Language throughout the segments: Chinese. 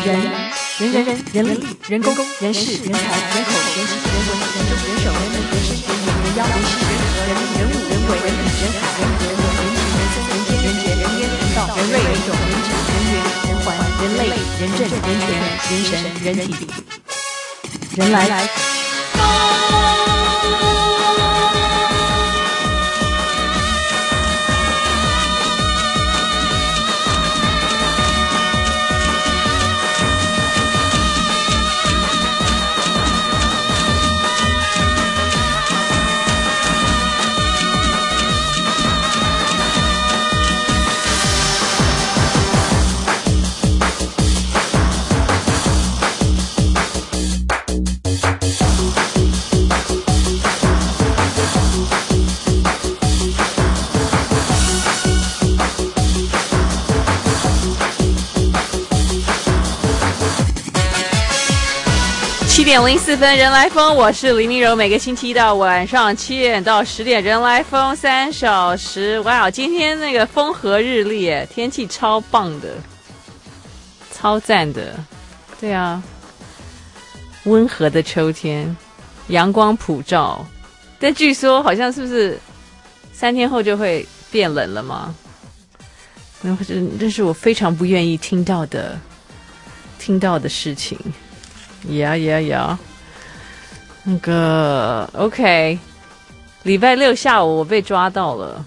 人力、人工、人事、人才、人口、人情、人文、人中、人手、人能、人事、人言、人妖、人事、人和、人物、人为、人理、人海、人和、人情、人松、人天、人杰、人烟、人道、人瑞、人种、人质、人缘、人环、人类、人政、人权、人神、人体、人来。7:04人来疯，我是黎明柔，每个星期一到晚上7点到10点人来疯3小时。哇，今天那个风和日丽，天气超棒的，超赞的。对啊，温和的秋天，阳光普照。但据说好像是不是3天后就会变冷了吗？这是我非常不愿意听到的事情。呀，那个 OK， 礼拜六下午我被抓到了。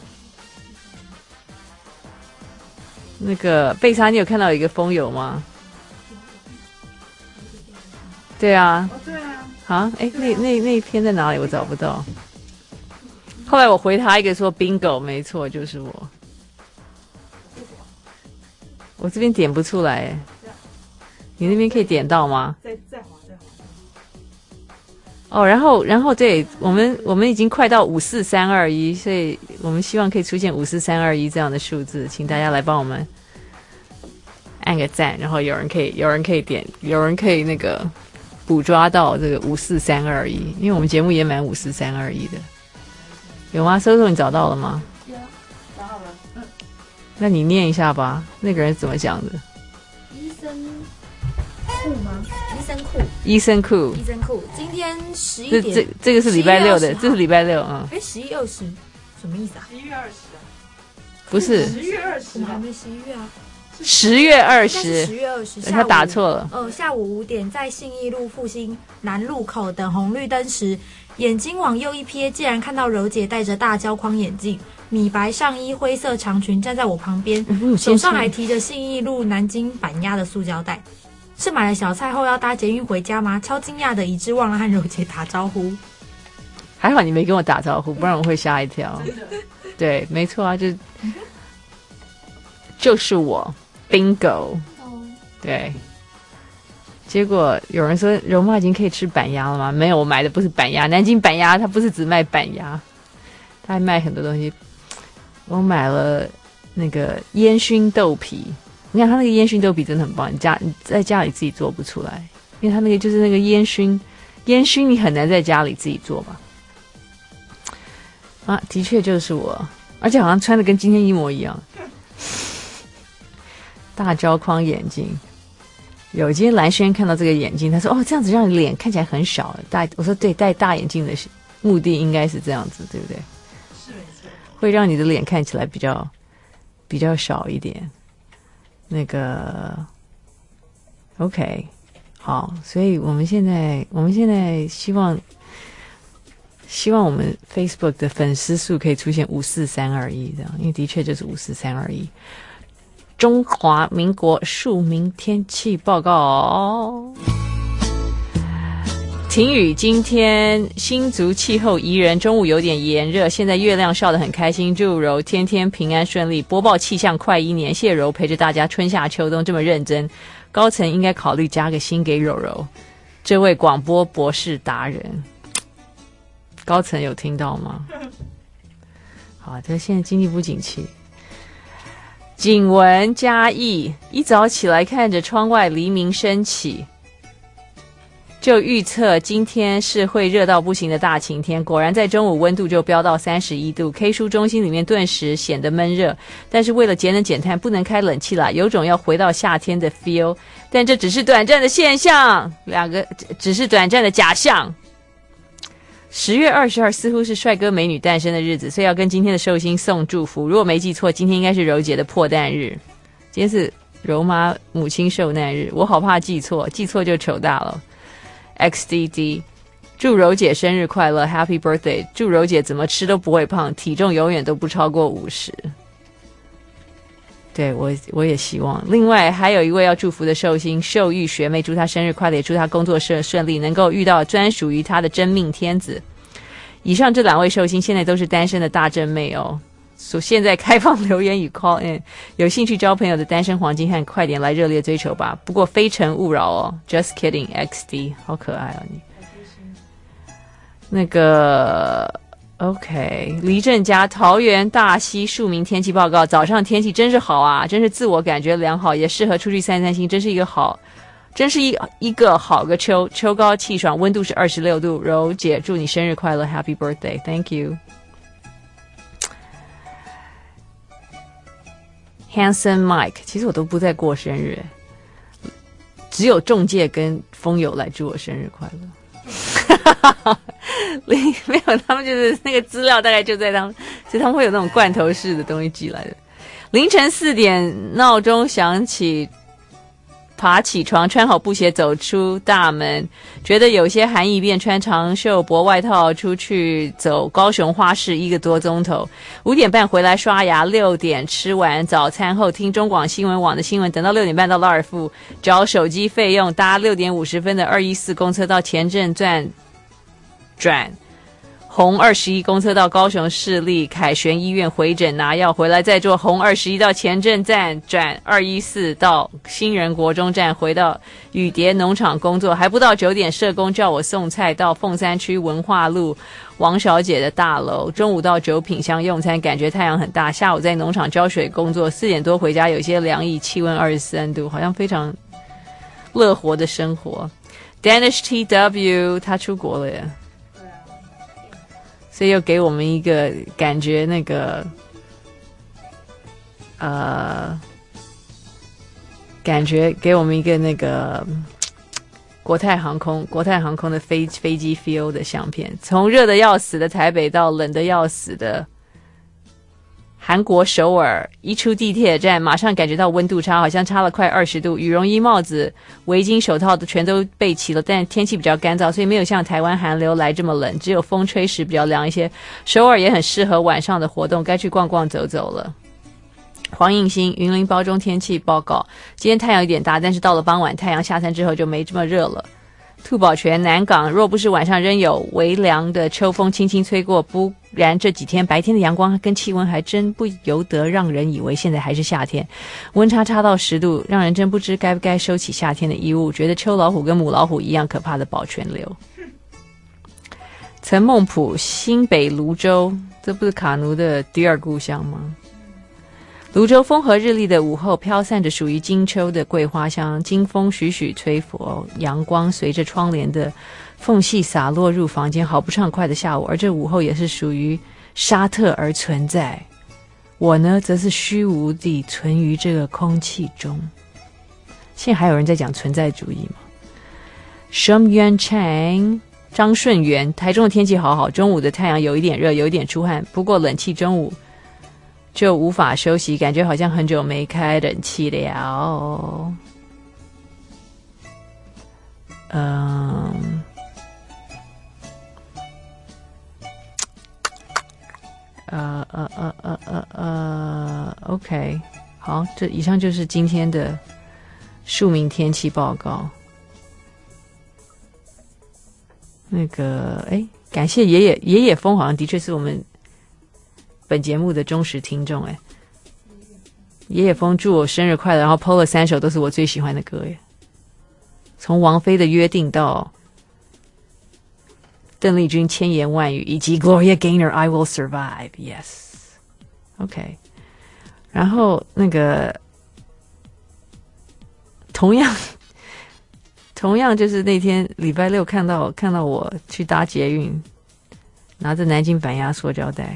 那个贝莎，你有看到一个风友吗？对啊，啊，那一篇在哪里？我找不到。后来我回他一个说 bingo， 没错，就是我。我这边点不出来，你那边可以点到吗？再滑。哦，然后对，我们已经快到54321，所以我们希望可以出现54321这样的数字，请大家来帮我们按个赞，然后有人可以点，有人可以那个捕抓到这个54321，因为我们节目也满54321的，有吗？搜搜你找到了吗？有，找好了。那你念一下吧，那个人怎么讲的？ 医生库吗？ 医生库。 今天11点。 这个是礼拜六的，这是礼拜六啊。 11月20什么意思啊 ？11月20啊？ 不是 10月20， 我们还没11月啊。 10月20， 10月20， 他打错了。 下午5点，在信义路复兴南路口等红绿灯时，眼睛往右一瞥，竟然看到柔姐戴着大胶框眼镜、米白上衣、灰色长裙站在我旁边，手上还提着信义路南京板鸭的塑胶袋。是买了小菜后要搭捷运回家吗？超惊讶的，以致忘了和柔姐打招呼。 还好你没跟我打招呼，不然我会吓一跳。对，没错啊，就是我 bingo。对，结果有人说柔妈已经可以吃板鸭了吗？没有，我买的不是板鸭，南京板鸭它不是只卖板鸭，它还卖很多东西。我买了那个烟熏豆皮。你看他那个烟熏豆皮真的很棒，你在家里自己做不出来，因为他那个就是那个烟熏你很难在家里自己做吧？啊，的确就是我，而且好像穿的跟今天一模一样。大胶框眼镜，有今天蓝轩看到这个眼镜，他说：“哦，这样子让你脸看起来很小。”我说对，戴大眼镜的目的应该是这样子，对不对？ 是没错，会让你的脸看起来比较小一点。那个 OK， 好，所以我们现在希望我们 Facebook 的粉丝数可以出现54321这样，因为的确就是54321。中华民国庶民天气报告。晴雨，今天新竹气候宜人，中午有点炎热，现在月亮笑得很开心，祝柔天天平安顺利。播报气象快1年，谢柔陪着大家春夏秋冬这么认真，高层应该考虑加个薪给柔柔，这位广播博士达人。高层有听到吗？好，这现在经济不景气。景文嘉义，一早起来看着窗外黎明升起， 就预测今天是会热到不行的大晴天，果然在中午温度就飙到31度 ，K 书中心里面顿时显得闷热，但是为了节能减碳不能开冷气啦，有种要回到夏天的 feel， 但这只是短暂的现象，两个只是短暂的假象。10月22似乎是帅哥美女诞生的日子，所以要跟今天的寿星送祝福。如果没记错，今天应该是柔姐的破蛋日，今天是柔妈母亲受难日，我好怕记错，记错就糗大了。XDD 祝柔姐生日快乐 Happy birthday， 祝柔姐怎么吃都不会胖，体重永远都不超过50。对，我也希望。另外还有一位要祝福的寿星秀玉学妹，祝她生日快乐，也祝她工作顺利，能够遇到专属于她的真命天子。以上这2位寿星现在都是单身的大正妹哦，现在开放留言与 call in， 有兴趣交朋友的单身黄金汉快点来热烈追求吧，不过非诚勿扰哦。 Just kidding XD 好可爱哦你。那个 OK， 黎正佳桃园大溪庶民天气报告，早上天气真是好啊，真是自我感觉良好，也适合出去散散心，真是一个好个秋，秋高气爽，温度是26度。柔姐祝你生日快乐 Happy birthday Thank you。 Handsome Mike 其实我都不在过生日，只有仲介跟风友来祝我生日快乐。没有，他们就是那个资料大概就在他们，所以他们会有那种罐头式的东西寄来的。凌晨4点闹钟响起，爬起床，穿好布鞋走出大门，觉得有些寒意，便穿长袖薄外套出去走高雄花市1个多钟头。5点半回来刷牙，6点吃完早餐后听中广新闻网的新闻，等到6点半到劳尔富缴手机费用，搭6点50分的214公车到前镇转红21公车到高雄市立凯旋医院回诊拿药，回来再坐红21到前镇站转214到新人国中站，回到雨蝶农场工作，还不到9点社工叫我送菜到凤山区文化路王小姐的大楼，中午到九品乡用餐，感觉太阳很大，下午在农场浇水工作，4点多回家，有些凉意，气温23度，好像非常乐活的生活。 Danish TW 他出国了耶，所以又给我们一个感觉，那个感觉给我们一个那个国泰航空的飞机 feel 的相片，从热的要死的台北到冷的要死的韩国首尔，一出地铁站马上感觉到温度差，好像差了快20度，羽绒衣、帽子、围巾、手套全都备齐了，但天气比较干燥，所以没有像台湾寒流来这么冷，只有风吹时比较凉一些。首尔也很适合晚上的活动，该去逛逛走走了。黄映欣云林包中天气报告，今天太阳有点大，但是到了傍晚太阳下山之后就没这么热了。兔宝泉南港，若不是晚上仍有微凉的秋风轻轻吹过，不然这几天白天的阳光跟气温还真不由得让人以为现在还是夏天，温差到10度，让人真不知该不该收起夏天的衣物，觉得秋老虎跟母老虎一样可怕的保全流。陈梦浦新北泸州，这不是卡奴的第二故乡吗？泸州风和日丽的午后，飘散着属于金秋的桂花香，金风徐徐吹拂，阳光随着窗帘的缝隙洒落入房间，好不畅快的下午。而这午后也是属于沙特而存在，我呢则是虚无地存于这个空气中。现在还有人在讲存在主义吗？ Shum Yuan Chang 张顺元，台中的天气好好，中午的太阳有一点热，有一点出汗，不过冷气中午就无法休息，感觉好像很久没开冷气了。OK， 好，这以上就是今天的庶民天气报告。那个，感谢爷爷风，好像的确是我们本节目的忠实听众。爷爷风祝我生日快乐，然后 PO 了3首都是我最喜欢的歌耶，从王菲的约定到邓丽君千言万语，以及 Gloria Gaynor I Will Survive Yes OK。 然后那个同同样就是那天礼拜六看到我去搭捷运，拿着南京板鸭塑胶袋。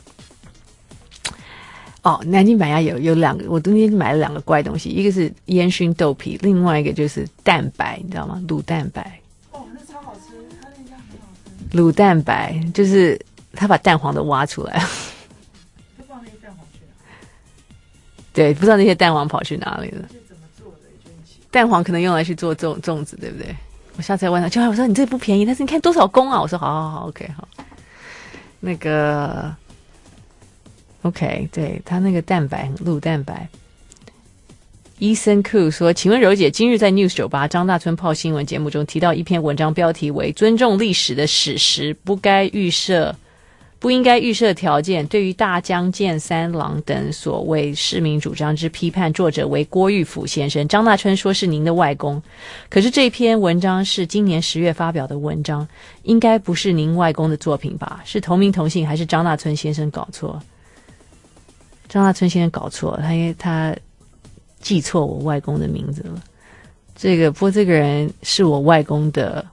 哦，南京板鸭有两个，我那天买了两个怪东西，一个是烟熏豆皮，另外一个就是蛋白，你知道吗？卤蛋白。 哦，那超好吃，他那家很好吃。 卤蛋白就是他把蛋黄都挖出来了， 不知道那些蛋黄去哪？ 对，不知道那些蛋黄跑去哪里了。 是怎么做的？也就很奇怪。 蛋黄可能用来去做粽子，对不对？我下次要问他，就我说你这不便宜，但是你看多少工啊？我说好 ，OK 好。那个 OK， 对他那个蛋白卤蛋白。Ethan Koo 说：“请问柔姐，今日在 News 98张大春泡新闻节目中提到一篇文章，标题为‘尊重历史的史实，不应该预设条件’。对于大江健三郎等所谓市民主张之批判，作者为郭玉甫先生。张大春说是您的外公，可是这篇文章是今年10月发表的文章，应该不是您外公的作品吧？是同名同姓，还是张大春先生搞错？张大春先生搞错，他记错我外公的名字了。不过这个人是我外公的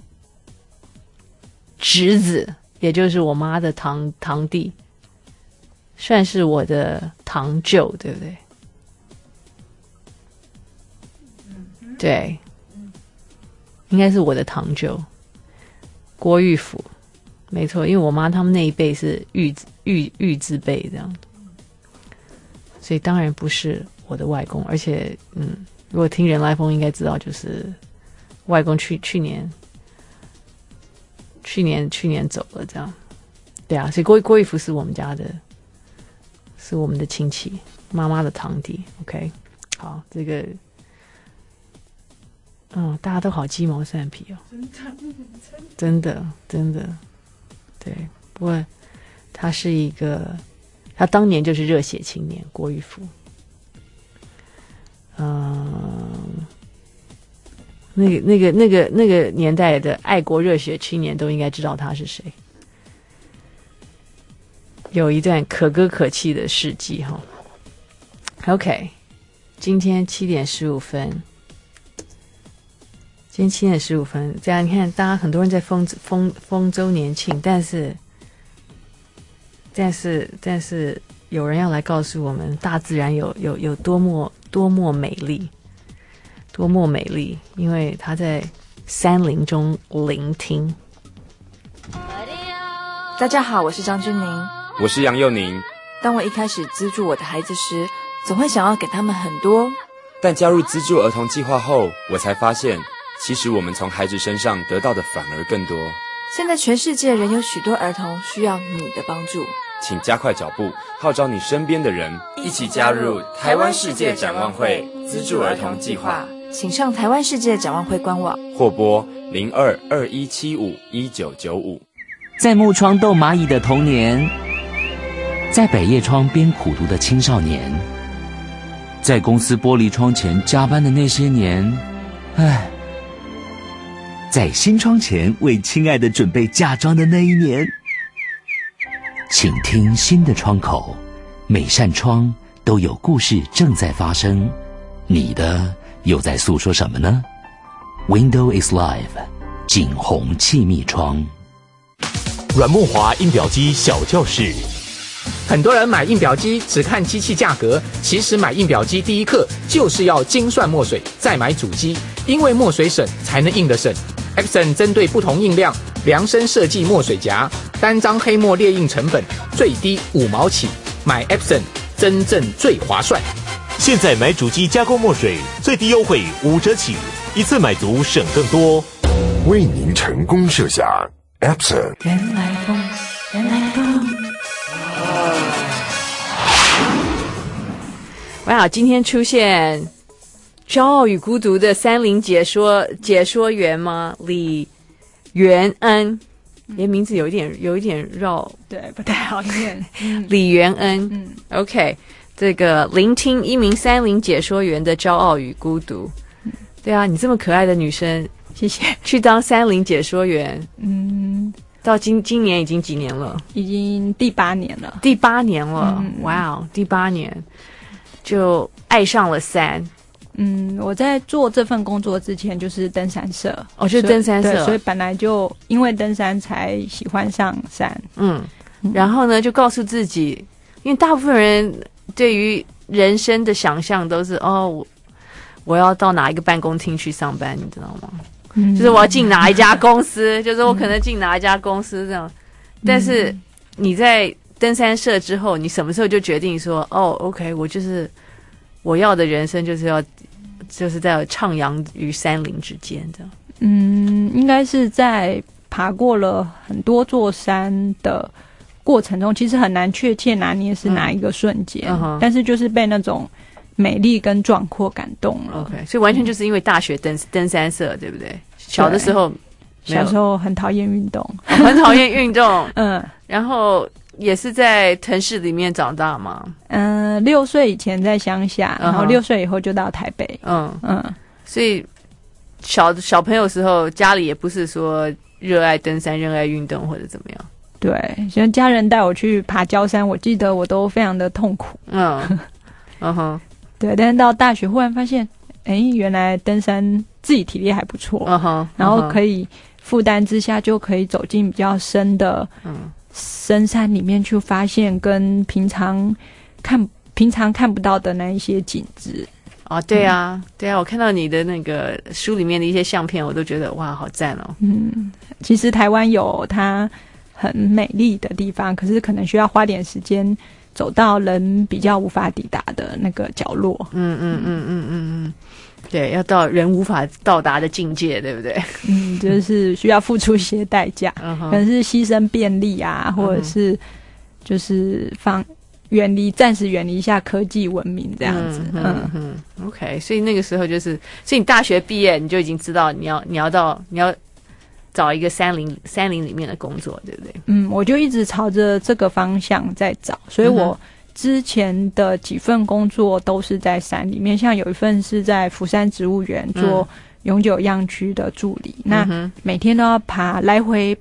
侄子，也就是我妈的堂弟，算是我的堂舅，对不对？对，应该是我的堂舅郭玉甫，没错，因为我妈他们那一辈是玉字辈这样，所以当然不是我的外公。而且如果听人来疯应该知道，就是外公去年走了这样。对啊，所以郭玉甫是我们家的，是我们的亲戚，妈妈的堂弟。 OK， 好，这个大家都好鸡毛蒜皮哦，真的对。不过他当年就是热血青年郭玉甫。那个年代的爱国热血青年都应该知道他是谁，有一段可歌可泣的事迹哈。OK， 今天7点15分，这样你看，大家很多人在丰周年庆，但是有人要来告诉我们，大自然有多么美丽，多么美丽，因为他在山林中聆听。 大家好，我是张君宁， 我是杨佑宁。 当我一开始资助我的孩子时，总会想要给他们很多， 但加入资助儿童计划后，我才发现，其实我们从孩子身上得到的反而更多。 现在全世界仍有许多儿童需要你的帮助， 请加快脚步，号召你身边的人一起加入台湾世界展望会资助儿童计划。 请上台湾世界展望会官网或拨0221751995。 在木窗逗蚂蚁的童年，在百叶窗边苦读的青少年，在公司玻璃窗前加班的那些年，在新窗前为亲爱的准备嫁妆的那一年。请听新的窗口，每扇窗都有故事正在发生，你的又在诉说什么呢？ Window is Live 景洪气密窗。 阮木华印表机小教室。很多人买印表机只看机器价格，其实买印表机第一课就是要精算墨水，再买主机，因为墨水省才能印得省。Epson 针对不同印量量身设计墨水夹，单张黑墨列印成本最低5毛起，买 Epson 真正最划算。 现在买主机加购墨水最低优惠5折起，一次买足省更多。 为您成功设下 Epson 人来疯，人来疯。哇，今天出现骄傲与孤独的山林解说员吗？李元恩，名字有一点绕， 对，不太好念。 李元恩，OK， 这个聆听一名山林解说员的骄傲与孤独。对啊，你这么可爱的女生， 谢谢。 去当山林解说员，到今年已经几年了？ 已经第8年了。 第8年了，哇哦，第8年就爱上了山。 我在做这份工作之前就是登山社， 就是登山社， 所以本来就因为登山才喜欢上山。 然后呢，就告诉自己，因为大部分人对于人生的想象都是我要到哪一个办公厅去上班，你知道吗？就是我要进哪一家公司，就是我可能进哪一家公司这样。但是你在登山社之后，你什么时候就决定说，OK， 我要的人生就是在徜徉于山林之间这样。 应该是在爬过了很多座山的过程中，其实很难确切拿捏是哪一个瞬间，但是就是被那种美丽跟壮阔感动了。 OK， 所以完全就是因为大学登山社，对不对？小的时候很讨厌运动， 很讨厌运动。然后也是在城市里面长大嘛。 6岁以前在乡下，然后6岁以后就到台北。 所以小朋友时候家里也不是说热爱登山、热爱运动或者怎么样。 对，像家人带我去爬郊山，我记得我都非常的痛苦。对，但是到大学忽然发现，原来登山自己体力还不错，然后可以负担之下就可以走进比较深的深山里面去，发现跟平常看不到的那一些景致。 对啊，我看到你的那个书里面的一些相片，我都觉得哇，好赞哦。 其实台湾有它很美丽的地方，可是可能需要花点时间走到人比较无法抵达的那个角落。 对，要到人无法到达的境界，对不对？ 就是需要付出一些代价，可能是牺牲便利啊，或者是就是暂时远离一下科技文明这样子。 OK， 所以那个时候所以你大学毕业你就已经知道你要找一个山林里面的工作，对不对？ 我就一直朝着这个方向在找，所以我之前的几份工作都是在山里面，像有一份是在福山植物园做永久样区的助理，那每天都要爬来回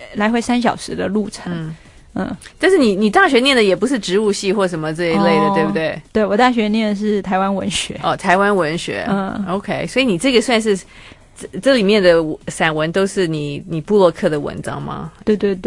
3小时的路程。 但是你大学念的也不是植物系或什么这一类的，对不对？ 对，我大学念的是台湾文学。 台湾文学。OK， 所以你这个算是这里面的散文都是你部落客的文章吗？ 对，是。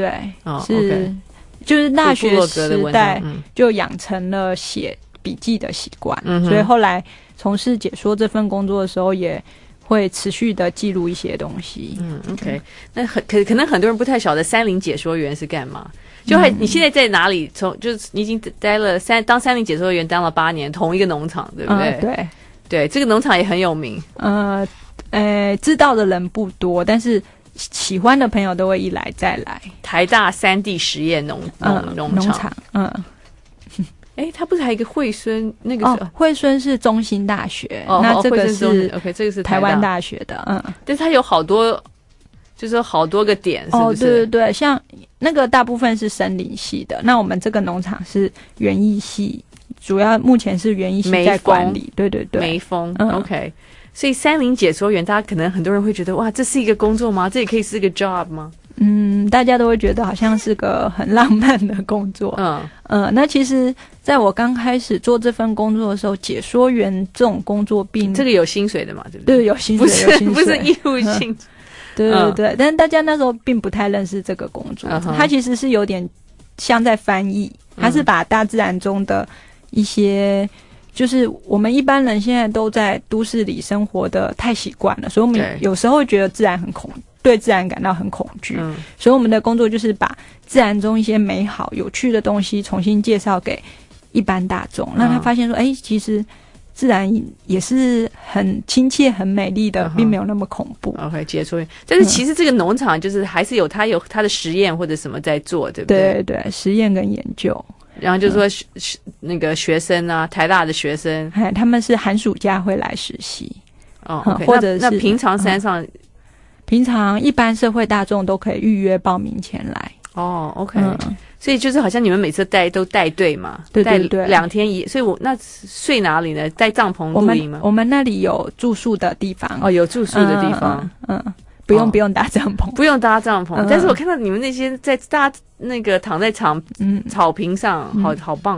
Okay， 就是大学时代就养成了写笔记的习惯，所以后来从事解说这份工作的时候，也会持续的记录一些东西。 OK， 那可能很多人不太晓得山林解说员是干嘛。你现在在哪里？就是你已经待了当山林解说员当了8年，同一个农场，对不对？对，这个农场也很有名。 知道的人不多，但是喜欢的朋友都会一来再来。 台大山地实验农场。它不是还有一个惠孙那个？ 惠孙是中兴大学，那这个是这个是台湾大学的。 但是它有好多，就是好多个点，是不是？ 对，像那个大部分是森林系的，那我们这个农场是园艺系，主要目前是园艺系在管理。对， 梅峰。OK。所以山林解说员，大家可能很多人会觉得，哇，这是一个工作吗？这也可以是个 job 吗？ 大家都会觉得好像是个很浪漫的工作。那其实在我刚开始做这份工作的时候，解说员这种工作这个有薪水的嘛，对不对？对，有薪水， 不是义务性。 对，但是大家那时候并不太认识这个工作，它其实是有点像在翻译，它是把大自然中的一些。就是我们一般人现在都在都市里生活的太习惯了，所以我们有时候会觉得对自然感到很恐惧。所以我们的工作就是把自然中一些美好有趣的东西重新介绍给一般大众，让他发现说其实自然也是很亲切很美丽的，并没有那么恐怖。 OK， 解说员。但是其实这个农场就是还是有他的实验或者什么在做，对不对？ 对，实验跟研究。 然后就说那个学生啊，台大的学生， 他们是寒暑假会来实习。 Okay， 或者是那平常山上， 平常一般社会大众都可以预约报名前来。 OK，所以就是好像你们每次都带队嘛， 对带2天所以我那睡哪里呢？带帐篷露营吗？ 我们那里有住宿的地方。 有住宿的地方。 不用搭帐篷， 不用搭帐篷。但是我看到你们那些在大那个躺在草坪上，好棒哦。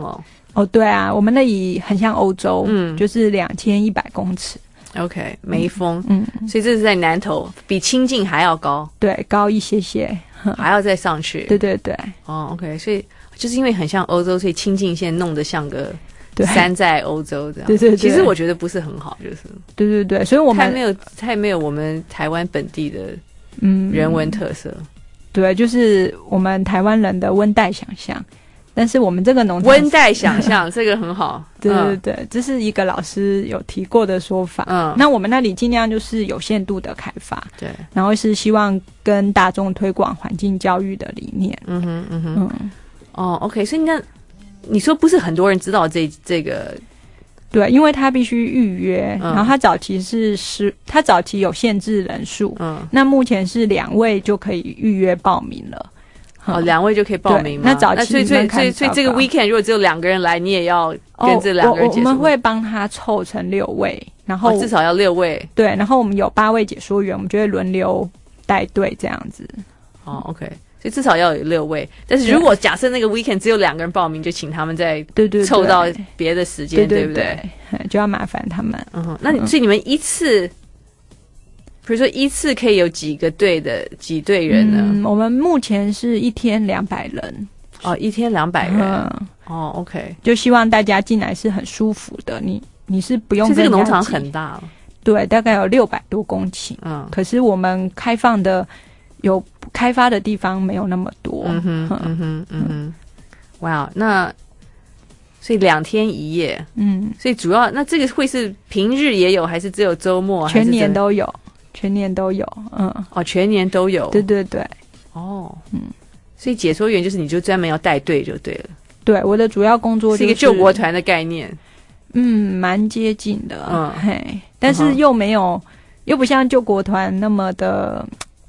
哦，对啊，我们那里很像欧洲，就是2100公尺。 OK， 梅峰，所以这是在南投，比清境还要高， 对，高一些些， 还要再上去。 对对对。 哦 ，OK， 所以就是因为很像欧洲，所以清境现在弄得像个山在欧洲这样。 对对对。 其实我觉得不是很好，就是对对对，所以我们太没有我们台湾本地的人文特色。 对，就是我们台湾人的温带想象。但是我们这个农场温带想象这个很好， 对对对，这是一个老师有提过的说法。那我们那里尽量就是有限度的开发， 对， 然后是希望跟大众推广环境教育的理念。 哦 ，OK， 所以那你说不是很多人知道这个？ 对，因为他必须预约，然后他早期他早期有限制人数，那目前是2位就可以预约报名了。 2位就可以报名吗？ 那早期所以这个 weekend 如果只有2个人来，你也要跟这2个人解说。 我们会帮他凑成6位，然后至少要6位。 对，然后我们有8位解说员，我们就会轮流带队这样子。 OK， 所以至少要有6位。但是如果假设那个 weekend 只有2个人报名，就请他们再凑到别的时间，对不对？ 就要麻烦他们。 那所以你们一次。比如说一次可以有几队人呢？ 我们目前是1天200人。 哦，1天200人。OK， 就希望大家进来是很舒服的。你是不用跟人家挤。这个农场很大了。 对，大概有600多公顷。可是我们有开发的地方没有那么多。 哇，那所以2天1夜。所以主要那这个会是平日也有，还是只有周末？ 全年都有。全年都有， 全年都有， 对对对， 所以解说员就是你就专门要带队就对了。 对，我的主要工作是一个救国团的概念， 蛮接近的，但是又不像救国团那么的，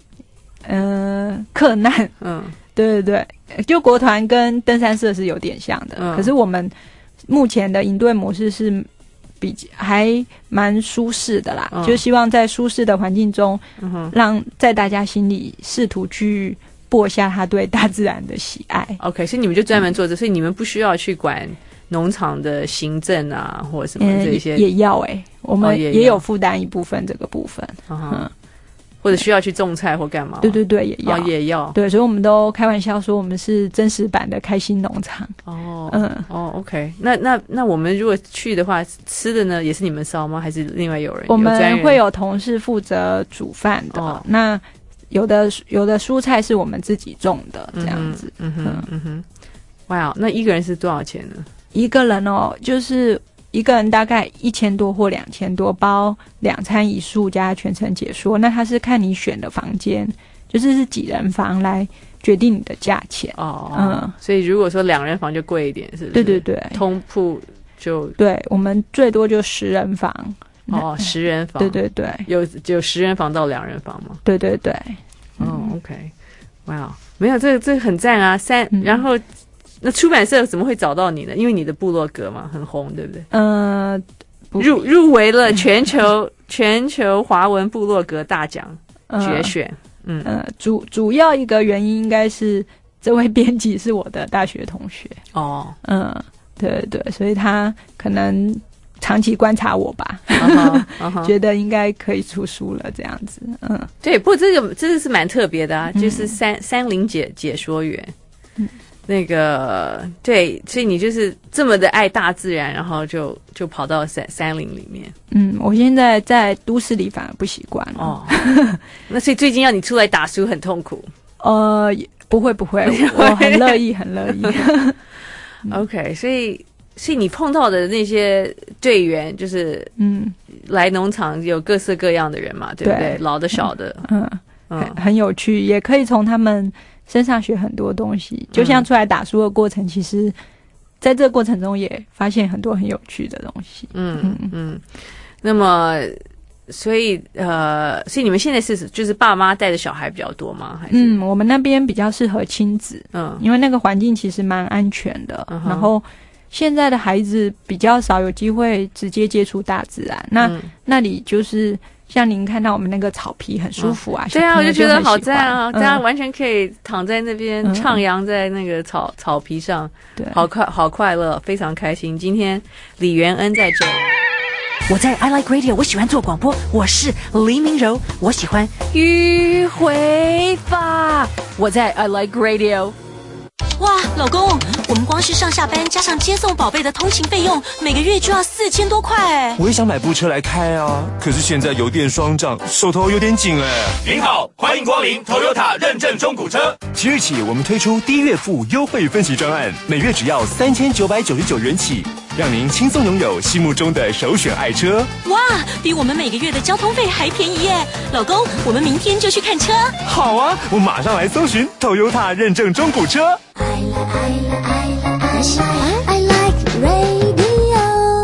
克难，对对对，救国团跟登山社是有点像的，可是我们目前的营队模式是。还蛮舒适的啦，就希望在舒适的环境中，让在大家心里试图去播下他对大自然的喜爱。 OK， 所以你们就专门做这，所以你们不需要去管农场的行政啊，或者什么这些也要我们也有负担一部分这个部分， 或者需要去种菜或干嘛？ 对对对， 也要。 对，所以我们都开玩笑说我们是真实版的开心农场。 OK， 那我们如果去的话，吃的呢也是你们烧吗？还是另外有人？ 我们会有同事负责煮饭的。那有的蔬菜是我们自己种的，这样子。 哇，那一个人是多少钱呢？ 一个人就是一个人大概1000多或2000多，包2餐1宿加全程解说。那他是看你选的房间，就是几人房来决定你的价钱。 所以如果说2人房就贵一点，是不是？ 对对对， 通铺就对，我们最多就10人房。 10人房， 对对对， 有10人房到2人房吗？ 对对对。 OK， 哇，没有这个很赞啊！然后。那出版社怎么会找到你呢？因为你的部落格嘛，很红，对不对？入围了全球华文部落格大奖决选。 主要一个原因应该是这位编辑是我的大学同学。对对对，所以他可能长期观察我吧，觉得应该可以出书了，这样子。 对，不过这个是蛮特别的啊，就是山林解说员。那个对，所以你就是这么的爱大自然，然后就跑到山林里面。 我现在在都市里反而不习惯了。 那所以最近要你出来打书很痛苦？ 不会，我很乐意，很乐意。 OK， 所以你碰到的那些队员，就是来农场有各色各样的人嘛，对不对？老的小的， 很有趣，也可以从他们身上学很多东西。就像出来打书的过程，其实在这个过程中也发现很多很有趣的东西。 那么所以你们现在是就是爸妈带着小孩比较多吗？还是我们那边比较适合亲子，因为那个环境其实蛮安全的，然后现在的孩子比较少有机会直接接触大自然，那里就是像您看到我们那个草皮很舒服啊， 对啊，我就觉得好赞啊，大家嗯完全可以躺在那边徜徉在那个草皮上， 对， 好快乐，非常开心。今天李元恩在这里。 我在 I Like Radio， 我喜欢做广播，我是黎明柔，我喜欢迂回法。 我在 I Like Radio。 哇，老公，我们光是上下班加上接送宝贝的通勤费用，每个月就要4000多块哎。 我也想买部车来开啊，可是现在油电双涨，手头有点紧哎。 您好，欢迎光临 Toyota 认证中古车。 即日起，我们推出低月付优惠分期专案，每月只要3999元起，让您轻松拥有心目中的首选爱车。 哇，比我们每个月的交通费还便宜耶！老公，我们明天就去看车。 好啊，我马上来搜寻 Toyota 认证中古车。 I like radio。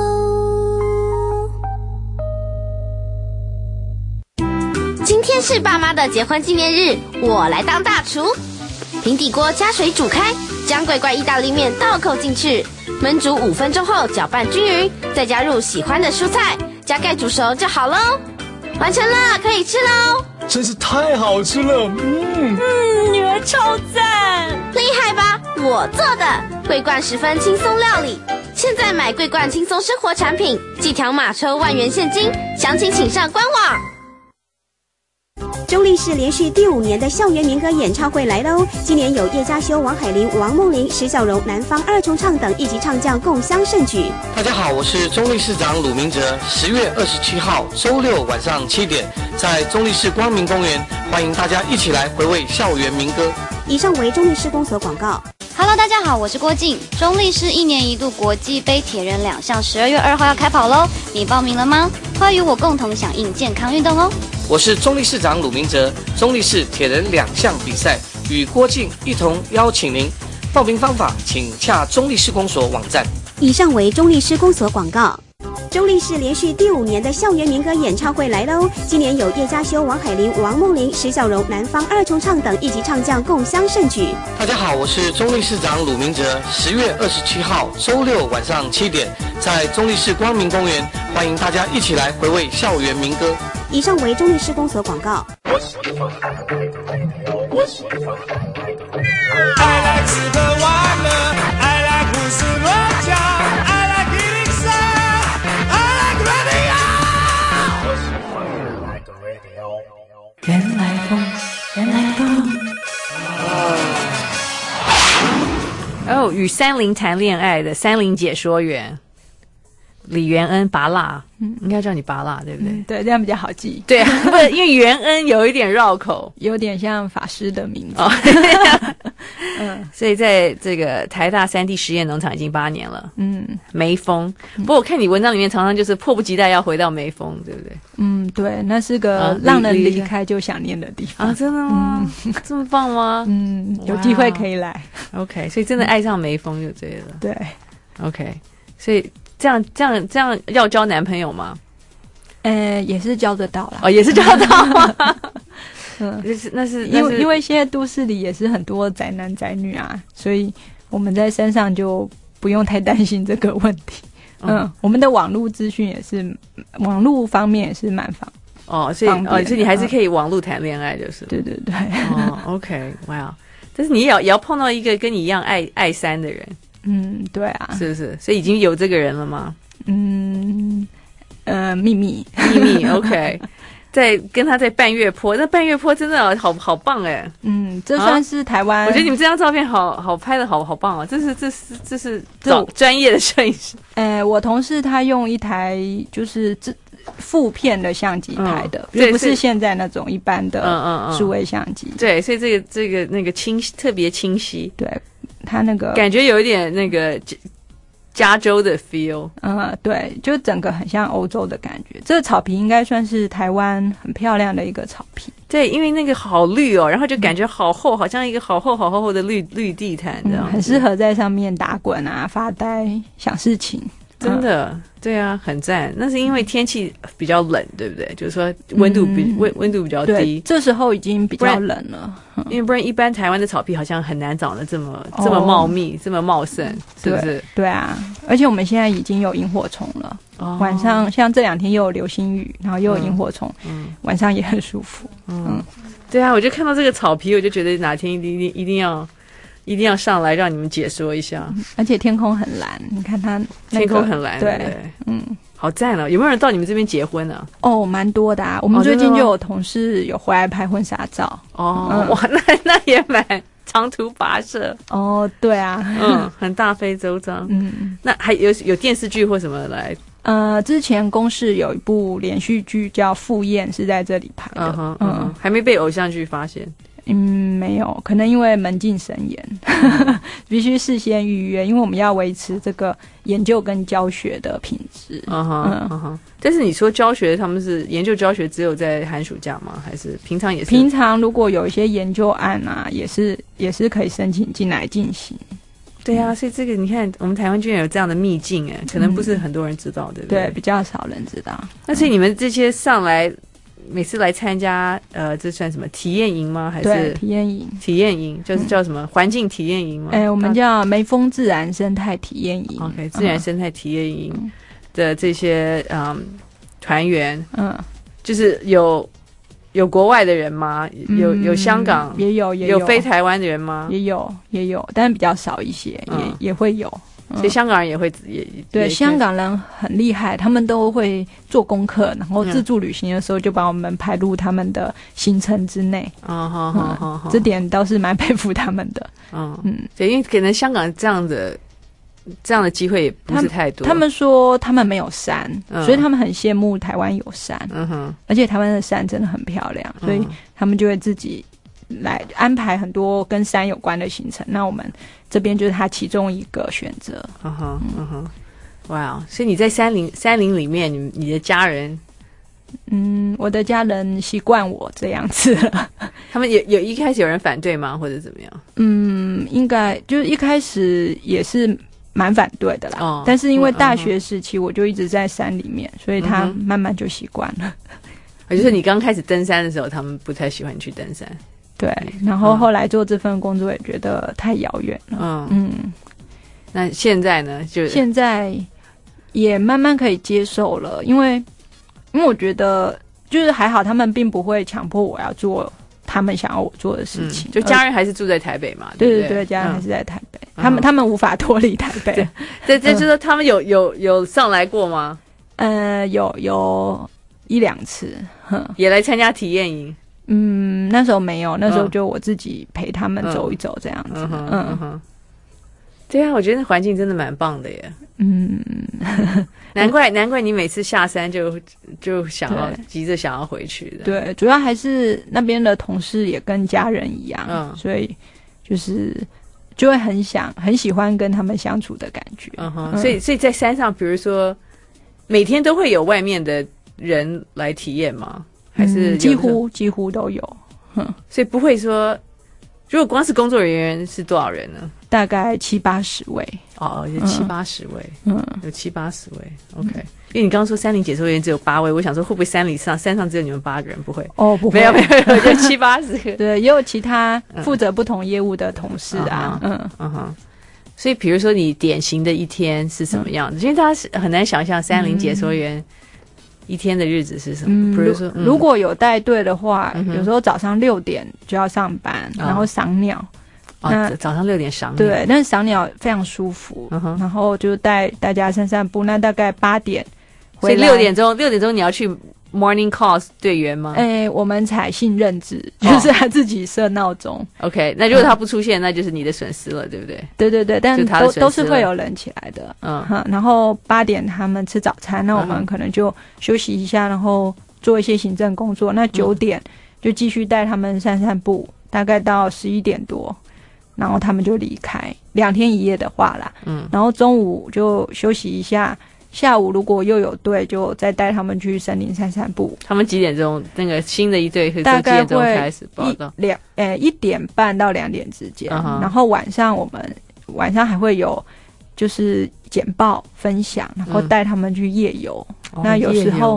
今天是爸妈的结婚纪念日，我来当大厨。平底锅加水煮开，将桂冠意大利面倒扣进去，焖煮5分钟后搅拌均匀，再加入喜欢的蔬菜，加盖煮熟就好喽。完成了，可以吃喽！ 真是太好吃了， 女儿超赞， 厉害吧？我做的桂冠10分轻松料理，现在买桂冠轻松生活产品，即条码抽万元现金，详情请上官网。 中立市连续第5年的校园民歌演唱会来喽！今年有叶嘉修、王海玲、王梦玲、施孝荣、南方2重唱等一级唱将共襄盛举。 大家好，我是中立市长鲁明哲。10月27号周六晚上7点，在中立市光明公园，欢迎大家一起来回味校园民歌。 以上为中立市公所广告。 Hello， 大家好，我是郭靖。中立市1年1度国际杯铁人2项12月2号要开跑喽，你报名了吗？快与我共同响应健康运动哦！ 我是中立市长鲁明哲，中立市铁人2项比赛与郭靖一同邀请您。报名方法请洽中立市公所网站。 以上为中立市公所广告。中立市连续第5年的校园民歌演唱会来喽！今年有叶嘉修、王海玲、王梦玲、施孝荣、南方2重唱等一级唱将共襄盛举。 大家好，我是中立市长鲁明哲。10月27号周六晚上7点，在中立市光明公园，欢迎大家一起来回味校园民歌。 以上为中立市公所广告。 I like 吃喝玩乐 I like 胡思乱想 I like 103 I like radio 原来风，原来风。 哦，与30谈恋爱的30解说员李元恩拔蜡，应该叫你拔蜡对不对？ 对，这样比较好记。 对，不是因为元恩有一点绕口， 有点像法师的名字。 所以在这个台大3D 实验农场已经8年了。梅峰。不过我看你文章里面常常就是迫不及待要回到梅峰，对不对？ 对，那是个让人离开就想念的地方啊！真的吗？这么棒吗？ 有机会可以来。 OK， 所以真的爱上梅峰就对了。 对 ，OK， 所以这样要交男朋友吗？ 也是交得到啦。 哦，也是交得到吗？那是因为现在都市里也是很多宅男宅女啊，所以我们在山上就不用太担心这个问题。我们的网络资讯也是，网络方面也是蛮所以你还是可以网络谈恋爱，就是。 对对对。 OK， 哇！但是你也要碰到一个跟你一样爱山的人。 对啊， 是不是？所以已经有这个人了吗？ 秘密 OK， 在跟他在半月坡，那半月坡真的好棒哎。 这算是台湾。 我觉得你们这张照片好拍的好棒哦，这是找专业的摄影师。 我同事他用一台就是负片的相机拍的，不是现在那种一般的数位相机。 对，所以这个那个特别清晰。 对，他那个感觉有一点那个加州的 feel。 对，就整个很像欧洲的感觉。这个草皮应该算是台湾很漂亮的一个草皮。 对，因为那个好绿哦，然后就感觉好厚，好像一个好厚的绿地毯这样， 很适合在上面打滚啊、发呆、想事情。 真的，对啊，很赞。那是因为天气比较冷，对不对？就是说温度比较低， 这时候已经比较冷了。 因为不然一般台湾的草皮好像很难长得这么茂密、这么茂盛，是不是？ 对啊，而且我们现在已经有萤火虫了。 晚上像这2天又有流星雨，然后又有萤火虫，晚上也很舒服。 对啊，我就看到这个草皮，我就觉得哪天一定要上来让你们解说一下。 而且天空很蓝，你看它天空很蓝，对，好赞哦！有没有人到你们这边结婚呢？ 哦，蛮多的啊。我们最近就有同事有回来拍婚纱照。 哇，那也蛮长途跋涉。 对啊， 很大费周章。那还有电视剧或什么来？ 之前公视有一部连续剧叫《赴宴》，是在这里拍的。 还没被偶像剧发现。 没有，可能因为门禁森严，必须事先预约，因为我们要维持这个研究跟教学的品质。 但是你说教学，他们是研究教学只有在寒暑假吗？还是平常也是？ 平常如果有一些研究案啊，也是可以申请进来进行。 对啊，所以这个你看，我们台湾居然有这样的秘境，可能不是很多人知道，对不对？ 对，比较少人知道。 那所以你们这些上来。每次来参加，这算什么体验营吗？还是体验营？ 体验营就是叫什么环境体验营吗？ 我们叫梅峰自然生态体验营。 OK， 自然生态体验营的这些团员，就是有国外的人吗？有香港， 也有非台湾的人吗？ 也有，但是比较少一些，也会有。 所以香港人也会对香港人很厉害，他们都会做功课，然后自助旅行的时候就把我们排入他们的行程之内。这点倒是蛮佩服他们的。 对，因为可能香港这样的机会也不是太多。 他们说他们没有山，所以他们很羡慕台湾有山。而且台湾的山真的很漂亮，所以他们就会自己来安排很多跟山有关的行程。那我们这边就是他其中一个选择。 哇！所以你在山林里面，你的家人， 我的家人习惯我这样子了。 他们有一开始有人反对吗，或者怎么样？ 应该就是一开始也是蛮反对的啦。但是因为大学时期我就一直在山里面，所以他慢慢就习惯了。 就是你刚开始登山的时候，他们不太喜欢你去登山。 对，然后后来做这份工作也觉得太遥远了。 那现在呢？ 现在也慢慢可以接受了，因为我觉得就是还好，他们并不会强迫我要做他们想要我做的事情。 就家人还是住在台北嘛？ 对，家人还是在台北，他们无法脱离台北。 对，就是说他们有上来过吗？ 有1-2次， 也来参加体验营。 那时候没有，那时候就我自己陪他们走一走这样子。 对啊，我觉得环境真的蛮棒的耶。难怪你每次下山就想要急着想要回去的。 对，主要还是那边的同事也跟家人一样，所以就会很喜欢跟他们相处的感觉。 所以在山上，比如说每天都会有外面的人来体验吗？还是几乎都有。 所以不会说，如果光是工作人员是多少人呢？ 大概70-80位。 有70-80位。有70-80位。OK。因为你刚刚说山林解说员只有8位，我想说会不会山上只有你们8个人？不会。 不会。 没有，就70-80个。 对，也有其他负责不同业务的同事啊。 所以比如说你典型的一天是什么样子？因为大家很难想象山林解说员一天的日子是什么？比如说， 如果有带队的话，有时候早上6点就要上班，然后赏鸟。 早上6点赏鸟。 对，但是赏鸟非常舒服，然后就带大家散步。那大概8点回来，所以6点钟你要去 morning call 队员吗？ 我们采信任制，就是他自己设闹钟。 OK， 那如果他不出现，那就是你的损失了，对不对？ 对，但都是会有人起来的。然后8点他们吃早餐，那我们可能就休息一下，然后做一些行政工作。那9点就继续带他们散步，大概到11点多，然后他们就离开。2天1夜的话啦，然后中午就休息一下。下午如果又有队，就再带他们去森林散步。 他们几点钟？那个新的一队是几点钟开始报道 ？1点半到2点之间。然后晚上还会有就是简报分享，然后带他们去夜游。那有时候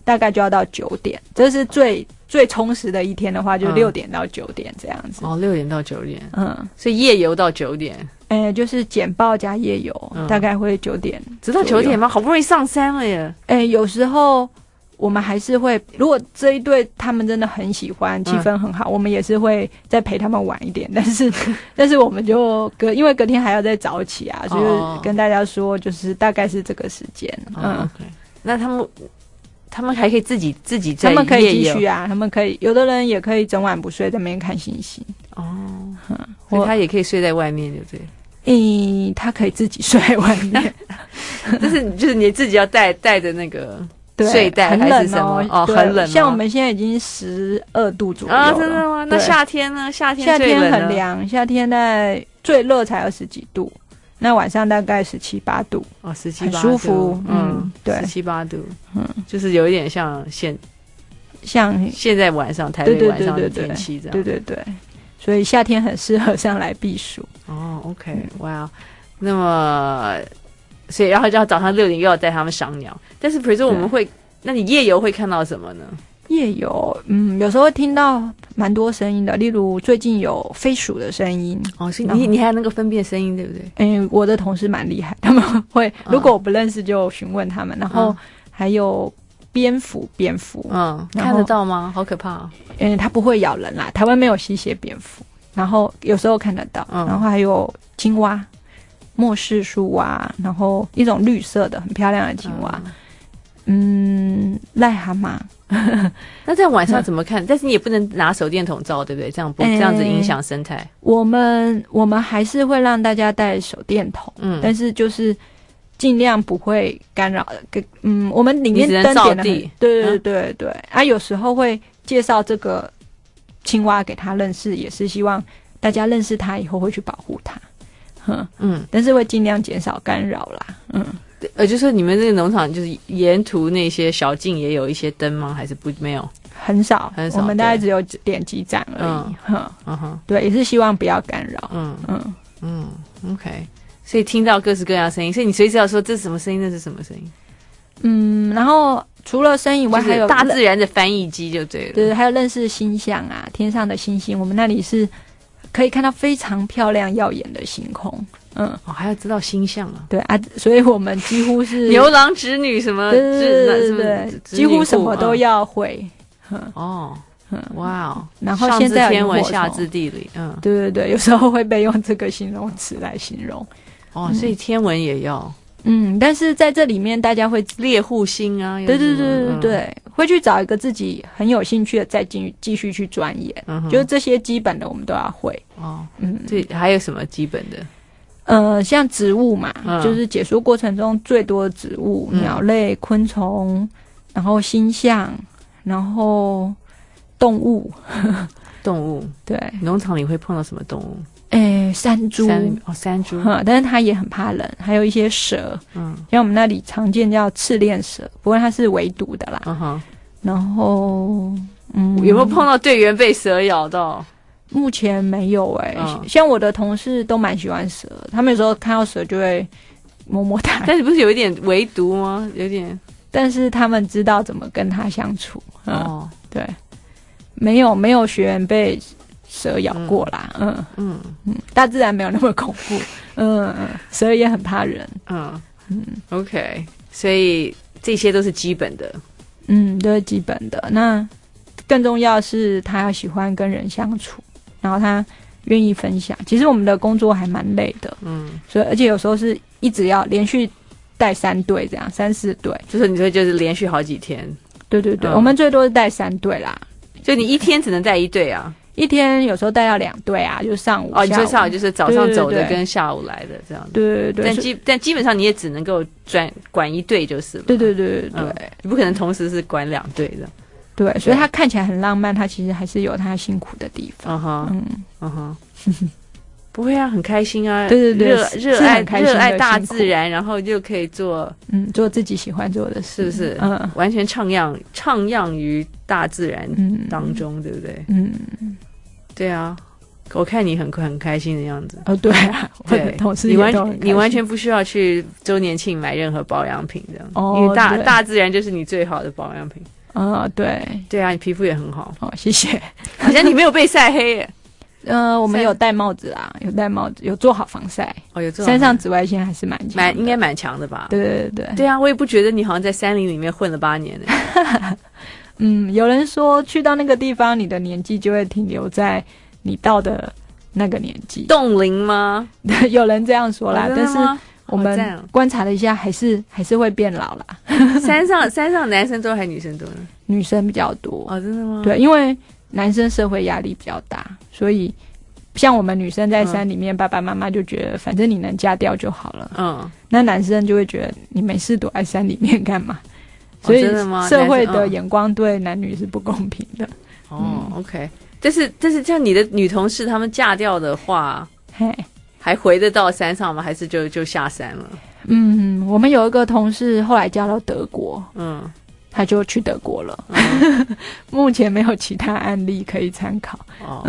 大概就要到9点，这是最充实的一天的话，就6点到9点这样子。 6点到9点，所以夜游到9点。 就是简报加夜游，大概会9点， 直到9点吗？好不容易上山了耶。 有时候我们还是会，如果这一对他们真的很喜欢，气氛很好，我们也是会再陪他们晚一点。但是我们就因为隔天还要再早起啊，所以跟大家说，就是大概是这个时间。 OK， 那他们还可以自己在他们可以继续啊，他们可以，有的人也可以整晚不睡，在那边看星星。 所以他也可以睡在外面，对不对？ 他可以自己睡在外面， 就是你自己要带着那个睡袋还是什么？很冷。 像我们现在已经12度左右了。 真的吗？那夏天呢？夏天很凉，夏天在最热才20几度，那晚上大概17、8度。 17、8度， 很舒服。对 ，17、8度，就是有一点像现在晚上台北晚上的天气这样。 对。所以夏天很适合上来避暑。 OK， 哇，那么，所以然后就要早上6点又要带他们赏鸟。但是比如说我们会，那你夜游会看到什么呢？ 夜游，有时候会听到蛮多声音的，例如最近有飞鼠的声音。 所以你还能够分辨声音，对不对？ 我的同事蛮厉害，他们会如果我不认识就询问他们，然后还有蝙蝠， 看得到吗？好可怕。 它不会咬人啦，台湾没有吸血蝙蝠，然后有时候看得到，然后还有青蛙，莫氏树蛙，然后一种绿色的很漂亮的青蛙，癞蛤蟆。 那在晚上怎么看？但是你也不能拿手电筒照，对不对？这样子影响生态。 我们还是会让大家带手电筒，但是就是尽量不会干扰。我们里面灯点的对，有时候会介绍这个青蛙给他认识，也是希望大家认识他以后会去保护他。但是会尽量减少干扰啦。 就是你们这个农场，就是沿途那些小径也有一些灯吗？还是没有？ 很少，我们大概只有点几盏而已。对，也是希望不要干扰。 OK。所以听到各式各样的声音，所以你随时要说这是什么声音，那是什么声音。 然后除了声音以外，还有大自然的翻译机就对了。 对，还有认识星象啊，天上的星星，我们那里是可以看到非常漂亮耀眼的星空。 还要知道星象啊。 对啊，所以我们几乎是牛郎织女什么， 对，几乎什么都要会。 哇哦！ 然后现在上知天文下知地理。 对，有时候会被用这个形容词来形容。 所以天文也要。 但是在这里面，大家会猎户星啊， 对，会去找一个自己很有兴趣的，再继续去钻研。就是这些基本的我们都要会。 对，还有什么基本的？ 像植物嘛，就是解说过程中最多的植物、鸟类、昆虫，然后星象，然后动物。对， 农场里会碰到什么动物？ 山猪。 山猪。 但是它也很怕人，还有一些蛇。像我们那里常见叫赤链蛇，不过它是围毒的啦。然后有没有碰到队员被蛇咬到？ 目前没有像我的同事都蛮喜欢蛇，他们有时候看到蛇就会摸摸它。 但是不是有一点围毒吗？有点， 但是他们知道怎么跟它相处。对，没有学员被蛇咬过啦。大自然没有那么恐怖。蛇也很怕人。 OK， 所以这些都是基本的。 都是基本的。那更重要的是他要喜欢跟人相处，然后他愿意分享。其实我们的工作还蛮累的。所以而且有时候是一直要连续带3队这样，3、4队， 就是你说就是连续好几天。 对，我们最多是带3队啦。 就你一天只能带1队啊？ 一天有时候带到2队啊，就是上午。 你说上午就是早上走的跟下午来的这样。 对。 但基本上你也只能够管1队就是了。对，你不可能同时是管2队的。 对，所以它看起来很浪漫，它其实还是有它辛苦的地方。 不会啊，很开心啊。 对， 热爱大自然，然后就可以做自己喜欢做的事， 是不是？完全徜徉于大自然当中，对不对？对啊，我看你很开心的样子。 对啊，对，同事你完全不需要去周年庆买任何保养品这样，因为大自然就是你最好的保养品。 对对啊，你皮肤也很好。 哦，谢谢。 好像你没有被晒黑耶。 我们有戴帽子啦，有戴帽子，有做好防晒。 哦，有做。 山上紫外线还是蛮强的， 应该蛮强的吧？ 对。 对啊，我也不觉得你好像在山林里面混了8年呢。 有人说去到那个地方，你的年纪就会停留在你到的那个年纪。 冻龄吗？ 有人这样说啦，但是我们观察了一下，还是会变老啦。 山上男生多还是女生多呢？ 女生比较多。 哦，真的吗？ 对，因为男生社会压力比较大，所以像我们女生在山里面，爸爸妈妈就觉得反正你能嫁掉就好了。那男生就会觉得你没事躲在山里面干嘛？所以社会的眼光对男女是不公平的。 OK。但是像你的女同事她们嫁掉的话，还回得到山上吗？还是就下山了？ 我们有一个同事后来嫁到德国，他就去德国了。目前没有其他案例可以参考。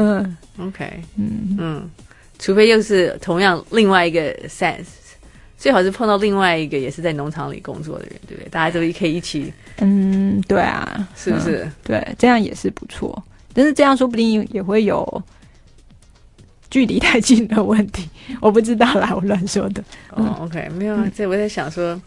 OK。除非又是同样另外一个最好是碰到另外一个也是在农场里工作的人，对不对？大家都可以一起。 对啊， 是不是？ 对，这样也是不错。但是这样说不定也会有距离太近的问题，我不知道啦，我乱说的。 OK， 没有啊，这我在想说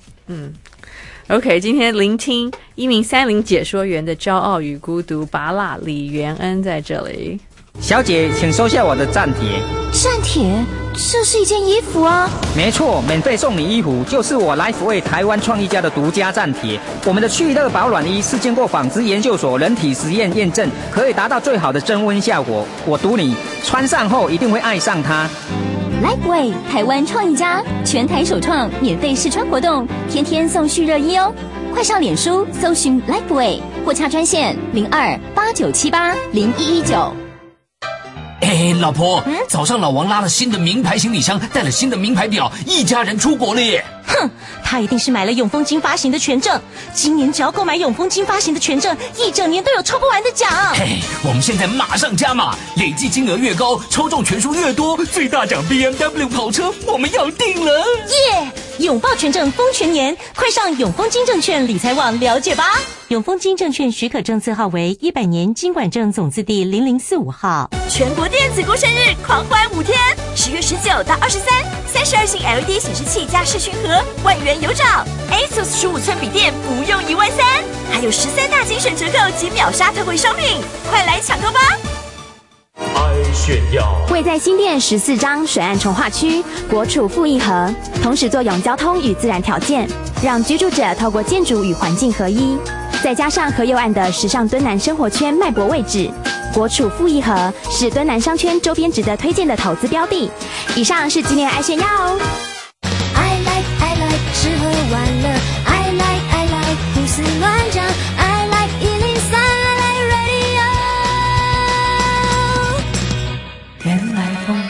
，OK， 今天聆听一名山林解说员的骄傲与孤独，拔蜡李元恩在这里。 小姐，请收下我的战帖。 战帖？这是一件衣服啊！ 没错，免费送你衣服，就是我Lifeway台湾创意家的独家战帖。我们的趣乐保暖衣是经过纺织研究所人体实验验证，可以达到最好的增温效果。我赌你穿上后一定会爱上它。 Lifeway 台湾创意家，全台首创免费试穿活动，天天送蓄热衣哦！快上脸书搜寻 Lifeway， 或洽专线02-8978-0119。 老婆，早上老王拉了新的名牌行李箱，带了新的名牌表，一家人出国了耶！ 哼，他一定是买了永丰金发行的权证。今年只要购买永丰金发行的权证，一整年都有抽不完的奖。 我们现在马上加码，累计金额越高，抽中权数越多，最大奖 BMW 跑车我们要定了！ 耶！拥抱权证丰全年，快上永丰金证券理财网了解吧。永丰金证券许可证字号为100年金管证总字第0045号。 全国电子过生日狂欢5天，10月19到23，32型 LED 显示器加视讯盒，10000元有找。ASUS 15寸笔电不用13000，还有13大精选折扣及秒杀特惠商品，快来抢购吧！ 炫耀位在新店14张水岸重划区，国处复议河，同时作用交通与自然条件，让居住者透过建筑与环境合一。再加上河右岸的时尚敦南生活圈脉搏位置，国处复议河是敦南商圈周边值得推荐的投资标的。以上是今天的爱炫耀哦。 I like 吃喝玩乐 I like 胡思乱想 I like 103 I like radio 原来风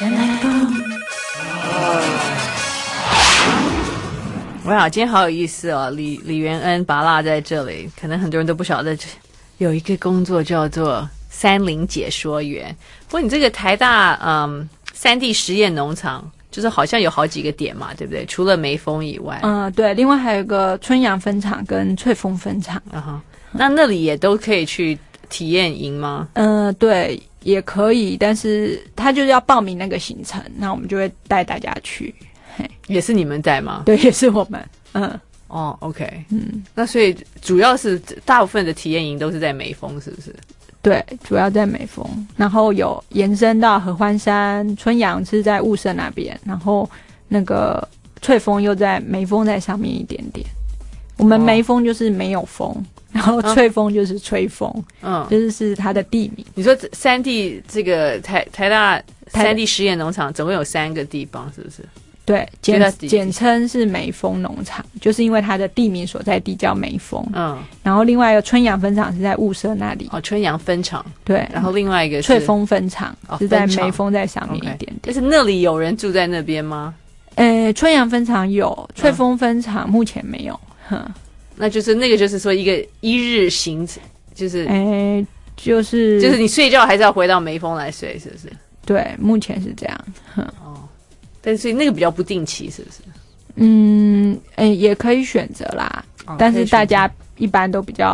哇，今天好有意思哦！李元恩拔蜡在这里，可能很多人都不晓得有一个工作叫做山林解说员。不过你这个台大3D 实验农场，就是好像有好几个点嘛，对不对？除了梅峰以外， 对，另外还有一个春阳分厂跟翠峰分厂。 那里也都可以去体验营吗？ 对，也可以，但是他就是要报名那个行程，那我们就会带大家去。 也是你们带吗？ 对，也是我们。 OK，那所以主要是大部分的体验营都是在梅峰，是不是？ 对，主要在梅峰，然后有延伸到合欢山，春阳是在雾社那边，然后那个翠峰又在梅峰在上面一点点。我们梅峰就是没有风，然后翠峰就是吹风，就是它的地名。 你说3D 这个台大3D 实验农场总共有3个地方，是不是？ 对，简称是梅峰农场，就是因为它的地名所在地叫梅峰。然后另外一个春阳分厂是在雾社那里。 春阳分厂。对，然后另外一个是翠峰分厂，是在梅峰在上面一点点。 但是那里有人住在那边吗？ 春阳分厂有，翠峰分厂目前没有。 那就是那个，就是说一个一日行程，就是就是你睡觉还是要回到梅峰来睡，是不是？ 对，目前是这样。 但是那个比较不定期，是不是？ 也可以选择啦，但是大家一般都比较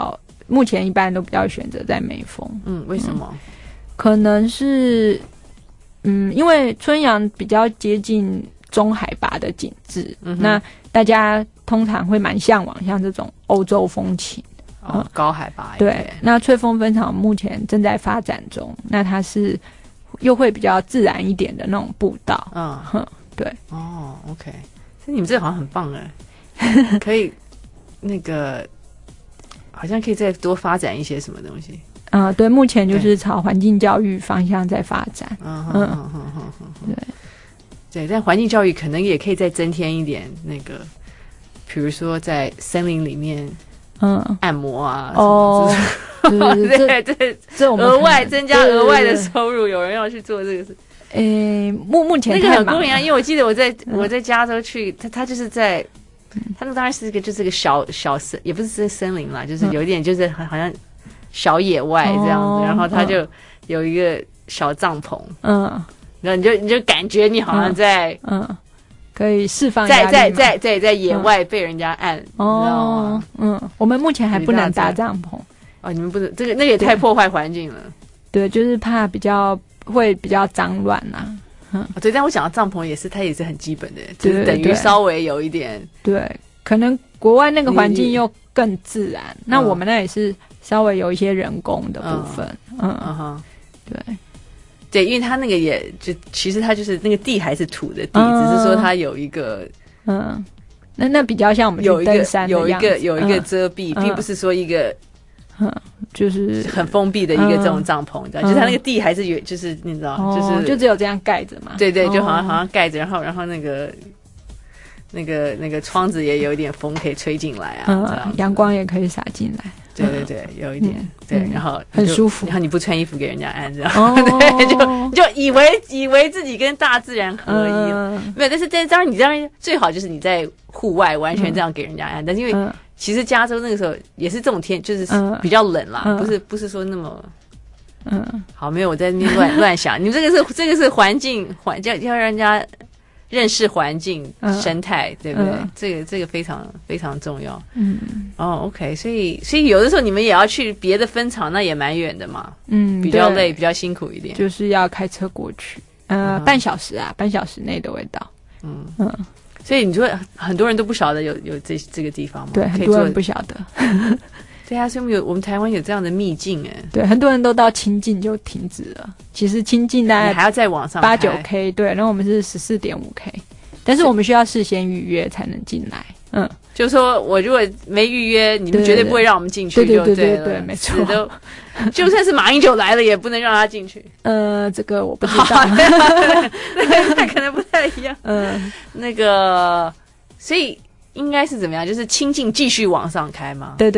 目前一般都比较选择在美丰。 为什么？ 可能是因为春阳比较接近中海拔的景致，那大家通常会蛮向往像这种欧洲风情。 高海拔。 对，那翠峰分场目前正在发展中，那它是又会比较自然一点的那种步道。对。 OK， 所以你们这个好像很棒哎，可以那个好像可以再多发展一些什么东西。 对，目前就是朝环境教育方向在发展。 对，但环境教育可能也可以再增添一点那个，比如说在森林里面。按摩啊，对，这我们额外增加额外的收入，有人要去做这个事。 目前那个很过瘾啊，因为我记得我在加州去，他就是在，他那当然是就是个小森，也不是森林啦，就是有一点就是好像小野外这样子，然后他就有一个小帐篷，然后你就感觉你好像在可以释放压力在野外被人家按，你知道吗？ 我们目前还不能搭帐篷。 你们不能，那个也太破坏环境了。 对，就是怕会比较脏乱啦。 对，但我讲的帐篷它也是很基本的，就是等于稍微有一点。 对，可能国外那个环境又更自然，那我们那也是稍微有一些人工的部分。对。 对，因为它那个其实它就是那个地还是土的地，只是说它有一个那比较像我们去登山的样子， 有一个遮蔽，并不是说一个就是很封闭的一个这种帐篷，你知道，就是它那个地还是有，就是你知道， 就只有这样盖着嘛。 对，就好像盖着，然后那个窗子也有一点风可以吹进来啊， 阳光也可以洒进来。 对，有一点对，然后很舒服， 然后你不穿衣服给人家按，这样对，就以为自己跟大自然合一了，没有。但是当然最好就是你在户外完全这样给人家按，但是因为其实加州那个时候也是这种天，就是比较冷啦，不是说那么好，没有我在那边乱想，你们这个是环境要让人家认识环境生态，对不对？这个非常非常重要。OK， 所以有的时候你们也要去别的分场，那也蛮远的嘛。比较累，比较辛苦一点， 就是要开车过去。半小时内都会到。 所以你说很多人都不晓得有这个地方吗？ 对，很多人不晓得。 对啊，所以我们台湾有这样的秘境哎。 对，很多人都到清境就停止了。其实清境大概还要再往上 8-9K， 对，然后我们是14.5K， 但是我们需要事先预约才能进来。 就是说我如果没预约，你们绝对不会让我们进去， 对，没错。 就算是马英九来了，也不能让他进去。 这个我不知道， 那可能不太一样。那个，所以。应该是怎么样？就是清境继续往上开吗？ 对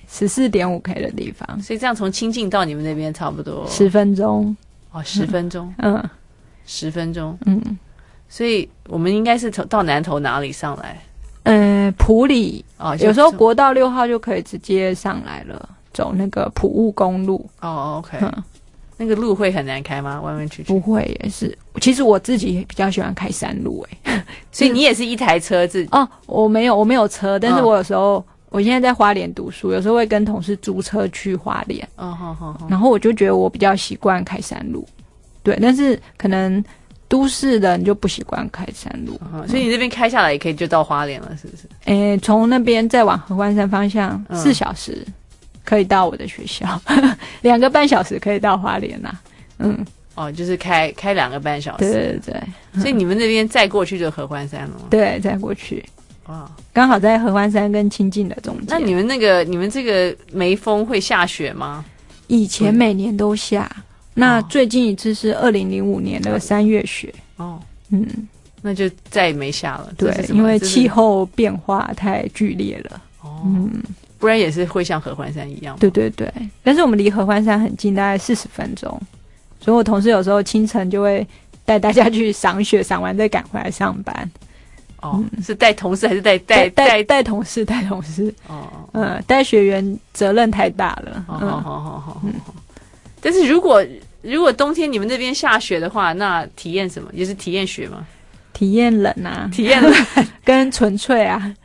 ，14.5K 的地方， 所以这样从清境到你们那边差不多 10分钟。 10分钟，10分钟。所以我们应该是到南投哪里上来？ 埔里有时候国道6号就可以直接上来了，走那个埔务公路。 OK。那个路会很难开吗？弯弯曲曲？ 不会，也是。其实我自己比较喜欢开山路， 所以你也是一台车自己？ 我没有车，但是我有时候，我现在在花莲读书，有时候会跟同事租车去花莲。然后我就觉得我比较习惯开山路，对，但是可能都市人就不习惯开山路， 所以你这边开下来也可以就到花莲了，是不是？ 从那边再往合欢山方向4小时。可以到我的学校，2个半小时可以到花莲啦。 就是开2个半小时。 对。 所以你们那边再过去就合欢山了吗？ 对，再过去。刚好在合欢山跟清境的中间。 那你们这个梅峰会下雪吗？ 以前每年都下，那最近一次是2005年的3月雪。 那就再也没下了。 对，因为气候变化太剧烈了。 不然也是会像合欢山一样。 对，但是我们离合欢山很近，大概40分钟，所以我同事有时候清晨就会带大家去赏雪，赏完再赶回来上班。 是带同事还是带同事？带学员责任太大了。 好。但是如果冬天你们那边下雪的话，那体验什么？也是体验雪吗？ 体验冷啊， 体验冷跟纯粹啊。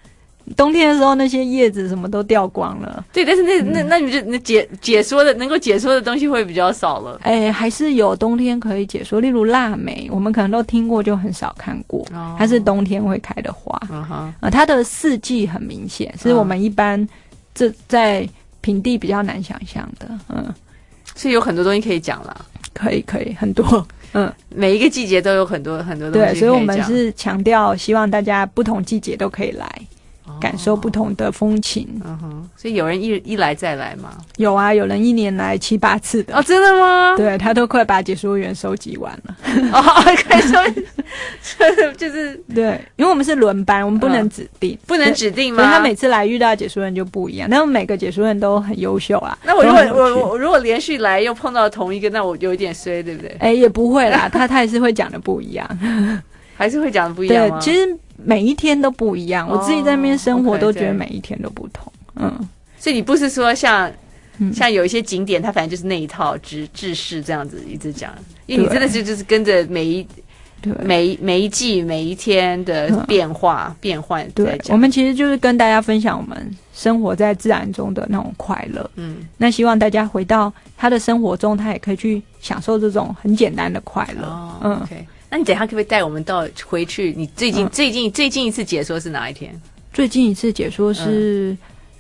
冬天的时候那些叶子什么都掉光了。 对，但是那你们就解说的能够解说的东西会比较少了。 还是有冬天可以解说，例如腊梅，我们可能都听过，就很少看过。它是冬天会开的花，它的四季很明显，是我们一般在平地比较难想象的。 所以有很多东西可以讲了。 可以很多。 每一个季节都有很多很多东西可以讲。 对，所以我们是强调希望大家不同季节都可以来。感受不同的风情。 所以有人一来再来吗？ 有啊，有人1年来7、8次的。 真的吗？ 对，他都快把解说员收集完了。 快收，就是对，因为我们是轮班，我们不能指定， 不能指定吗？ 所以他每次来遇到解说员就不一样，但是每个解说员都很优秀啊。 那我如果连续来又碰到同一个，那我有一点衰，对不对？ 也不会啦，他还是会讲的不一样。 还是会讲的不一样吗？ 对，其实每一天都不一样。我自己在那边生活都觉得每一天都不同。 所以你不是说像有一些景点，它反正就是那一套制式这样子一直讲，因为你真的是就是跟着每一季每一天的变换在讲。 我们其实就是跟大家分享我们生活在自然中的那种快乐。那希望大家回到他的生活中，他也可以去享受这种很简单的快乐。 OK。那你等一下可不可以带我们回去？你最近一次解说是哪一天？ 最近一次解说是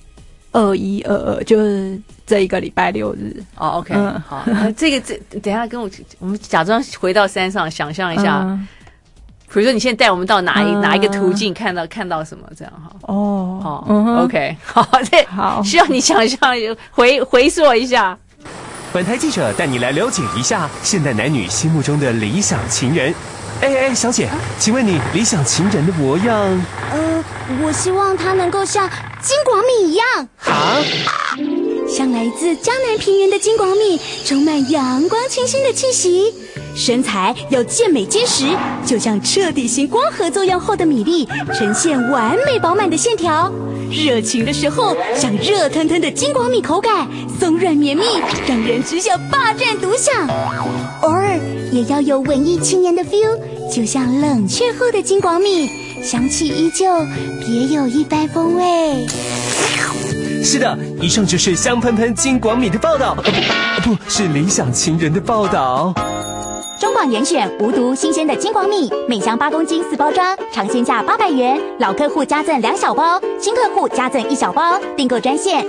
2122，就是这一个礼拜6日。 OK，好，等一下我们假装回到山上，想象一下，比如说你现在带我们到哪一个途径看到什么这样哈？OK， 好，需要你想象回溯一下。 本台记者带你来了解一下现代男女心目中的理想情人。小姐，请问你理想情人的模样？ 我希望他能够像金广米一样。像来自江南平原的金广米，充满阳光清新的气息。身材要健美结实，就像彻底型光合作用后的米粒，呈现完美饱满的线条。热情的时候，像热腾腾的金广米口感，松软绵密，让人只想霸占独享。偶尔也要有文艺青年的 feel， 就像冷却后的金广米，香气依旧，别有一番风味。 是的，以上就是香喷喷金广米的报道，不是理想情人的报道。 中广严选无毒新鲜的金广米，每箱8公斤4包装，尝鲜价800元，老客户加赠2小包，新客户加赠1小包，订购专线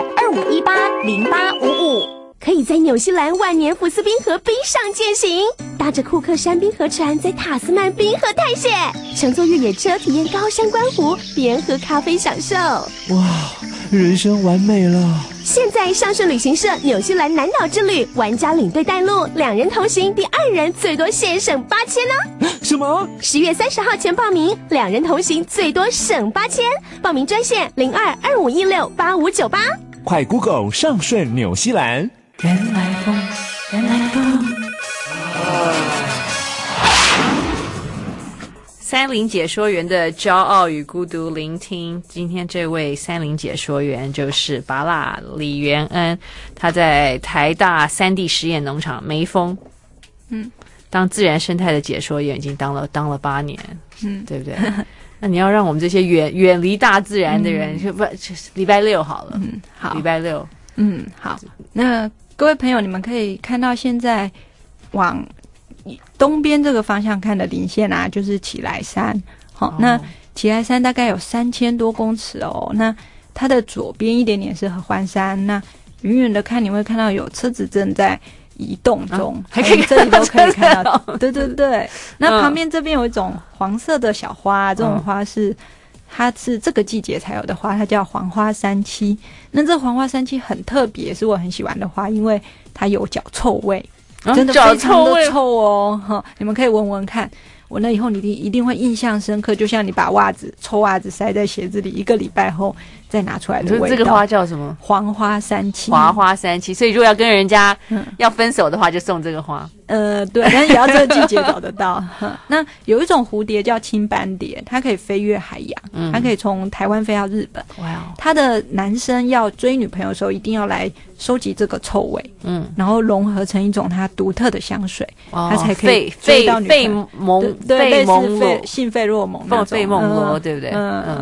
0225180855。可以在纽西兰万年福斯冰河冰上践行，搭着库克山冰河船在塔斯曼冰河探险，乘坐越野车体验高山观湖，边喝咖啡享受。 哇，人生完美了！ 现在上顺旅行社纽西兰南岛之旅，玩家领队带路，2人同行，第2人最多现省8000呢。 什么 ？10月30号前报名，2人同行最多省8000。报名专线0225168598。 快 Google 上顺纽西兰。 原来风，原来风。 山林解说员的骄傲与孤独聆听，今天这位山林解说员就是芭乐李元恩，他在台大3地实验农场梅峰，当自然生态的解说员已经当了8年，对不对？那你要让我们这些远离大自然的人，礼拜6好了，好，礼拜6， 好，那各位朋友，你们可以看到现在往东边这个方向看的林线啊，就是奇来山。那奇来山大概有3000多公尺哦。那它的左边一点点是合欢山。那远远的看，你会看到有车子正在移动中， 还可以这里都可以看到。对对对。那旁边这边有一种黄色的小花，这种花它是这个季节才有的花，它叫黄花37。那这黄花37很特别，是我很喜欢的花，因为它有脚臭味，真的非常的臭哦。你们可以闻闻看，闻了以后你一定会印象深刻，就像你把臭袜子塞在鞋子里1个礼拜后再拿出来的味道。 这个花叫什么？ 黄花37。 黄花37。所以如果要跟人家要分手的话，就送这个花。 对，但也要这个季节找得到。那有一种蝴蝶叫青斑蝶，它可以飞越海洋，它可以从台湾飞到日本。它的男生要追女朋友的时候，一定要来收集这个臭味，然后融合成一种它独特的香水，它才可以追到女朋友。 费蒙罗， 性费洛蒙， 费蒙罗，对不对？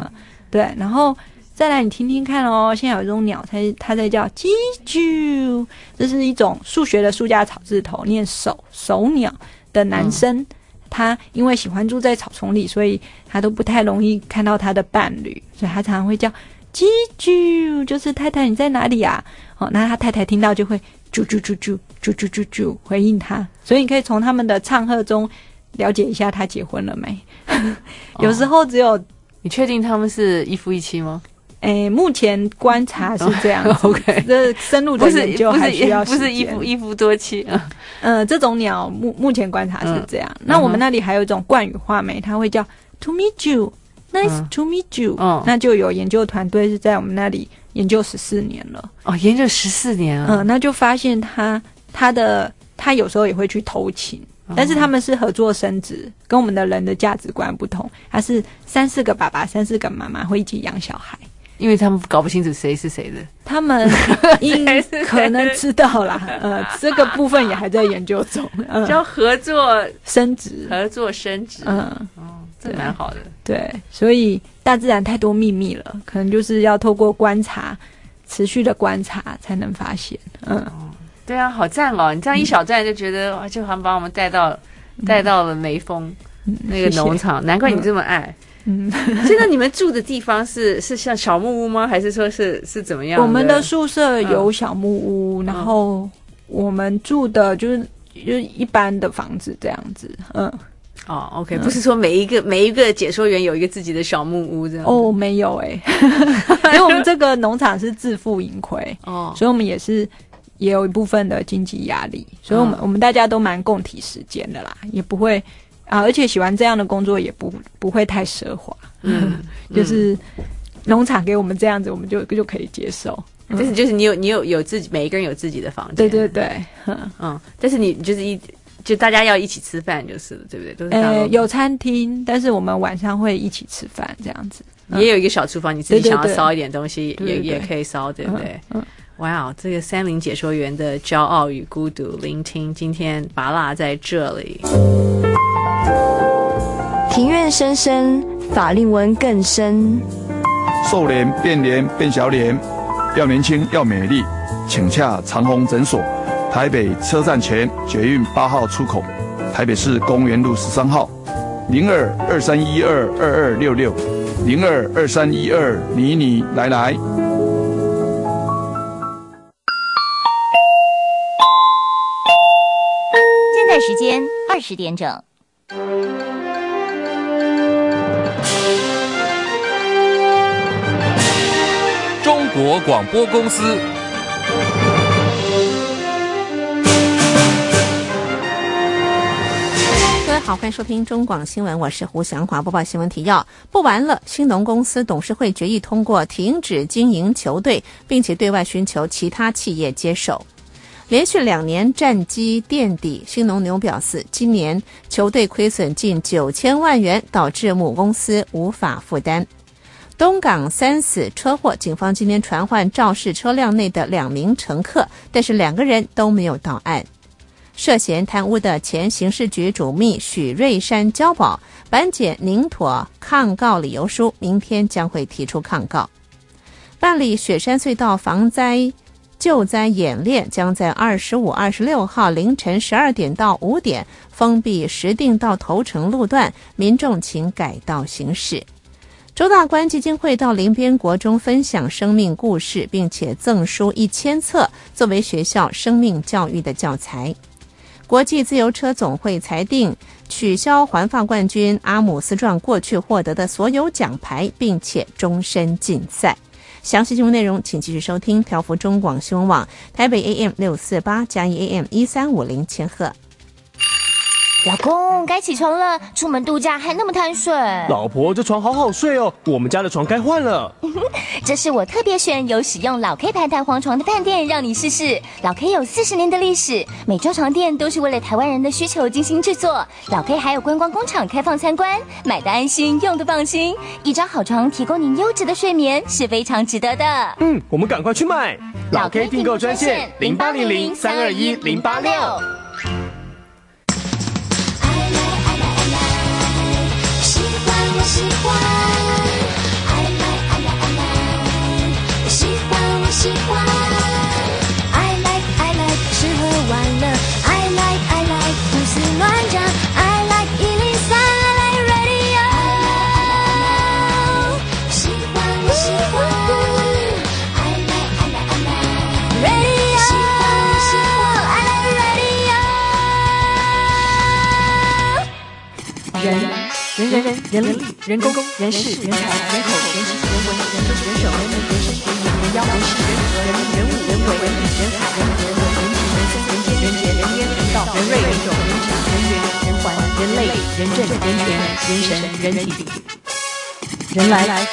对，然后再来你听听看哦，现在有一种鸟它在叫叽啾，这是一种数学的数加草字头念手鸟的男生，他因为喜欢住在草丛里，所以他都不太容易看到他的伴侣，所以他常常会叫叽啾，就是太太你在哪里啊？那他太太听到就会啾啾啾啾啾啾啾啾回应他，所以你可以从他们的唱和中了解一下他结婚了没。有时候只有你确定他们是一夫一妻吗？ 目前观察是这样子。 OK， 这深入的研究还需要时间， 不是一夫多妻。 这种鸟目前观察是这样。那我们那里还有一种冠语画眉，它会叫 to meet you。Nice to meet you。那就有研究团队是在我们那里研究14年了。 研究14年啊。 那就发现他有时候也会去偷情，但是他们是合作生殖，跟我们的人的价值观不同。他是3-4个爸爸、3-4个妈妈会一起养小孩， 因为他们搞不清楚谁是谁的。 他们可能知道啦，这个部分也还在研究中。 叫合作生殖。 这蛮好的。 对，所以大自然太多秘密了，可能就是要透过观察，持续的观察才能发现。 对啊，好赞哦！你这样一小站就觉得哇，就好像把我们带到了梅峰那个农场，谢谢。难怪你这么爱。现在你们住的地方是像小木屋吗？还是说是怎么样的？ 我们的宿舍有小木屋，然后我们住的就是一般的房子这样子。 OK， 不是说每一个解说员有一个自己的小木屋这样。 没有因为我们这个农场是自负盈亏，所以我们也有一部分的经济压力，所以我们大家都蛮共体时间的啦，也不会而且喜欢这样的工作也不会太奢华，就是农场给我们这样子，我们就可以接受。 就是你有自己，每一个人有自己的房间。 对， 但是你就大家要一起吃饭就是了，对不对？都是有餐厅，但是我们晚上会一起吃饭这样子。 也有一个小厨房，你自己想要烧一点东西也可以烧，对不对？哇，这个山林解说员的骄傲与孤独，聆听今天拔蜡在这里。 庭院深深，法令纹更深。 瘦脸变脸变小脸，要年轻要美丽，请洽长虹诊所。台北车站前捷运8号出口，台北市公园路13号，02-2312-2266，02-2312你来。 现在时间20点整。 中国广播公司。 好，欢迎收听中广新闻，我是胡祥华。播报新闻提要：不玩了，兴农公司董事会决议通过停止经营球队，并且对外寻求其他企业接手。连续2年战绩垫底，兴农牛表示，今年球队亏损近9000万元，导致母公司无法负担。东港3死车祸，警方今天传唤肇事车辆内的2名乘客，但是2个人都没有到案。涉嫌贪污的前刑事局主秘许瑞山交保，板检宁妥抗告理由书，明天将会提出抗告。办理雪山隧道防灾救灾演练将在25、26号凌晨12点到5点封闭石碇到头城路段，民众请改道行驶。周大观基金会到林边国中分享生命故事，并且赠书1000册作为学校生命教育的教材。国际自由车总会裁定取消环法冠军阿姆斯壮过去获得的所有奖牌，并且终身禁赛。详细新闻内容请继续收听调幅中广新闻网台北 AM648嘉义 AM1350千赫。 老公，该起床了，出门度假还那么贪睡。 老婆，这床好好睡哦，我们家的床该换了。 这是我特别选有使用老 K 牌弹簧床的饭店，让你试试。老 K 有40年的历史，每周床垫都是为了台湾人的需求精心制作。老 K 还有观光工厂开放参观，买的安心，用的放心。一张好床提供您优质的睡眠，是非常值得的。 我们赶快去买。 老 K 订购专线0800-321-086。喜欢，爱喜欢。I like 吃喝玩乐 I like 胡思乱想 I like 103 I like radio 喜欢我喜欢 I like radio 喜欢我喜欢 I like radio 人力人工人事人才人口人情人文人政人手人民人事人民人妖人事人和人物人为人海人和人文人情人生人间人杰人烟人道人瑞人种人产人缘人环人类人政人权人神人体人来。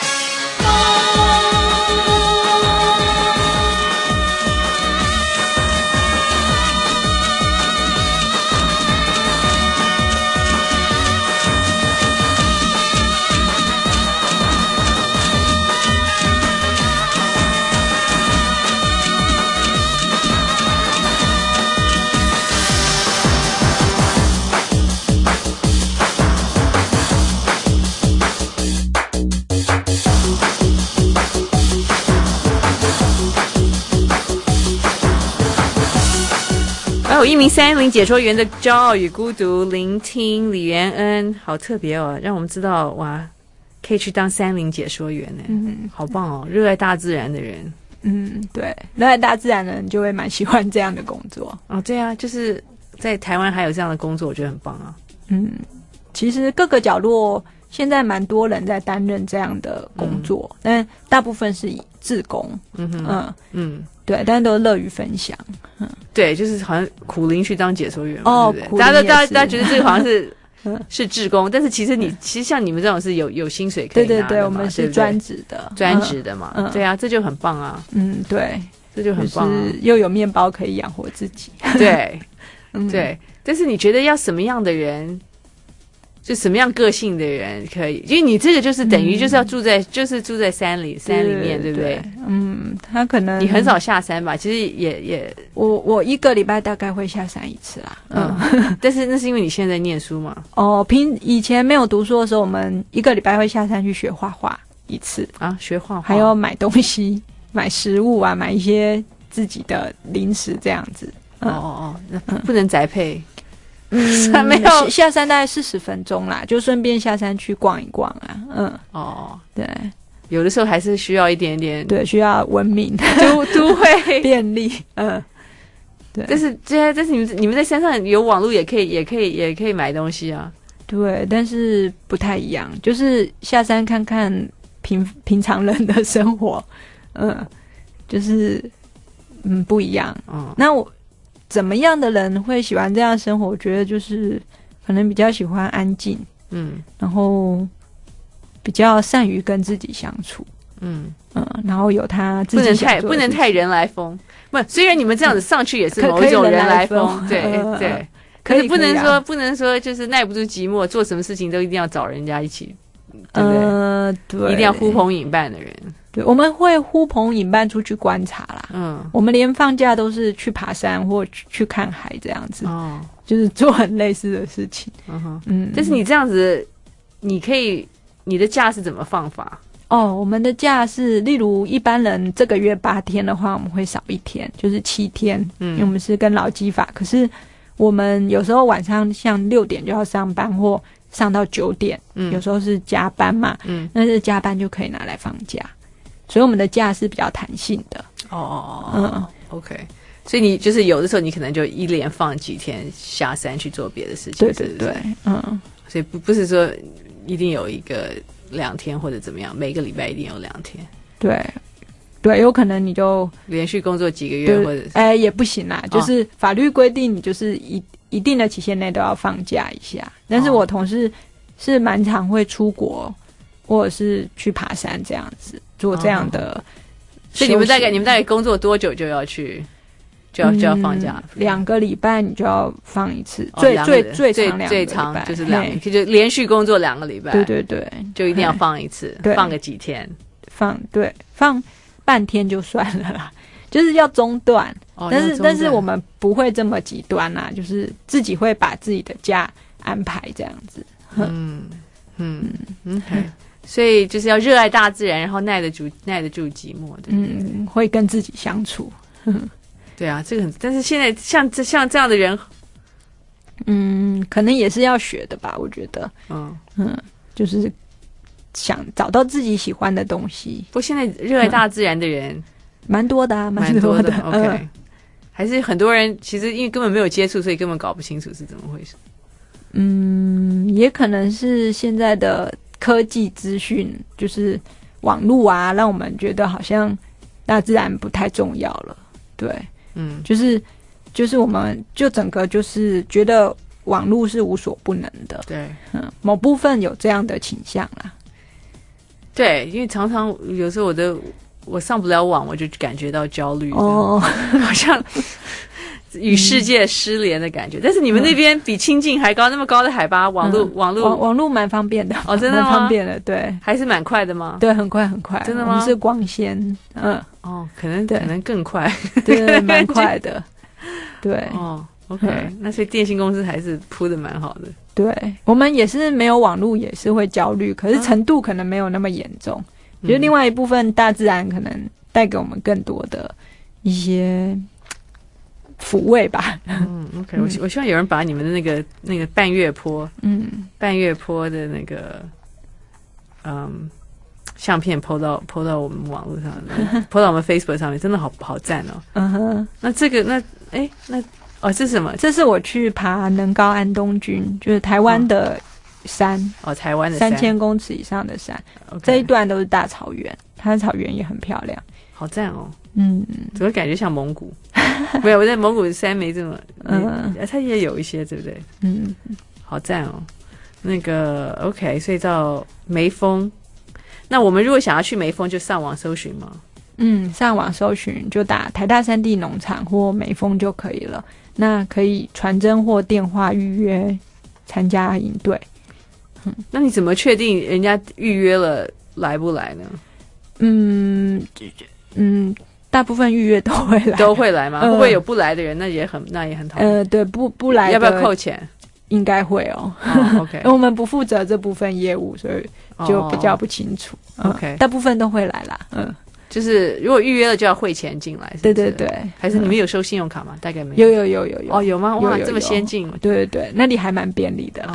有一名310解说员的骄傲与孤独，聆听李元恩，好特别哦，让我们知道哇，可以去当310解说员呢，好棒哦，热爱大自然的人， 对，热爱大自然的人就会蛮喜欢这样的工作哦，对啊，就是在台湾还有这样的工作，我觉得很棒啊， 其实各个角落现在蛮多人在担任这样的工作，但大部分是以志工，对，但都乐于分享。 对，就是好像苦林去当解说员嘛，对不对？大家觉得这个好像是是志工，但是其实像你们这种是有薪水可以拿的嘛， 对，我们是专职的嘛，对啊，这就很棒啊。 对， 这就很棒啊， 就是又有面包可以养活自己。 对，对。但是你觉得要什么样的人？就什么样个性的人可以？因为你这个就是等于就是要住在山里面，对不对？ 他可能你很少下山吧？其实也我1个礼拜大概会下山1次啦。 但是那是因为你现在念书嘛？ 哦，以前没有读书的时候，我们1个礼拜会下山去学画画1次啊，学画画， 还有买东西、买食物啊，买一些自己的零食这样子。 那不能宅配。没有下山大概40分钟啦，就顺便下山去逛一逛啊。对， 有的时候还是需要一点点， 对，需要文明都会便利，对。 但是你们在山上有网络也可以买东西啊。 对，但是不太一样，就是下山看看平常人的生活，就是不一样。那我。怎么样的人会喜欢这样的生活？我觉得就是可能比较喜欢安静，然后比较善于跟自己相处，然后有他自己不能太人来疯。不，虽然你们这样子上去也是某一种人来疯，对，可是不能说就是耐不住寂寞，做什么事情都一定要找人家一起，对不对？对，一定要呼朋引伴的人。 对，我们会呼朋引伴出去观察啦。我们连放假都是去爬山或去看海这样子。就是做很类似的事情。 但是你这样子，你的假是怎么放法？ 我们的假是，例如一般人这个月8天的话，我们会少1天，就是7天。因为我们是跟劳基法，可是我们有时候晚上像6点就要上班，或上到9点，有时候是加班嘛，但是加班就可以拿来放假。所以我们的假是比较弹性的。 OK， 所以你就是有的时候你可能就一连放几天下山去做别的事情。 对， 所以不是说一定有一个2天或者怎么样，每个礼拜一定有2天。 对，有可能你就连续工作几个月，或者是也不行啦，就是法律规定你就是一定的期限内都要放假一下。但是我同事是蛮常会出国，或者是去爬山这样子。做这样的， 所以你们大概工作多久就要放假 ？2个礼拜你就要放1次，最长2个礼拜， 就是2个，就连续工作2个礼拜。 对， 就一定要放1次，放个几天， 放半天就算了啦，就是要中断。但是我们不会这么极端啦，就是自己会把自己的假安排这样子。 所以就是要热爱大自然，然后耐得住寂寞的。 会跟自己相处。 对啊，这个很，但是现在像这样的人， 可能也是要学的吧，我觉得。就是想找到自己喜欢的东西。 不过现在热爱大自然的人蛮多的啊，蛮多的。 OK，还是很多人其实因为根本没有接触，所以根本搞不清楚是怎么回事。 也可能是现在的科技资讯，就是网络啊，让我们觉得好像大自然不太重要了。对，就是我们就整个就是觉得网络是无所不能的。 对， 某部分有这样的倾向啦。 对，因为常常有时候我上不了网，我就感觉到焦虑，好像与世界失联的感觉。但是你们那边比清境还高，那么高的海拔，网络蛮方便的。 真的吗？ 蛮方便的，对， 还是蛮快的吗？ 对，很快很快。 真的吗？ 我们是光纤， 可能更快， 对，蛮快的，对。 OK，那所以电信公司还是铺的蛮好的。 对，我们也是没有网络，也是会焦虑，可是程度可能没有那么严重。就另外一部分，大自然可能带给我们更多的一些抚慰吧。 OK， 我希望有人把你们的那个半月坡，半月坡的那个相片 po 到我们网络上，po 到我们 Facebook 上面，真的好赞哦。那这个这是什么？ 这是我去爬能高安东军，就是台湾的山。 台湾的山 3000公尺以上的山。这一段都是大草原，它的草原也很漂亮。 好赞哦。怎么感觉像蒙古？没有，我在蒙古山没这么，它也有一些，对不对？好赞哦。那个 OK， 所以到梅峰，那我们如果想要去梅峰，就上网搜寻吗？ 上网搜寻就打台大山地农场或梅峰就可以了。那可以传真或电话预约参加营队。 那你怎么确定人家预约了来不来呢？ 大部分预约都会来吗？会不会有不来的人？那也很讨厌。 对，不来的要不要扣钱？ 应该会哦。 OK， 我们不负责这部分业务，所以就比较不清楚。 OK， 大部分都会来啦。 就是如果预约了就要汇钱进来，是不是？ 对， 还是你们有收信用卡吗？大概没有。 有。 有吗？哇，这么先进。 对，那里还蛮便利的。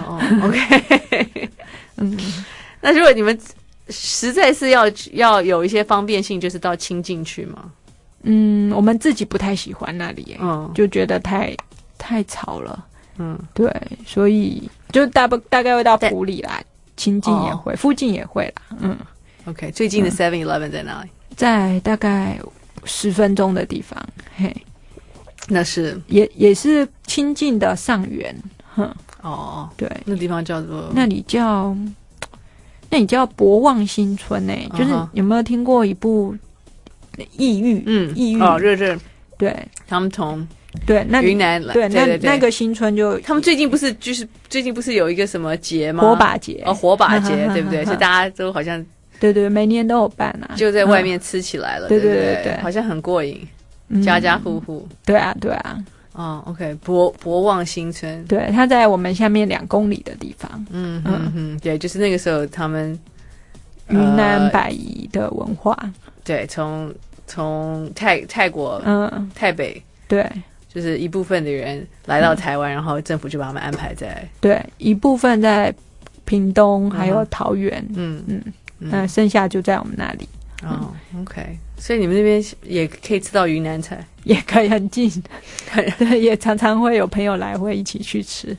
OK。那如果你们实在是要有一些方便性，就是到清境去吗？ 我们自己不太喜欢那里，就觉得太吵了。对，所以就大概会到埔里啦，清境也会，附近也会啦。 OK， 最近的 7-Eleven 在哪里？ 在大概10分钟的地方。嘿， 那是也是清境的上元。对， 那地方叫做那里叫博望新村就是有没有听过一部异域？异域热对， 他们从那云南来， 对，那个新村就他们最近不是有一个什么节吗？ 火把节火把节对不对？所以大家都好像对，每年都有办啊， 就在外面吃起来了， 对， 好像很过瘾，家家户户。对啊。OK， 博望新村， 对，它在我们下面2公里的地方。 对，就是那个时候他们云南百夷的文化， 对，从泰国泰北， 对， 就是一部分的人来到台湾，然后政府就把他们安排在一部分在屏东，还有桃园，剩下就在我们那里。 OK， 所以你们那边也可以吃到云南菜， 也可以很近，对，也常常会有朋友来，会一起去吃。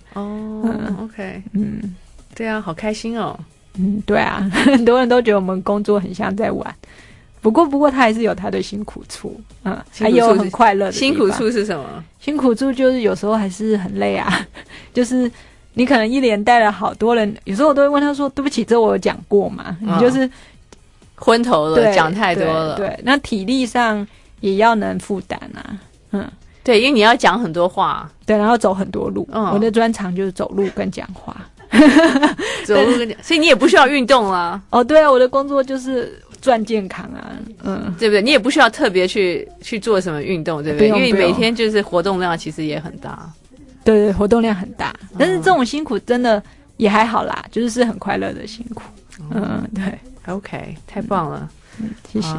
OK，对啊，好开心哦。 对啊，很多人都觉得我们工作很像在玩，不过他还是有他的辛苦处，还有很快乐的地方。 辛苦处是什么？ 辛苦处就是有时候还是很累啊，就是你可能一连带了好多人，有时候我都会问他说：“对不起，这我有讲过吗？”你就是昏头了，讲太多了。 对，那体力上也要能负担啊。 对，因为你要讲很多话， 对，然后走很多路。我的专长就是走路跟讲话。 走路跟讲，所以你也不需要运动啦。 对啊，我的工作就是赚健康啊。 对不对？你也不需要特别去做什么运动，对不对？因为每天就是活动量其实也很大。 对，活动量很大，但是这种辛苦真的也还好啦，就是很快乐的辛苦。 对 ，OK， 太棒了， 谢谢。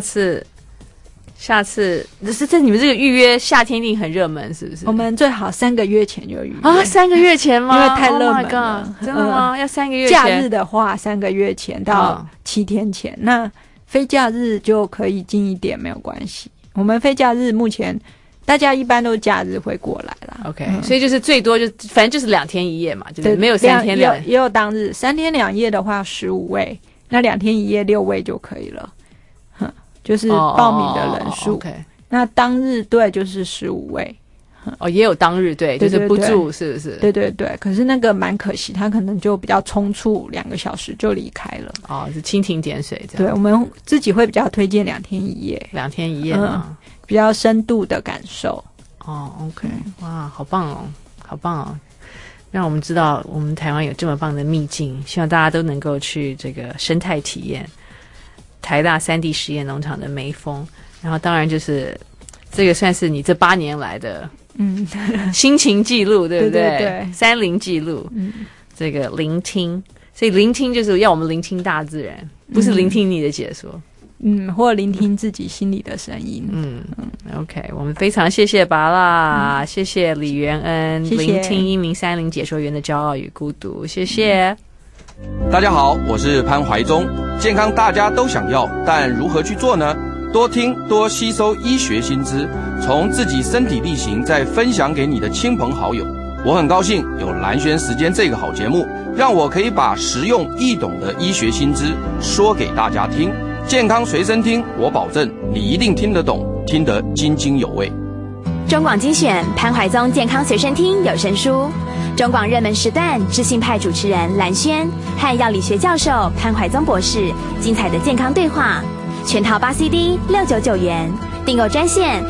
下次这你们这个预约夏天一定很热门，是不是？ 我们最好3个月前就预约啊，3个月前吗？ 因为太热门了。 Oh my god， 真的吗？要3个月前？ 假日的话，3个月前到7天前。那非假日就可以近一点，没有关系。我们非假日目前大家一般都假日会过来啦。 OK，所以就是最多就反正就是2天1夜嘛，对，没有3天2夜， 也有当日3天2夜的话15位，那2天1夜6位就可以了。就是报名的人数。 OK， 那当日队就是15位。 也有当日队，就是不住，是不是？ 对对对，可是那个蛮可惜，他可能就比较匆促，2个小时就离开了。 是蜻蜓点水这样。 对，我们自己会比较推荐2天1夜 ，2天1夜嘛， 比较深度的感受。 OK， 哇，好棒哦，好棒哦！让我们知道我们台湾有这么棒的秘境，希望大家都能够去这个生态体验台大3D实验农场的梅峰，然后当然就是这个算是你这8年来的心情记录，对不对？对对对，山林记录，这个聆听，所以聆听就是要我们聆听大自然，不是聆听你的解说， 或聆听自己心里的声音。 OK， 我们非常谢谢拔蜡，谢谢李元恩， 谢谢聆听1名山林解说员的骄傲与孤独，谢谢。 大家好，我是潘怀忠。健康大家都想要，但如何去做呢？多听多吸收医学新知，从自己身体力行，再分享给你的亲朋好友。我很高兴有蓝轩时间这个好节目，让我可以把实用易懂的医学新知说给大家听。健康随身听，我保证你一定听得懂，听得津津有味。 中广精选潘怀宗健康随身听有声书，中广热门时段知性派主持人蓝轩和药理学教授潘怀宗博士精彩的健康对话，全套8 CD 699元，订购专线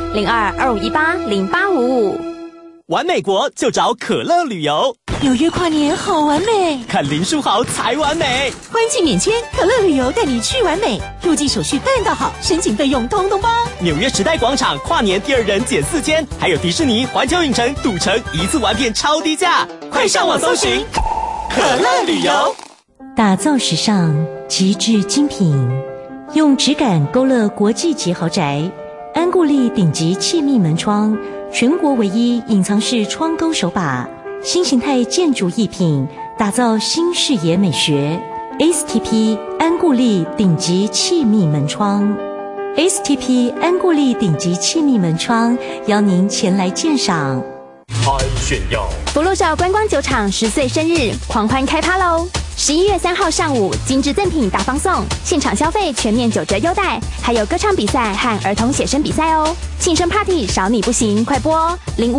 0225180855。 玩美国就找可乐旅游， 纽约跨年好完美， 看林书豪才完美。 欢庆免签，可乐旅游带你去完美，入境手续办到好，申请费用通通包。 纽约时代广场跨年第2人减4000，还有迪士尼、环球影城、赌城一次玩遍超低价，快上网搜寻可乐旅游。 打造时尚，极致精品，用质感勾勒国际级豪宅。安固力顶级气密门窗，全国唯一隐藏式窗钩手把，新形态建筑艺品，打造新视野美学。STP 安固力顶级气密门窗 ，STP 安固力顶级气密门窗，邀您前来鉴赏。 安炫耀福禄寿观光酒厂10岁生日狂欢开趴喽！11月3号上午，精致赠品大放送，现场消费全面9折优待，还有歌唱比赛和儿童写生比赛哦！庆生 Party 少你不行，快拨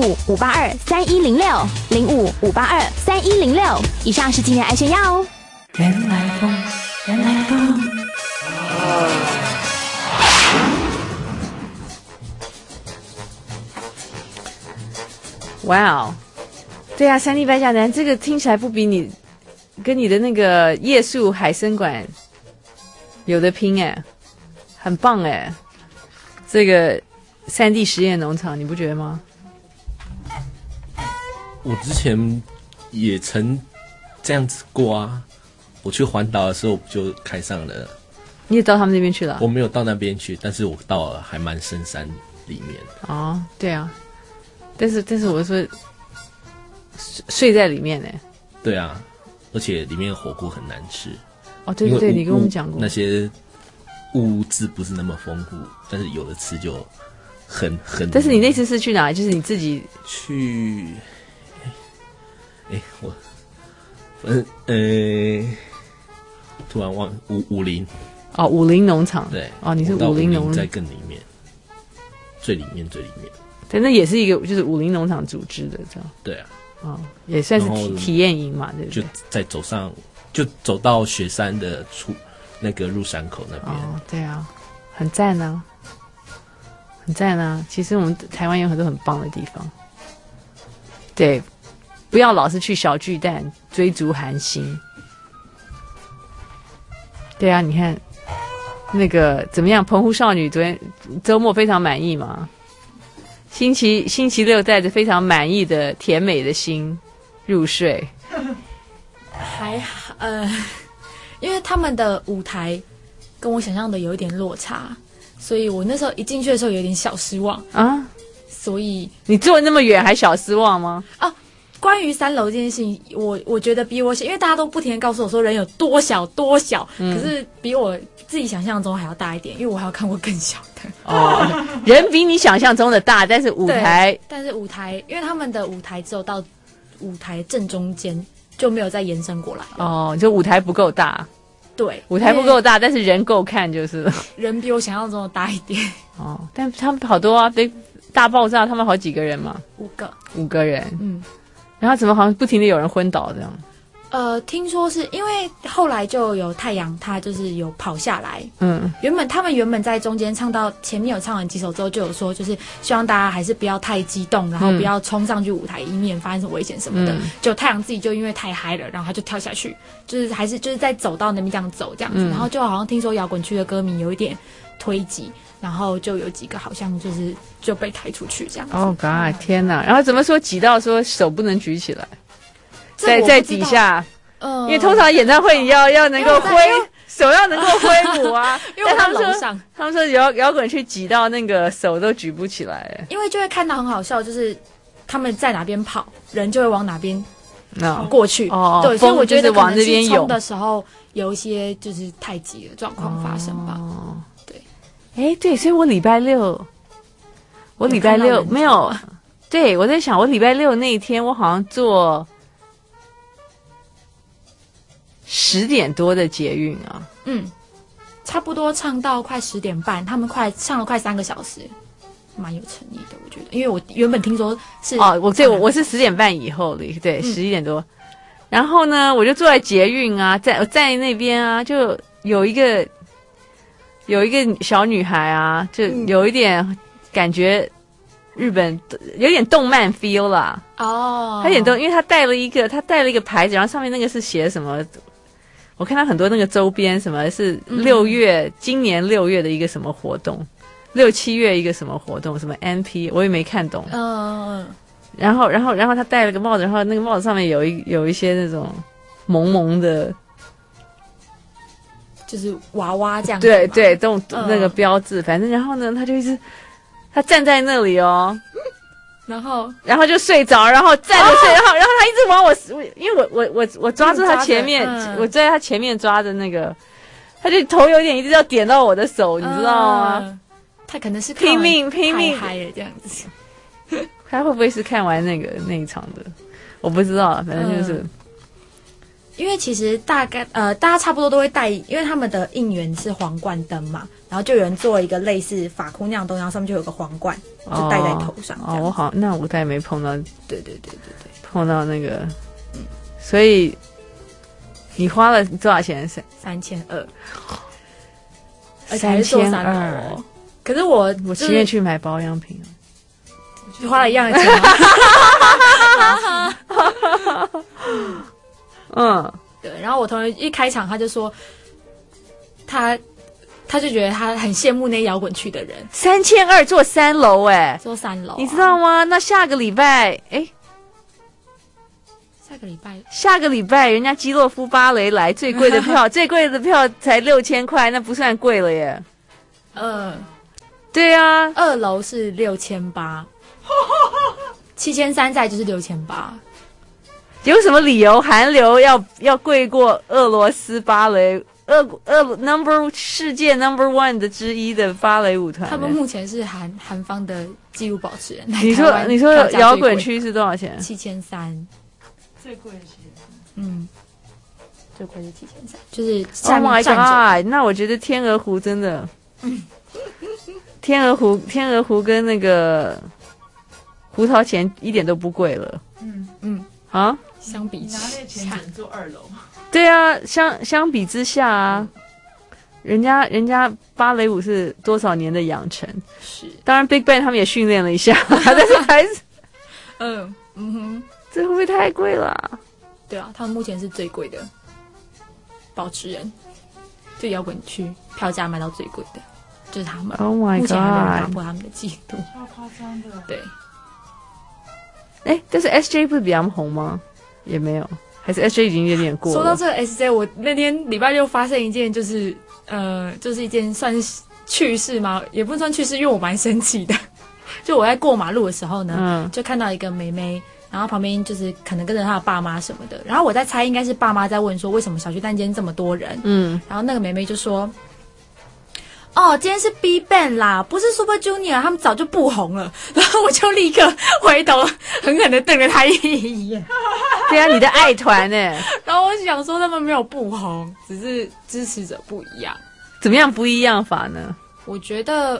05-582-3106 05-582-3106。以上是今天爱炫耀哦。 原来风，原来风。 哇哦，对啊，3D白甲男这个听起来不比你跟你的那个夜宿海参馆有得拼哎，很棒哎，这个3D实验农场你不觉得吗？ 我之前也曾这样子过啊，我去环岛的时候就开上了。 你也到他们那边去了？ 我没有到那边去，但是我到了还蛮深山里面。 哦，对啊，但是我说睡在里面呢。 对啊，而且里面火锅很难吃。 哦，对对对，你跟我们讲过那些物质不是那么丰富，但是有的吃就很。 但是你那次是去哪里？就是你自己去？我突然忘武陵。 哦，武陵农场。 对。 哦，你是武陵农场在更里面，最里面。 对，那也是一个就是武陵农场组织的这样。 对啊。 哦，也算是体验营嘛，对不对？ 就再走到雪山的那个入山口那边。 哦，对啊，很赞啊，很赞啊！其实我们台湾有很多很棒的地方。对，不要老是去小巨蛋追逐韩星。对啊，你看那个怎么样？澎湖少女昨天周末非常满意嘛。星期六带着非常满意的甜美的心入睡， 还好， 因为他们的舞台跟我想象的有一点落差，所以我那时候一进去的时候有点小失望啊。 所以你坐那么远还小失望吗？ 啊，关于3楼这件事情，我觉得比我想，因为大家都不停的告诉我说人有多小多小，可是比我自己想象中还要大一点，因为我还有看过更小的。 哦，人比你想象中的大，但是舞台， 但是舞台，因为他们的舞台只有到舞台正中间，就没有再延伸过来。 哦，就舞台不够大。 对， 舞台不够大，但是人够看就是了。 人比我想象中的大一点。 哦，但他们好多啊，大爆炸，他们好几个人嘛，5个人，然后怎么好像不停的有人昏倒这样？ 听说是因为后来就有太阳，他就是有跑下来，他们原本在中间唱到前面有唱完几首之后，就有说就是希望大家还是不要太激动，然后不要冲上去舞台，以免发生什么危险什么的。就太阳自己就因为太嗨了，然后他就跳下去，就是还是就是在走到那边这样走这样子，然后就好像听说摇滚区的歌迷有一点推挤。然后就有几个好像就被抬出去这样子。 Oh God， 天哪！然后怎么说挤到说手不能举起来，在底下，因为通常演唱会你要能够手要能够挥舞啊。 因为他们楼上， 他们说摇滚区挤到那个手都举不起来。 因为就会看到很好笑，就是他们在哪边跑，人就会往哪边过去。对，所以我觉得可能是冲的时候有一些就是太挤的状况发生吧。 哎，对，所以我礼拜六没有，对，我在想，我礼拜六那一天，我好像坐10点多的捷运啊， 差不多唱到快10点半，他们唱了快3个小时，蛮有诚意的，我觉得，因为我原本听说是我是10点半以后的，对，11点多，然后呢，我就坐在捷运啊，在那边啊，就有一个小女孩啊，就有一点感觉日本有点动漫 feel 啦。哦，她有点因为她带了一个牌子，然后上面那个是写什么？我看到很多那个周边，什么是今年6月的一个什么活动，6、7月一个什么活动，什么 NP， 我也没看懂。然后她戴了个帽子，然后那个帽子上面有一些那种萌萌的。 就是娃娃这样子， 对，那个标志，反正然后呢，他站在那里哦，然后就睡着，然后站着睡，然后他一直往我，因为我抓住他前面，我在他前面抓着那个，他就头有点一直要点到我的手，你知道吗？ 他可能是拼命嗨了这样子， 他会不会是看完那一场的？我不知道，反正就是。 因为其实大家差不多都会带，因为他们的应援是皇冠灯嘛，然后就有人做一个类似发箍那样东西，然后上面就有个皇冠，就戴在头上。 那我大概没碰到。对，碰到那个，所以你花了多少钱 ？3200，而且还是坐3楼。可是我 7月去买保养品， 就花了一样的钱吗？对，然后我同学一开场他就说，他就觉得他很羡慕那摇滚区的人 ，3200坐3楼， 坐3楼， 你知道吗？那下个礼拜，下个礼拜人家基洛夫芭蕾来最贵的票，最贵的票才6000块，那不算贵了耶。对啊 ，2楼是6800， 7300再就是6800。 有什么理由韩流要贵过俄罗斯芭蕾世界 No.1 的之一的芭蕾舞团？ 他们目前是韩方的纪录保持人。 你说摇滚区是多少钱 ？7300， 最贵的最贵是7300，就是 Oh my God！ 那我觉得天鹅湖真的，天鹅湖跟那个胡桃钳一点都不贵了。啊。 相比之下， 拿那钱只能坐2楼。 对啊，相比之下啊，人家芭蕾舞是多少年的养成？是，当然 BigBang 他们也训练了一下，但是还是，这会不会太贵了？ 对啊，他们目前是最贵的保持人，就摇滚区票价卖到最贵的，就是他们。 Oh my God！ 目前还没有打破他们的记录， 超夸张的。 对。 但是 SJ 不是比他们红吗？也没有， 还是 SJ 已经有点过了？ 说到这个 SJ， 我那天礼拜六发生一件就是一件算是趣事吗？也不算趣事，因为我蛮生气的。就我在过马路的时候呢，就看到一个妹妹，然后旁边就是可能跟着她的爸妈什么的，然后我在猜应该是爸妈在问说为什么小巨蛋今天这么多人，然后那个妹妹就说。哦，今天是 BigBang 啦，不是 Super Junior， 他们早就不红了。然后我就立刻回头狠狠的瞪了他一眼。 对啊，你的爱团呢？ 然后我想说他们没有不红，只是支持者不一样。 怎么样不一样法呢？ 我觉得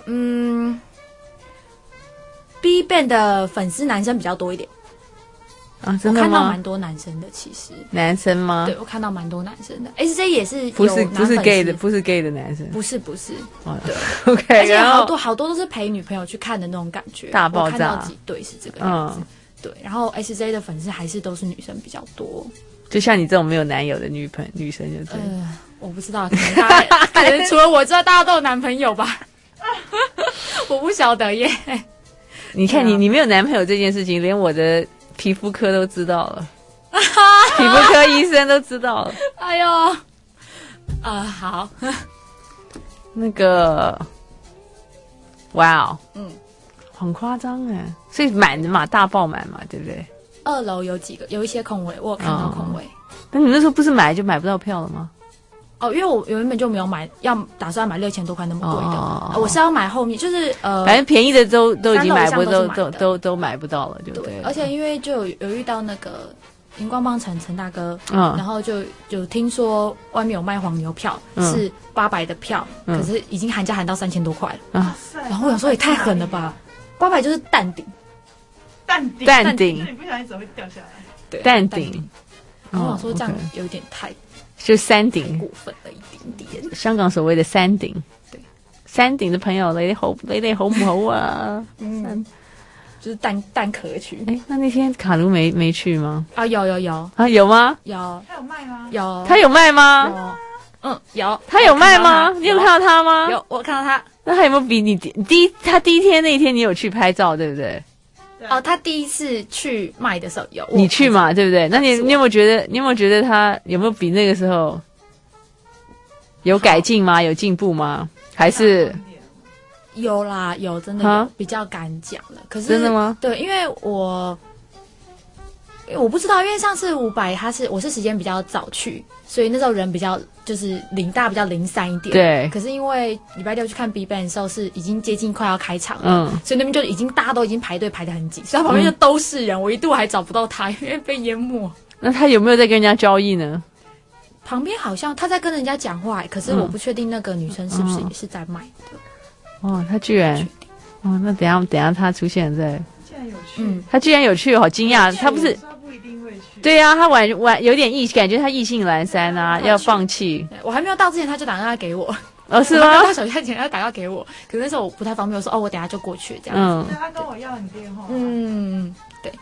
，BigBang 的粉丝男生比较多一点。 啊，真的吗？ 我看到蛮多男生的，其实男生吗？ 对，我看到蛮多男生的。SJ 也是有不是 gay 的，不是 gay 的男生， 不是。对 ，OK， 而且好多都是陪女朋友去看的那种感觉。 大爆炸， 我看到几对是这个样子。对，然后 SJ 的粉丝还是都是女生比较多。 就像你这种没有男友的女生就对。 我不知道，可能除了我知道，大家都有男朋友吧。我不晓得耶。 你看你没有男朋友这件事情，连我的皮肤科都知道了，皮肤科医生都知道了。 哎呦，好， 那个，哇哦，很夸张哎，所以满的嘛，大爆满嘛，对不对 ？2楼有一些空位，我有看到空位。 那你那时候不是买就买不到票了吗？ 因为我原本就没有买，打算买6000多块那么贵的，我是要买后面，就是反正便宜的都已经买不都买不到了，对不对？ 而且因为就有遇到那个荧光棒陈大哥，然后就有听说外面有卖黄牛票，是800的票，可是已经喊价喊到3000多块了啊！然后我想说也太狠了吧，800就是蛋顶， 你不小心怎么会掉下来？ 对， 蛋顶。 然后我想说这样有点太。 就山顶过分了一点点， 香港所谓的山顶， 对， 山顶的朋友你好唔好啊？ 就是蛋壳区。 那天卡卢没去吗？ 啊，有啊，有吗？ 有， 他有卖吗？ 有， 他有卖吗？ 有， 他有卖吗？你有看到他吗？ 有，我看到他。 那他有没有比你他第一天那一天你有去拍照，对不对？ 他第一次去卖的时候有你去嘛，对不对？那你有没有觉得他有没有比那个时候有改进吗？有进步吗？还是有啦，有真的有比较敢讲了。可是真的吗？ 对，因为我不知道，因为上次500我是时间比较早去，所以那时候人比较就是大家比较零散一点。 对。 可是因为礼拜六去看 BigBang 的时候是已经接近快要开场了，所以那边就大家都已经排队排得很挤，所以他旁边就都是人，我一度还找不到他，因为被淹没。 那他有没有在跟人家交易呢？ 旁边好像他在跟人家讲话，可是我不确定那个女生是不是也是在卖的。 他居然，那等一下他出现在， 竟然有趣， 他居然有趣，好惊讶，他不是。对呀，他晚有点感觉他意兴阑珊啊，要放弃。 我还没有到之前，他就打电话给我。 是吗？ 他手机前他打电话给我，可是那时候我不太方便，我说我等一下就过去这样子。他跟我要你电话。 对。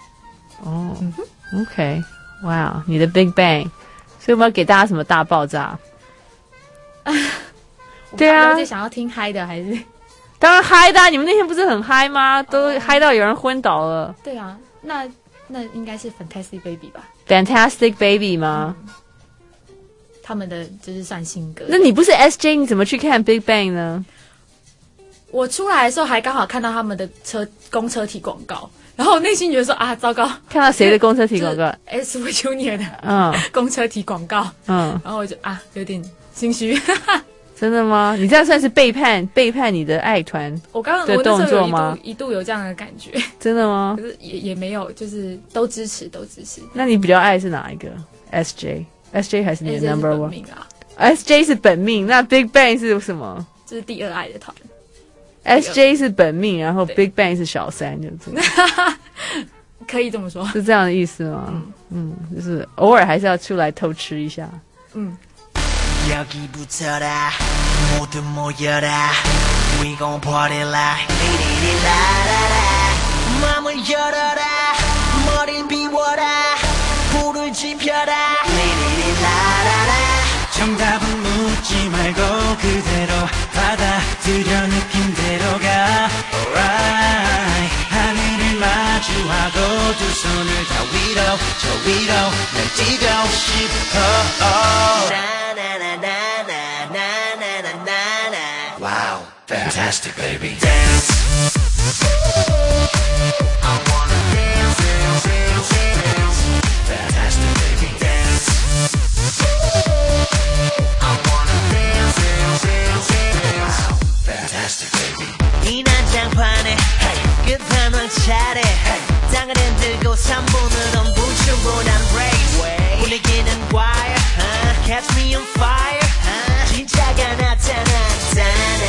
OK， 哇，你的 BigBang， 所以我们要给大家什么大爆炸？对啊， 最想要听嗨的还是？ 当然嗨的，你们那天不是很嗨吗？都嗨到有人昏倒了。 对啊，那应该是 Fantastic Baby 吧 ？Fantastic Baby 吗？ 他们的就是算新歌。 那你不是 SJ， 你怎么去看 BigBang 呢？ 我出来的时候还刚好看到他们的公车体广告，然后我内心觉得说糟糕， 看到谁的公车体广告 ？Super Junior 的公车体广告。然后我就有点心虚。 真的吗？你这样算是背叛你的爱团的动作吗？ 一度有这样的感觉。 真的吗？ 可是也没有，就是都支持。 那你比较爱是哪一个 ？SJ 还是你的 number one？ SJ 是本命，那 BigBang 是什么？ 这是第二爱的团。 SJ 是本命，然后 BigBang 是小三，就这样。 可以这么说， 是这样的意思吗？就是偶尔还是要出来偷吃一下。 여기부터다 모두 모여라 We gon' party like 리리리라라라 맘을 열어라 머리를 비워라 불을 지펴라 리리리라라라 정답은 묻지 말고 그대로 받아들여 느낌대로 가 Alright 하늘을 마주하고 두 손을 다 위로 저 위로 날 뛰고 싶어 나나나나나나나나나 Wow, fantastic baby Dance I wanna dance, dance, dance, dance Fantastic baby dance I wanna dance, dance, dance, dance Wow, fantastic baby 이 난장판에 끝판왕 차례 땅을 흔들고 3분으론 부충분한 race 분위기는 wire Catch me on fire 진짜가 나타났다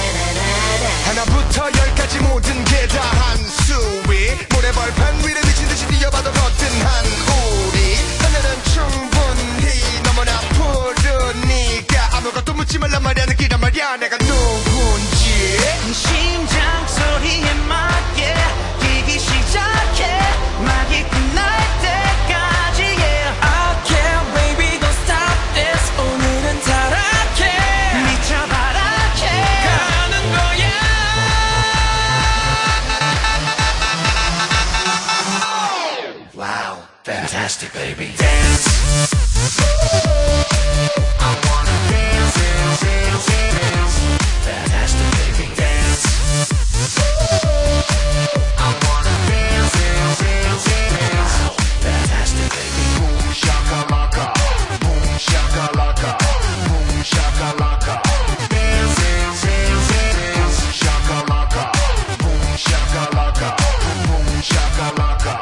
하나부터 열까지 모든 게 다 한 수위 모래벌판 위를 미친듯이 뛰어봐도 거뜬한 우리 하늘은 충분히 너무나 푸르니까 아무것도 묻지 말란 말이야 느끼란 말이야 내가 누군지 심장 소리에 맞게 뛰기 시작해 막이 끝날 때까지 yeah. Okay baby don't stop this 오늘은 타락해 미쳐 바라게 가는 거야 Wow, fantastic baby dance I wanna dance, dance, dance, dance Fantastic baby dance I wanna dance, dance, dance, dance Wow, fantastic baby Boom shakalaka Boom shakalaka Boom shakalaka Dance, dance, dance, dance Shakalaka Boom shakalaka Boom shakalaka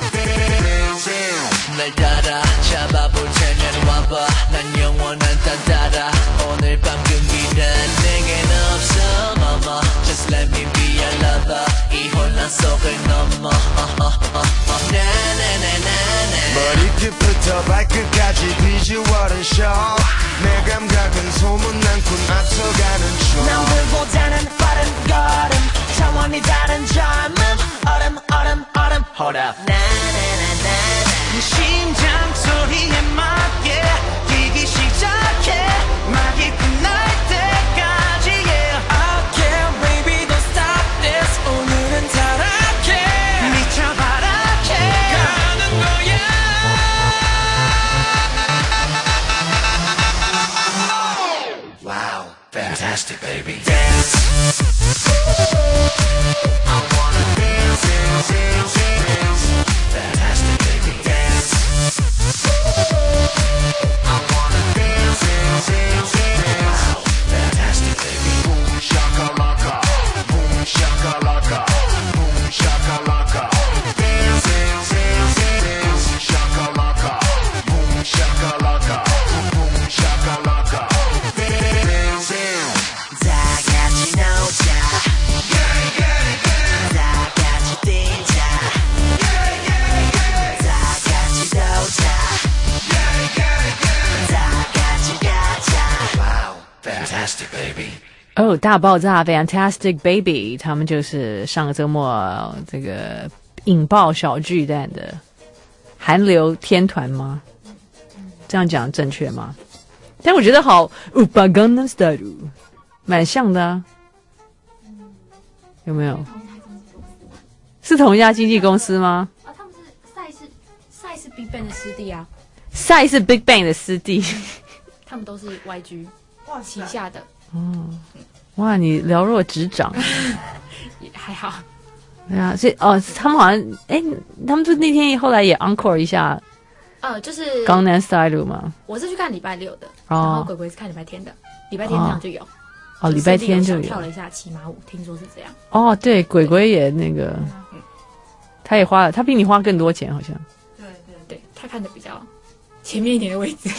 날 따라 잡아볼 테면 와봐 난 영원한 딴따라 오늘 밤 금기는 내겐 없어 mama Just let me be your lover 이 혼란 속을 넘어 나나나나나 머리끝부터 발끝까지 비주얼은 show 내 감각은 소문난군 앞서가는 중 남들보다는 빠른 걸음 차원이 다른 젊음 얼음 Hold up 나나나나나 심장 소리에 맞게 뛰기 시작해 막이 끝날 때까지 yeah. Okay baby don't stop this 오늘은 타락해 미쳐 바라게 가는 거야 Wow, fantastic baby dance I wanna dance, dance, dance, dance Fantastic baby dance I wanna dance, dance, dance, dance Wow, fantastic baby Boom shakalaka Boom shakalaka Boom shakalaka Dance, dance, dance, dance Shakalaka Boom shakalaka Boom shakalaka Dance, dance 다 같이 놀자 다 같이 뛰자 다 같이 놀자 다 같이 가자 Wow, fantastic baby 哦，大爆炸 Fantastic Baby， 他们就是上个周末这个引爆小巨蛋的韩流天团吗？这样讲正确吗？但我觉得好 Oppa Gangnam Style 蛮像的啊，有没有？是同一家经纪公司吗？ 啊，他们是赛是 Big Bang 的师弟啊， 赛是 Big Bang 的师弟， 他们都是 YG 旗下的。 哦，哇，你了若指掌， 也还好。 对啊，所以他们好像，他们就那天后来也 encore 一下， 就是 Gangnam Style 嘛。 我是去看礼拜六的，然后鬼鬼是看礼拜天的，礼拜天这样就有。 礼拜天就有跳了一下骑马舞，听说是这样。 哦，对，鬼鬼也那个，他也花了，他比你花更多钱，好像。 对，他看的比较前面一点的位置。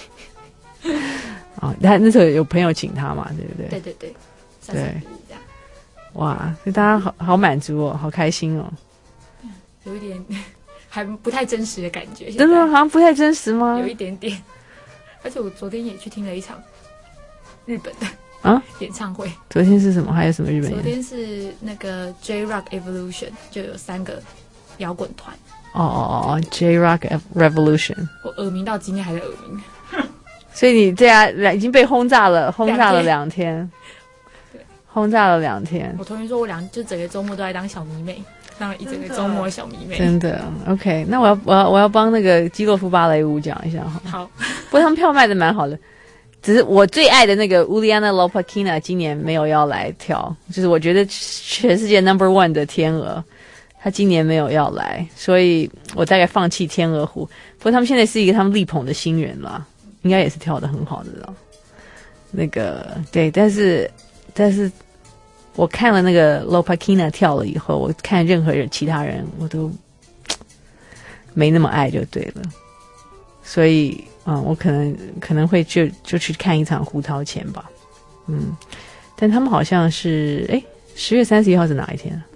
他那时候有朋友请他嘛，对不对？ 对，对， 这样。哇，所以大家好满足哦，好开心哦。 有一点还不太真实的感觉。 真的好像不太真实吗？ 有一点点。而且我昨天也去听了一场日本的演唱会。 昨天是什么？还有什么日本演唱会？ 昨天是那个 J-Rock Evolution， 就有3个摇滚团。 J-Rock Revolution。 我耳鸣到今天还在耳鸣。 所以你这样已经被轰炸了2天，对，轰炸了2天。 我同学说我就整个周末都在当小迷妹。 那一整个周末小迷妹。 真的 OK， 那我要帮那个基洛夫芭蕾舞讲一下哈。 好， 不过他们票卖的蛮好的，只是我最爱的那个乌利安娜·罗帕基娜今年没有要来跳，就是我觉得全世界 No.1 的天鹅，他今年没有要来，所以我大概放弃天鹅湖。不过他们现在是一个他们力捧的新人啦，应该也是跳得很好的啦。那个对，但是我看了那个 Lopakina 跳了以后，我看任何人其他人我都没那么爱就对了，所以我可能会就去看一场胡桃钳吧，但他们好像是10月31号是哪一天啊？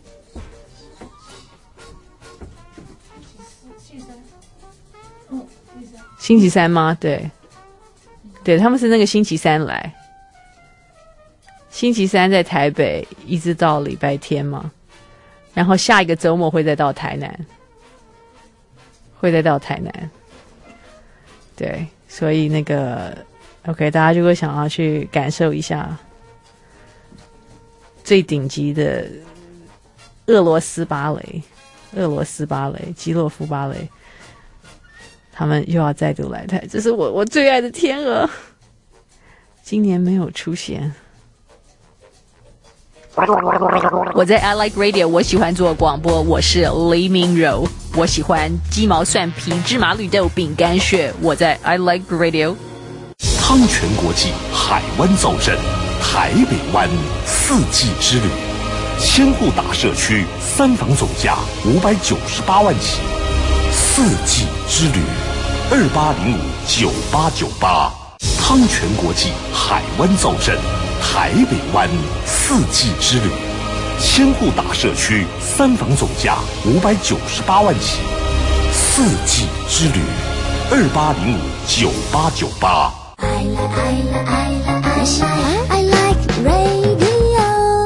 星期三吗？对，他们是那个星期三来，星期三在台北，一直到礼拜天嘛，然后下一个周末会再到台南，对，所以那个 OK， 大家如果想要去感受一下最顶级的俄罗斯芭蕾、基洛夫芭蕾，他们又要再度来台，这是我最爱的天鹅，今年没有出现。我在 I Like Radio， 我喜欢做广播，我是黎明柔，我喜欢鸡毛蒜皮、芝麻绿豆、饼干屑，我在 I Like Radio。 汤泉国际海湾造镇，台北湾四季之旅，千户达社区3房总价598万起，四季之旅28059898。汤泉国际海湾造镇，台北湾四季之旅，千户达社区3房总价598万起，四季之旅28059898。 I like radio。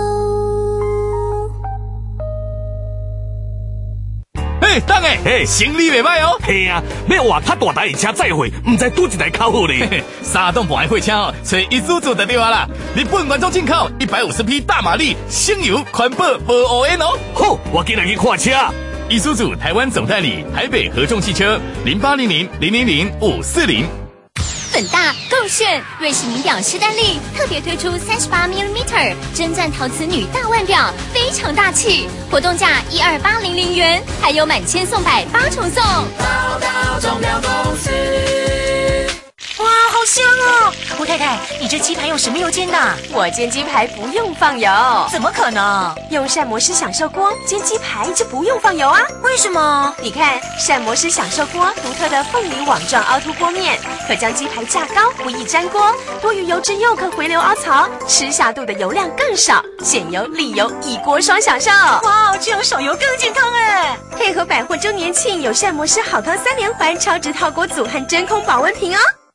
嘿，等下，生理袂歹哦。嘿啊，要换较大台的车载货，唔知拄一台较好咧。3栋半的货车哦，找Isuzu就对啦。日本原装进口150匹大马力，省油、环保、无污烟哦。好，我今日去看车。Isuzu 台湾总代理，台北合众汽车0800000540。 粉大够炫，瑞士名表施丹利特别推出38mm真钻陶瓷女大腕表，非常大气，活动价12800元，还有满千送百8重送。 报道钟表公司。 哇，好香哦！胡太太，你这鸡排用什么油煎的？我煎鸡排不用放油。怎么可能？用膳魔师享受锅煎鸡排就不用放油啊？为什么？你看膳魔师享受锅独特的凤梨网状凹凸锅面，可将鸡排架高不易粘锅，多余油脂又可回流凹槽，吃下肚的油量更少，显油沥油一锅双享受。哇，这样少油更健康哎！配合百货周年庆，有膳魔师好汤3连环超值套锅组和真空保温瓶哦。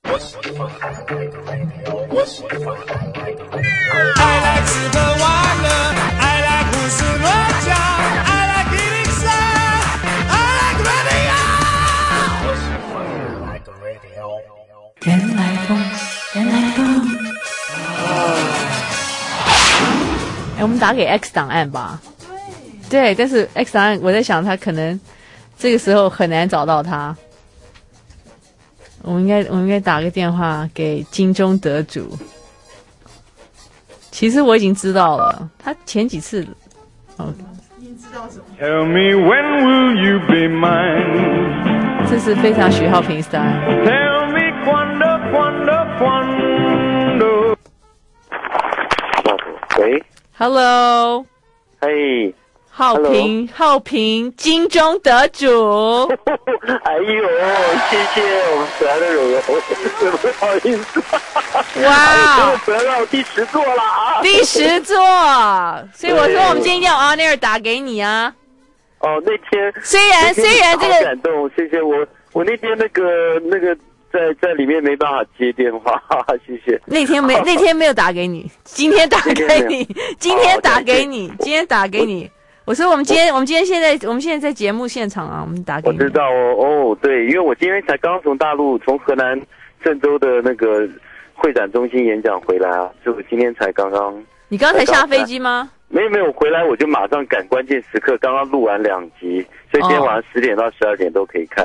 I like 吃喝玩乐 I like 胡思乱想 I like 103 I like radio 原来风。我们打给 X 档案吧。对，但是 X 档案我在想他可能这个时候很难找到他。我们应该打个电话给金钟得主。其实我已经知道了，他前几次已经知道什么 Tell me when will you be mine 这是非常许浩平 style。 Tell me cuando 喂 Hello 嘿浩平金钟得主。 哎呦，谢谢我们可爱的柔柔，不好意思。 哇， 得到第10座了啊！ 第10座，所以我说我们今天要 on air 打给你啊。 哦，那天虽然这个好感动，谢谢我那天那个在里面没办法接电话，哈哈，谢谢。 那天没有打给你，今天打给你，今天打给你。我说我们现在在节目现场啊，我们打给你。 我知道哦，对，因为我今天才刚从大陆从河南郑州的那个会展中心演讲回来啊，就今天才刚刚。 你刚才下飞机吗？ 没有，回来我就马上赶关键时刻，刚刚录完2集，所以今天晚上10点到12点都可以看。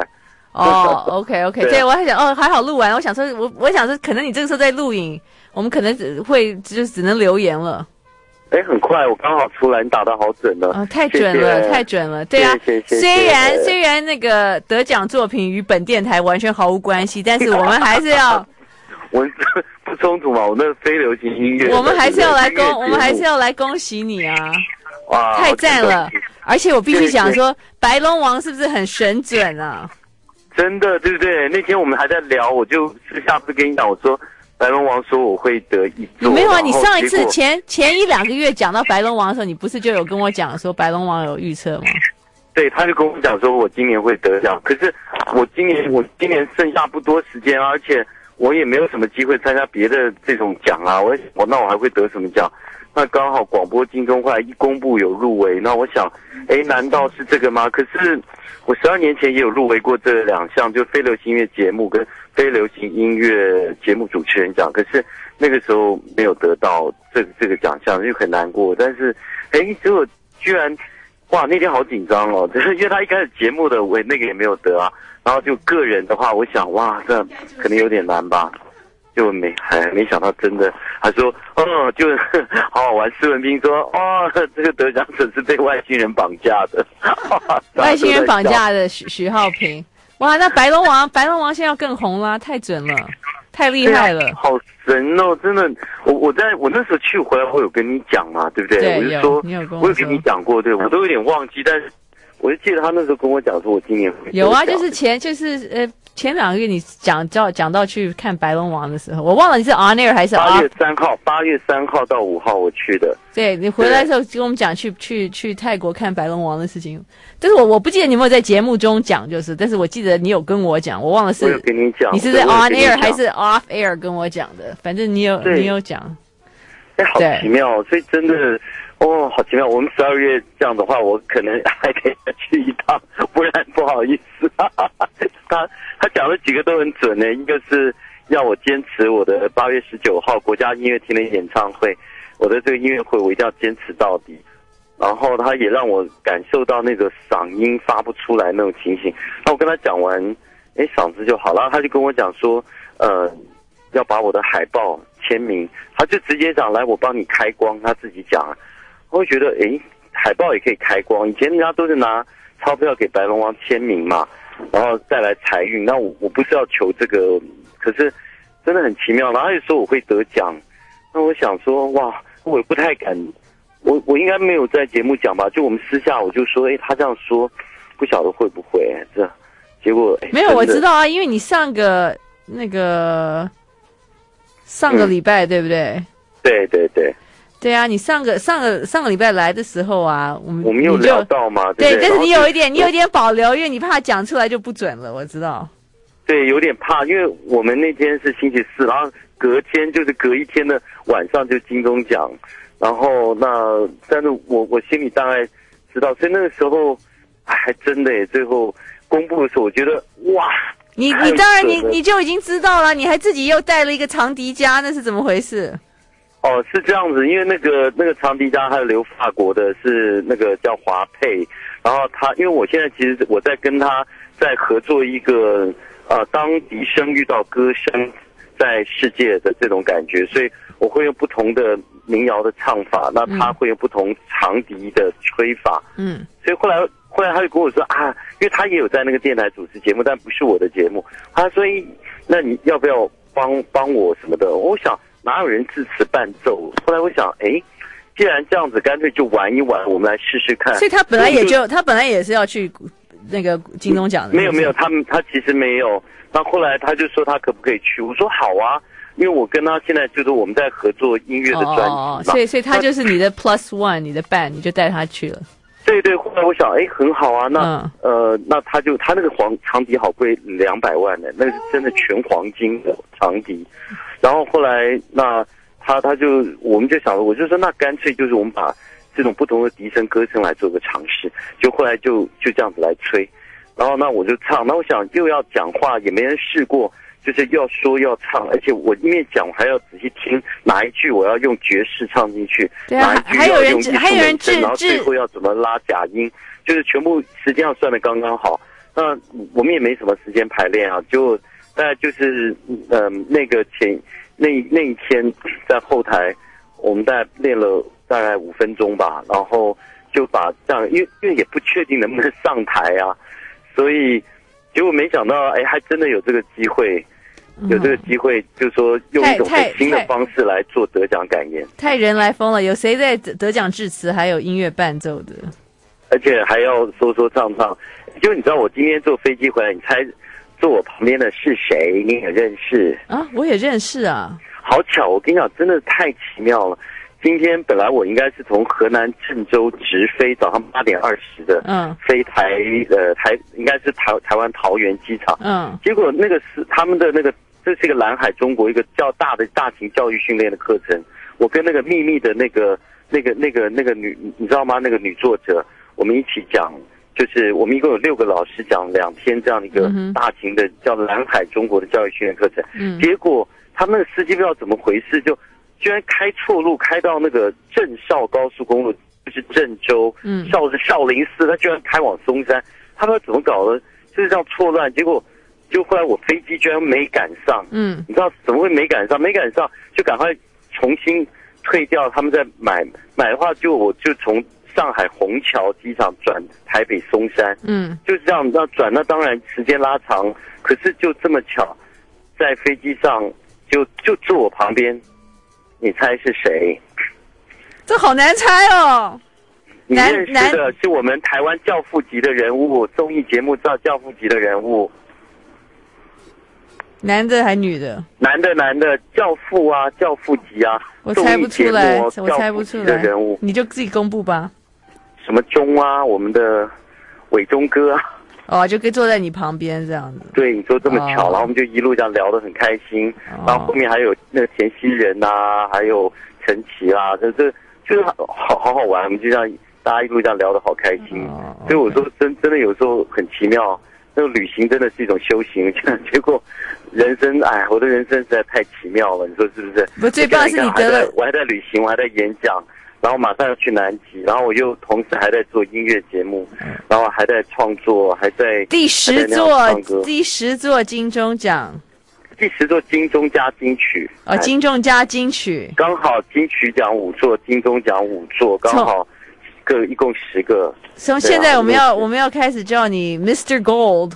OK， 对，我还想还好录完，我想说可能你这个时候在录影，我们可能只能留言了。 很快，我刚好出来，你打得好准了。 太准了，太准了。对啊，虽然那个得奖作品与本电台完全毫无关系，但是我们还是要， 我不冲突嘛，我那非流行音乐， 我们还是要来恭喜你啊！ 哇， 太赞了！而且我必须讲说，白龙王是不是很神准啊？ 真的，对不对？那天我们还在聊，我就私下不是跟你讲，我说。白龙王说我会得一座， 没有啊？你上一次前1-2个月讲到白龙王的时候，你不是就有跟我讲说白龙王有预测吗？ 对，他就跟我讲说我今年会得奖，可是我今年剩下不多时间，而且我也没有什么机会参加别的这种奖啊。那我还会得什么奖？那刚好广播金钟后来一公布有入围，那我想，难道是这个吗？可是我12年前也有入围过这2项，就非流行音乐节目跟非流行音乐节目主持人奖，可是那个时候没有得到这个奖项，就很难过。但是，结果居然，哇，那天好紧张哦，就是因为他一开始节目的我那个也没有得啊，然后就个人的话，我想，哇，这可能有点难吧。就没想到真的，他说就好好玩。施文斌说这个得奖者是被外星人绑架的， 外星人绑架的许浩平。哇，那白龙王现在要更红啦，太准了，太厉害了， 好神哦！真的，我那时候去回来，我有跟你讲嘛，对不对？ 对， 我就说，我有跟你讲过，对我都有点忘记，但是我就记得他那时候跟我讲说，我今年会有啊，就是前2个月你讲到去看白龙王的时候，我忘了你是 on air 还是 8月3号到5号我去的。 对，你回来的时候跟我们讲去泰国看白龙王的事情，但是我不记得你有没有在节目中讲，但是我记得你有跟我讲，我忘了是我有跟你讲， 你是在 on air 还是 off air 跟我讲的，反正你有讲。 好奇妙，所以真的好奇妙。我们12月这样的话，我可能还可以去一趟，不然不好意思。他讲了几个都很准呢，一个是要我坚持我的8月19号国家音乐厅的演唱会，我的这个音乐会我一定要坚持到底。然后他也让我感受到那个嗓音发不出来那种情形。那我跟他讲完，嗓子就好了。他就跟我讲说，要把我的海报签名，他就直接讲来我帮你开光，他自己讲。我会觉得，海报也可以开光。以前人家都是拿钞票给白龙王签名嘛，然后再来财运。那我不是要求这个，可是真的很奇妙。然后他就说我会得奖，那我想说，哇，我也不太敢，我应该没有在节目讲吧？就我们私下我就说，他这样说，不晓得会不会这，结果没有，我知道啊，因为你上个礼拜对不对？ 对。 对啊，你上个礼拜来的时候啊，我们有聊到嘛？ 对，但是你有一点保留，因为你怕讲出来就不准了，我知道。 对，有点怕，因为我们那天是星期4，然后隔天就是隔一天的晚上就金钟奖，然后但是我心里大概知道，所以那个时候还真的耶，最后公布的时候，我觉得哇， 你当然你就已经知道了，你还自己又带了一个长笛家，那是怎么回事？ 是这样子，因为那个长笛家还有留法国的是那个叫华佩，然后因为我现在其实我在跟他在合作一个当笛声遇到歌声在世界的这种感觉，所以我会用不同的民谣的唱法，那他会用不同长笛的吹法，所以后来他就跟我说啊，因为他也有在那个电台主持节目，但不是我的节目，他说那你要不要帮我什么的？我想。哪有人致辞伴奏？后来我想，既然这样子，干脆就玩一玩，我们来试试看。 所以他本来也是要去那个金钟奖的。 没有，他其实没有。那后来他就说他可不可以去？我说好啊，因为我跟他现在就是我们在合作音乐的专辑嘛。 所以他就是你的 +1，你的伴，你就带他去了。 对，后来我想，很好啊，那他那个长笛好贵，200万呢，那个是真的全黄金的长笛。然后后来我们就想了，我就说那干脆就是我们把这种不同的笛声歌声来做个尝试，就后来就这样子来吹，然后那我就唱，那我想又要讲话也没人试过， 就是要说要唱，而且我一面讲我还要仔细听哪一句我要用爵士唱进去， 对啊， 哪一句要用艺术美声，然后最后要怎么拉假音，就是全部时间要算得刚刚好。那我们也没什么时间排练啊，就大概就是那一天在后台，我们大概练了大概5分钟吧，然后就把这样，因为也不确定能不能上台啊，所以结果没想到，还真的有这个机会。有这个机会，就是说用一种很新的方式来做得奖感言， 太人来疯了！有谁在得奖致辞，还有音乐伴奏的， 而且还要说说唱唱。就你知道，我今天坐飞机回来，你猜坐我旁边的是谁？你也认识啊？我也认识啊！ 好巧，我跟你讲，真的太奇妙了。今天本来我应该是从河南郑州直飞，早上8点20的，飞台应该是台湾桃园机场，结果那个是他们的那个，这是一个蓝海中国一个较大的大型教育训练的课程，我跟那个秘密的那个女，你知道吗？那个女作者，我们一起讲，就是我们一共有6个老师讲2天这样的一个大型的叫蓝海中国的教育训练课程，结果他们的司机不知道怎么回事居然开错路，开到那个郑绍高速公路，就是郑州，少林寺，他居然开往松山，他不知道怎么搞的，就是这样错乱，结果就后来我飞机居然没赶上，你知道怎么会没赶上？没赶上就赶快重新退掉，他们再买的话我就从上海虹桥机场转台北松山，就是这样，那转那当然时间拉长，可是就这么巧，在飞机上就坐我旁边。你猜是谁？ 这好难猜哦。 你认识的是我们台湾教父级的人物，综艺节目叫教父级的人物。 男的还女的？ 男的，教父啊，教父级啊。 我猜不出来，我猜不出来。 的人物， 你就自己公布吧。 什么钟啊？我们的伟忠哥啊。 哦，就可以坐在你旁边这样子。 对，你说这么巧，然后我们就一路这样聊得很开心，然后后面还有那个田曦人啊，还有陈琦啦，这就是好玩，我们就这样大家一路这样聊得好开心。所以我说真的有时候很奇妙，那个旅行真的是一种修行，结果人生我的人生实在太奇妙了，你说是不是？ 不，最棒是你得了， 我还在旅行，我还在演讲。然后马上要去南极，然后我又同时还在做音乐节目，然后还在创作，还在第10座金钟奖， 第10座金钟加金曲金钟加金曲， 刚好金曲奖5座，金钟奖5座，刚好一共10个。 从现在我们要开始叫你 Mr. Gold。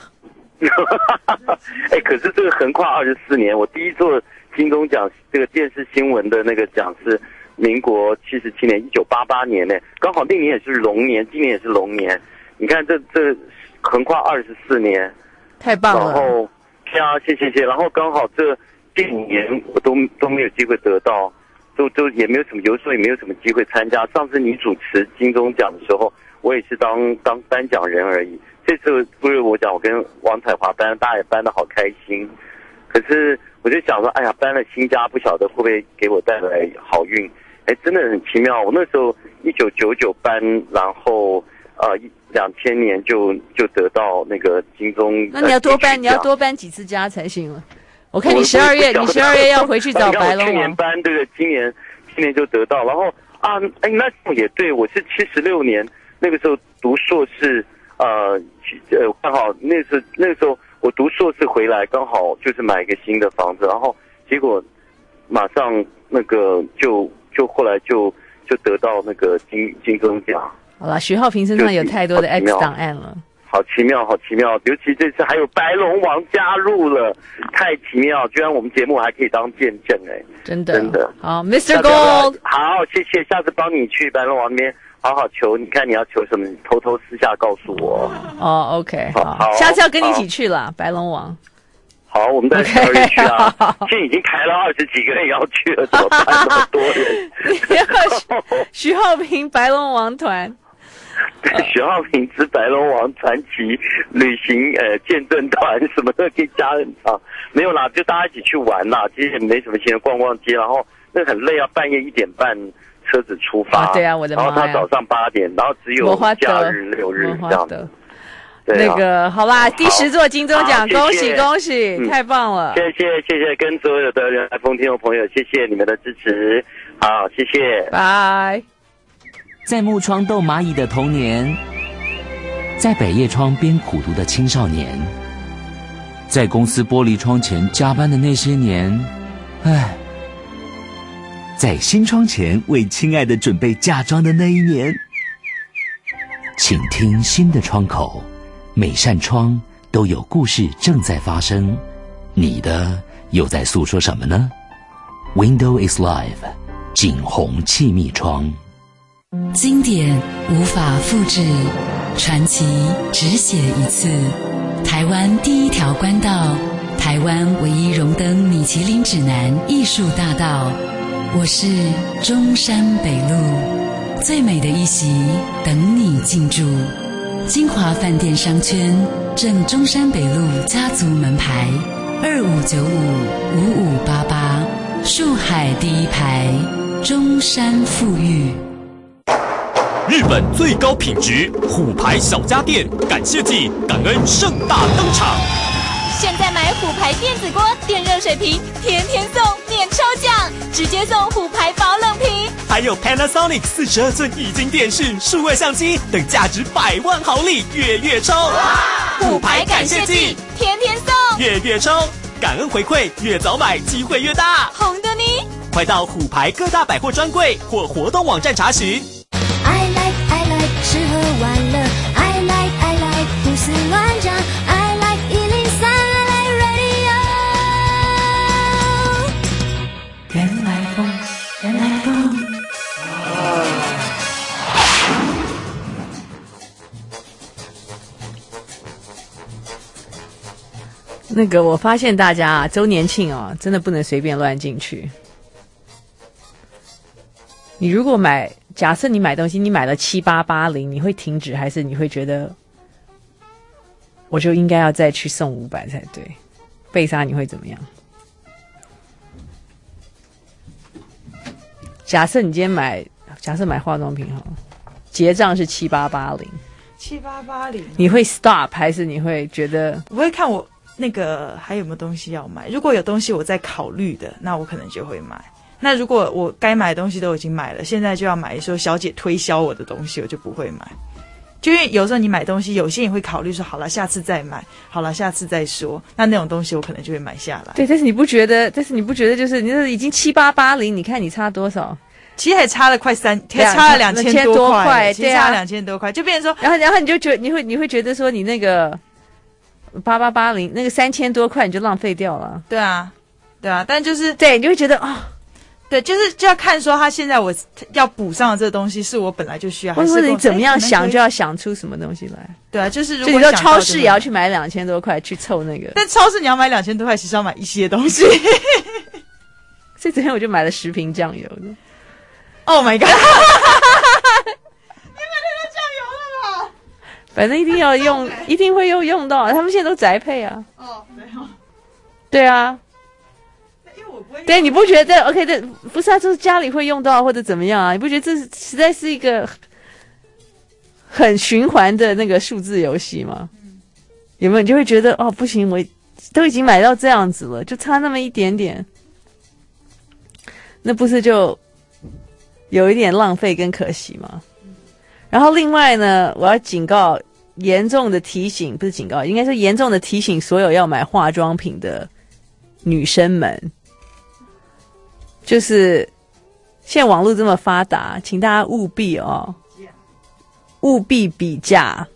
可是这个横跨24年，我第一座金钟奖这个电视新闻的那个奖是民国77年，1988年呢，刚好那年也是龙年，今年也是龙年。你看这横跨24年， 太棒了。 然后，谢。然后刚好这5年我都没有机会得到，都也没有什么，有时候也没有什么机会参加。上次你主持金钟奖的时候，我也是当颁奖人而已。这次不是我讲，我跟王彩华颁，大家也颁得好开心。可是我就想说，颁了新家，不晓得会不会给我带来好运。真的很奇妙。我那时候1999颁，然后2000年就得到那个金钟。 那你要多颁几次家才行了。我看你12月要回去找白龙王。 去年颁，对不对？今年就得到。然后那也对，我是76年那个时候读硕士，刚好那个时候我读硕士回来，刚好就是买一个新的房子，然后结果马上那个就后来就得到那个金钟奖。 好了，徐浩平身上有太多的 X 档案了， 好奇妙，尤其这次还有白龙王加入了，太奇妙！居然我们节目还可以当见证， 真的好 ，Mr. Gold， 好，谢谢，下次帮你去白龙王那边好好求，你看你要求什么，你偷偷私下告诉我。 OK， 好，下次要跟你一起去了，白龙王。 好，我们在12月去啊，现在已经排了20几个人要去了，怎么办？那么多人。 徐浩平白龙王团。 徐浩平之白龙王传奇旅行见证团什么的可以加很长，没有啦，就大家一起去玩啦，其实也没什么钱，逛逛街，然后那很累啊，半夜1点半车子出发， 对啊，我的妈呀， 然后他早上8点，然后只有假日6日这样。 对， 那个好啦，第10座金钟奖，恭喜恭喜，太棒了！ 谢谢，跟所有的人来疯听众朋友，谢谢你们的支持，好，谢谢， 拜。 在木窗逗蚂蚁的童年，在百叶窗边苦读的青少年，在公司玻璃窗前加班的那些年，唉，在新窗前为亲爱的准备嫁妆的那一年。请听新的窗口，每扇窗都有故事正在发生，你的又在诉说什么呢？ Window is Live 景洪气密窗。 经典无法复制，传奇只写一次。台湾第一条官道，台湾唯一荣登米其林指南艺术大道。我是中山北路，最美的一席等你进驻。金华饭店商圈正中山北路家族门牌25955588，树海第一排，中山富裕。 日本最高品质虎牌小家电感谢季感恩盛大登场， 现在买虎牌电子锅、电热水瓶，天天送免抽奖，直接送虎牌保冷瓶， 还有 Panasonic 42寸液晶电视、数位相机等价值100万好礼，月抽！ 虎牌感谢季，天天送， 月抽，感恩回馈，越早买机会越大， 红的你！ 快到虎牌各大百货专柜或活动网站查询。 I like 吃喝玩乐 I like 胡思乱想 I like 103 I like radio 原来风那个我发现大家啊，周年庆啊，真的不能随便乱进去。你如果假设你买东西，你买了7880，你会停止，还是你会觉得我就应该要再去送500才对？贝莎，你会怎么样？假设你今天买化妆品好了，结账是7880，你会 stop 还是你会觉得？ 我会看我那个还有没有东西要买，如果有东西我在考虑的，那我可能就会买。那如果我该买的东西都已经买了，现在就要买说小姐推销我的东西，我就不会买。就因为有时候你买东西，有些人会考虑说好了下次再买，好了下次再说，那种东西我可能就会买下来。 对，但是你不觉得就是你这已经7880，你看你差多少？ 其实还差了快差了2000多块， 对啊， 差了2000多块，就变成说， 然后你就觉得你会觉得说你那个8880那个3000多块你就浪费掉了。 对啊，但就是对，你就会觉得对，就要看说他现在我要补上的这个东西是我本来就需要，还是你怎么样想就要想出什么东西来。 对啊，就是如果你说超市也要去买2000多块去凑那个， 但超市你要买2000多块，其实要买一些东西。 所以昨天我就买了10瓶酱油的。 Oh my god！ 你买太多酱油了吧？ 反正一定要用，一定会用到。他们现在都宅配啊。 哦，没有。 对啊。对，你不觉得 OK 的？不是啊，就是家里会用到或者怎么样啊？你不觉得这实在是一个很循环的那个数字游戏吗？有没有？你就会觉得不行，我都已经买到这样子了，就差那么一点点，那不是就有一点浪费跟可惜吗？然后另外呢，我要严重的提醒，不是警告，应该是严重的提醒所有要买化妆品的女生们。就是现在网络这么发达，请大家务必比价，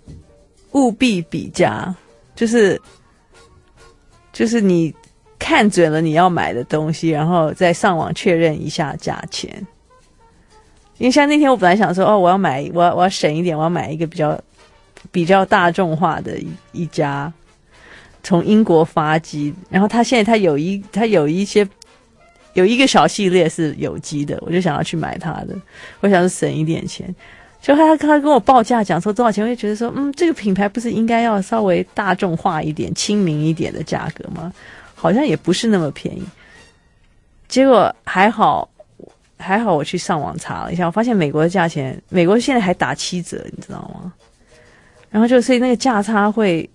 就是你看准了你要买的东西，然后再上网确认一下价钱。因为像那天我本来想说我要省一点，我要买一个比较大众化的一家从英国发机，然后它现在它有一个小系列是有机的，我就想要去买它的，我想省一点钱。就他跟我报价讲说多少钱，我就觉得说这个品牌不是应该要稍微大众化一点、亲民一点的价格吗？好像也不是那么便宜。结果还好我去上网查了一下，我发现美国的价钱，美国现在还打7折，你知道吗？ 然后就所以那个价差会，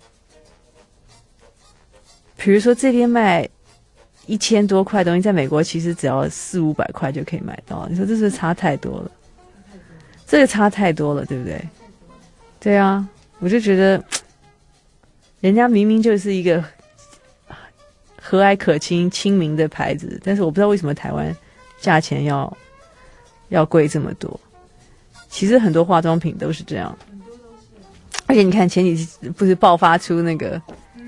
比如说这边卖1000多块东西，在美国其实只要400-500块就可以买到，你说这是不是差太多了？这个差太多了，对不对？对啊，我就觉得人家明明就是一个和蔼可亲、亲民的牌子，但是我不知道为什么台湾价钱要贵这么多。其实很多化妆品都是这样，而且你看前几期不是爆发出那个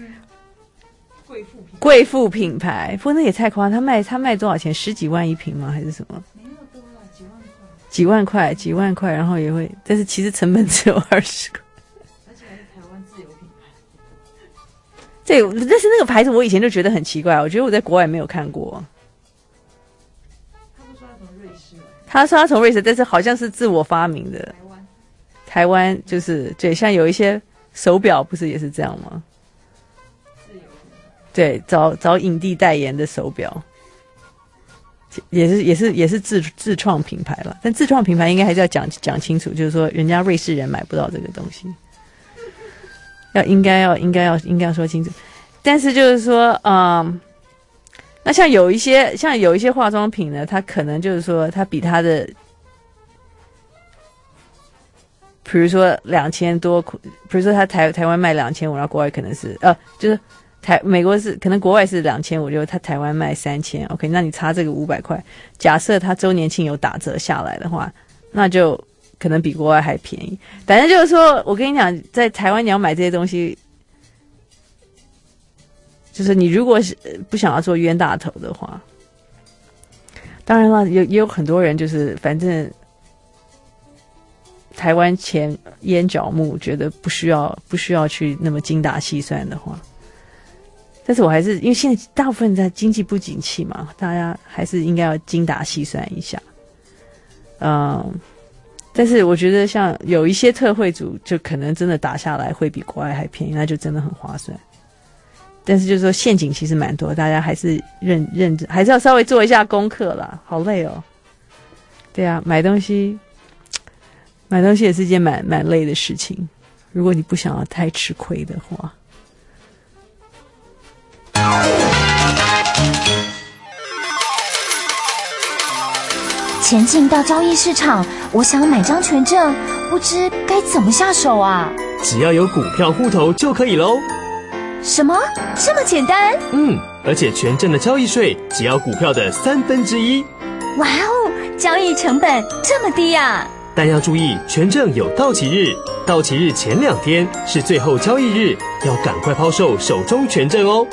贵妇品牌，不过那也太夸张，他卖多少钱？10几万一瓶吗？还是什么？几万块，然后也会，但是其实成本只有20块，而且还是台湾自有品牌。对，但是那个牌子我以前就觉得很奇怪，我觉得我在国外没有看过。他说他从瑞士，但是好像是自我发明的。台湾就是对，像有一些手表不是也是这样吗？对，找影帝代言的手表。也是自创品牌了，但自创品牌应该还是要讲清楚，就是说人家瑞士人买不到这个东西，应该要说清楚。但是就是说，那像有一些化妆品呢，它可能就是说它比它的，比如说2000多，比如说它台湾卖2500，然后国外可能是就是美国是可能国外是2500，就他台湾卖3000 ，OK， 那你差这个500块，假设他周年庆有打折下来的话，那就可能比国外还便宜。反正就是说我跟你讲，在台湾你要买这些东西，就是你如果是不想要做冤大头的话，当然了，也有很多人就是反正台湾钱淹脚目，觉得不需要去那么精打细算的话。但是我还是因为现在大部分在经济不景气嘛，大家还是应该要精打细算一下。但是我觉得像有一些特惠组，就可能真的打下来会比国外还便宜，那就真的很划算。但是就是说陷阱其实蛮多，大家还是认真，还是要稍微做一下功课啦。好累哦。对啊，买东西也是一件蛮累的事情，如果你不想要太吃亏的话。 前进到交易市场，我想买张权证，不知该怎么下手啊？ 只要有股票户头就可以咯。 什么？这么简单？ 而且权证的交易税只要股票的1/3。 哇哦，交易成本这么低啊！ 但要注意，权证有到期日，到期日前2天是最后交易日，要赶快抛售手中权证哦。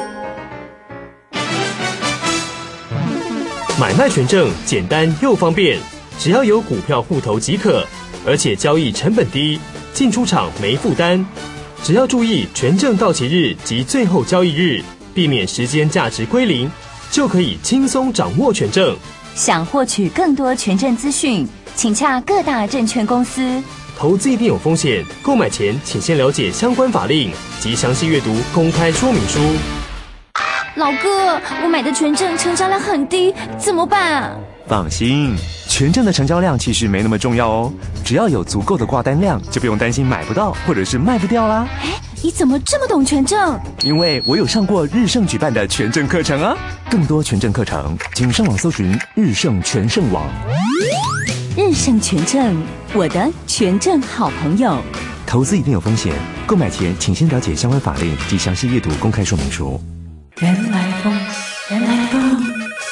买卖权证简单又方便，只要有股票户头即可，而且交易成本低，进出场没负担。只要注意权证到期日及最后交易日，避免时间价值归零，就可以轻松掌握权证。 想获取更多权证资讯，请洽各大证券公司。 投资一定有风险，购买前请先了解相关法令及详细阅读公开说明书。 老哥，我买的权证成交量很低，怎么办啊？ 放心，权证的成交量其实没那么重要哦，只要有足够的挂单量，就不用担心买不到或者是卖不掉啦。 你怎么这么懂权证？ 因为我有上过日盛举办的权证课程啊。更多权证课程，请上网搜寻日盛权证网。 日盛权证，我的权证好朋友。 投资一定有风险，购买前请先了解相关法令及详细阅读公开说明书。 原来风，原来风。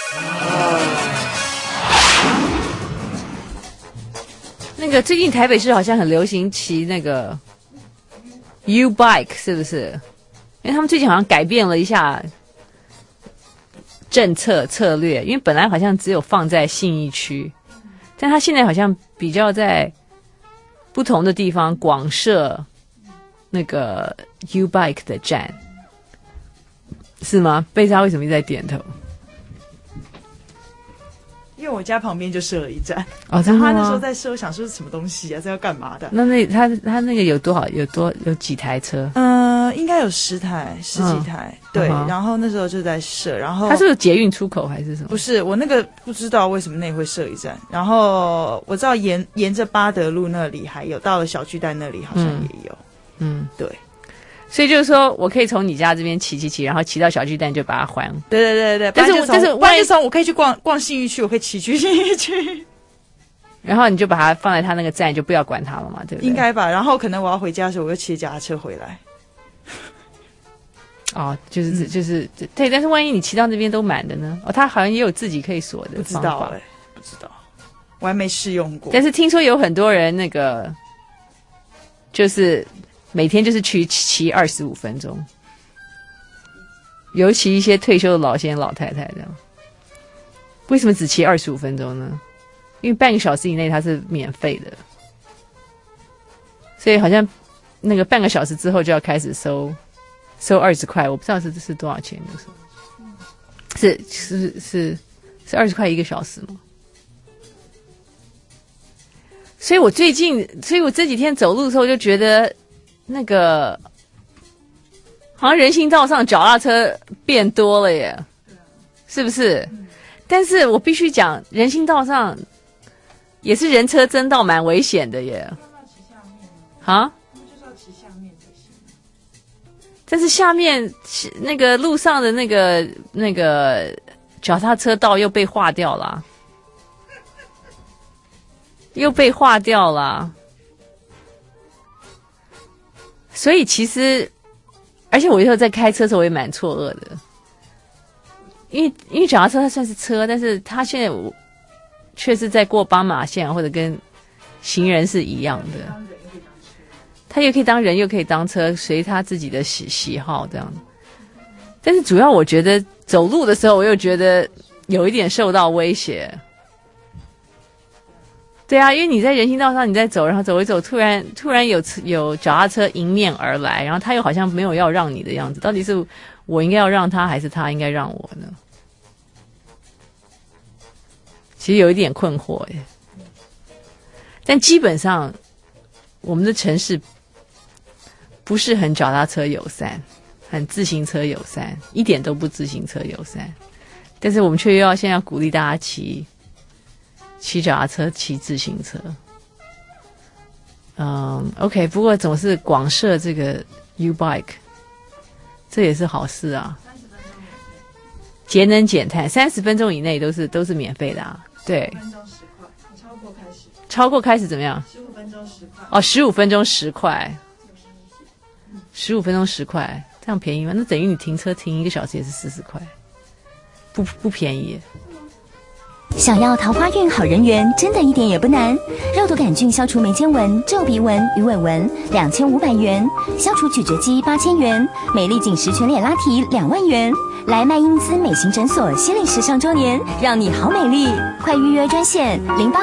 那个最近台北市好像很流行骑那个 U-Bike， 是不是？因为他们最近好像改变了一下策略，因为本来好像只有放在信义区，但他现在好像比较在不同的地方广设那个 U-Bike 的站。是吗？贝莎为什么一直在点头？ 因为我家旁边就设了一站， 然后他那时候在设，我想说是什么东西啊？这要干嘛的？ 那他那个有几台车？ 应该有10台、10几台，对。然后那时候就在设，然后他是不是捷运出口还是什么？ 不是，我那个不知道为什么那会设一站。然后我知道沿着八德路那里还有，到了小巨蛋那里好像也有。 对。 所以就是说我可以从你家这边骑，然后骑到小巨蛋就把它还。 对。但是万一从我可以去逛信义区，我可以骑去信义区。 然后你就把它放在他那个站，就不要管它了嘛，对不对？ 应该吧。然后可能我要回家的时候，我又骑脚踏车回来。 哦，就是对。但是万一你骑到那边都满的呢？他好像也有自己可以锁的方法。 不知道，我还没试用过。 但是听说有很多人那个就是每天就是去骑25分钟，尤其一些退休的老先生老太太这样。为什么只骑25分钟呢？因为半个小时以内它是免费的，所以好像那个半个小时之后就要开始收20块，我不知道是多少钱，是20块1个小时吗？所以我这几天走路的时候就觉得那个好像人行道上脚踏车变多了耶，是不是？但是我必须讲，人行道上也是人车争道，蛮危险的耶。啊？但是下面那个路上的那个脚踏车道又被划掉了，所以其实，而且我有时候在开车的时候我也蛮错愕的，因为脚踏车它算是车，但是它现在却是在过斑马线，或者跟行人是一样的。他又可以当人，又可以当车，随他自己的喜好这样。但是主要我觉得走路的时候，我又觉得有一点受到威胁。对啊，因为你在人行道上你在走，然后走一走，突然有脚踏车迎面而来，然后他又好像没有要让你的样子，到底是我应该要让他，还是他应该让我呢？其实有一点困惑耶。但基本上我们的城市不是很脚踏车友善，很自行车友善，一点都不自行车友善。但是我们却现在要鼓励大家骑脚踏车，骑自行车。OK， 不过总是广设这个 U-Bike， 这也是好事啊。节能减碳，30分钟以内都是免费的啊。对。超过开始怎么样？15分钟10块。哦，15分钟10块。15分钟10块，这样便宜吗？那等于你停车停1个小时也是40块，不便宜耶。 想要桃花运好人缘，真的一点也不难。肉毒杆菌消除眉间纹、皱鼻纹、鱼尾纹，2500元；消除咀嚼肌8000元；美丽紧实全脸拉提2万元。来麦因兹美型诊所犀利时尚周年，让你好美丽！快预约专线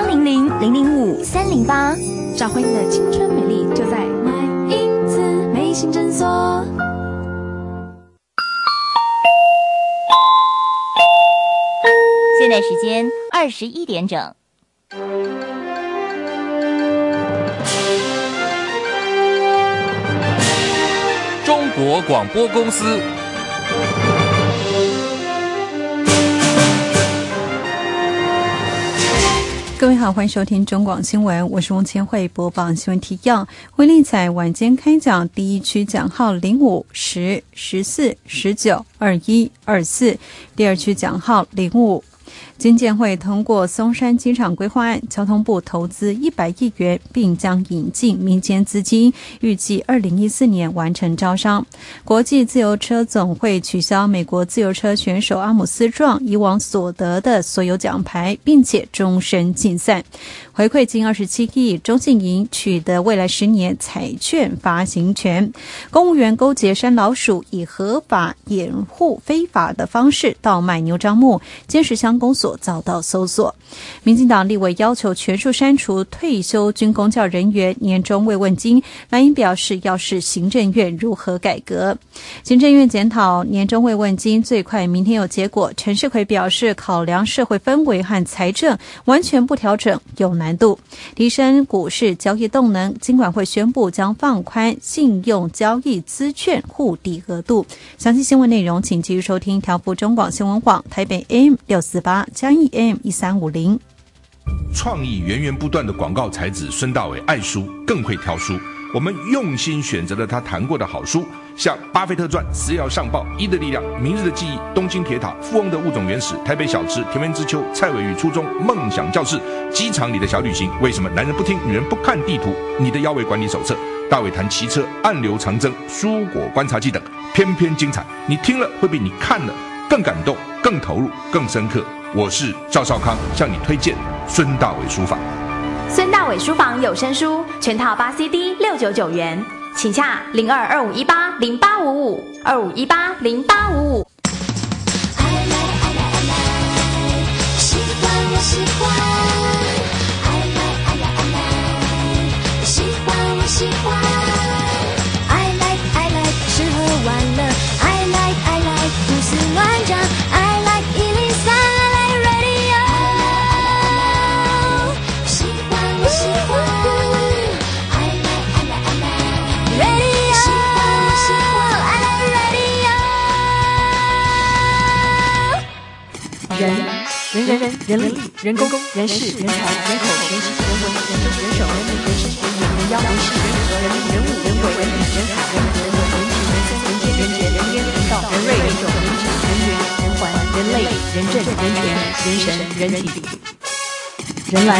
0800005308，找回你的青春美丽，就在麦因兹美型诊所。 现在时间21点整。 中国广播公司。 各位好，欢迎收听中广新闻，我是翁千惠，播报新闻提要。惠利彩晚间开奖，第一区奖号05、10、14、19、21、24，第二区奖号05。经建会通过松山机场规划案，交通部投资100亿元，并将引进民间资金，预计2014年完成招商。国际自由车总会取消美国自由车选手阿姆斯壮以往所得的所有奖牌，并且终身禁赛。回馈金27亿，中信银取得未来10年彩券发行权。公务员勾结山老鼠，以合法掩护非法的方式倒卖牛樟木，尖石乡公所遭到搜索。民进党立委要求全数删除退休军公教人员年终慰问金，蓝营表示要视行政院如何改革。行政院检讨年终慰问金最快明天有结果，陈世奎表示考量社会氛围和财政，完全不调整有难度。提升股市交易动能，金管会宣布将放宽信用交易资券户抵额度。详细新闻内容请继续收听调布中广新闻网台北 AM648，嘉义 AM1350。 创意源源不断的广告才子孙大伟爱书，更会挑书。 我们用心选择了他谈过的好书，像《巴菲特传》《十要上报》《一的力量》《明日的记忆》《东京铁塔》《富翁的物种原始》《台北小吃》《田园之秋》《蔡伟与初中》《梦想教室》《机场里的小旅行》《为什么男人不听女人不看地图》《你的腰围管理手册》大尾谈骑车、暗流长征、蔬果观察记等，偏偏精彩。你听了会比你看了更感动、更投入、更深刻。我是赵少康，向你推荐孙大伟书房。 孙大伟书房有声书全套8 CD 699元，请洽022518085525180855。 喜欢我喜欢，爱来爱来爱来，喜欢我喜欢，爱来爱来吃喝玩乐，爱来爱来胡思乱想，爱来103，爱来 radio， 喜欢我喜欢，爱来爱来爱来 radio， 喜欢我喜欢，爱来 radio。 人力、人工、人事、人才、人口、人情、人文、人政、人手、人民、人事、人员、人妖、人事、人和、人力、人物、人为、人理、人海、人和、人文、人情、人生、人间、人杰、人烟、人道、人瑞、人种、人质、人缘、人环、人类、人政、人权、人神、人体、人来。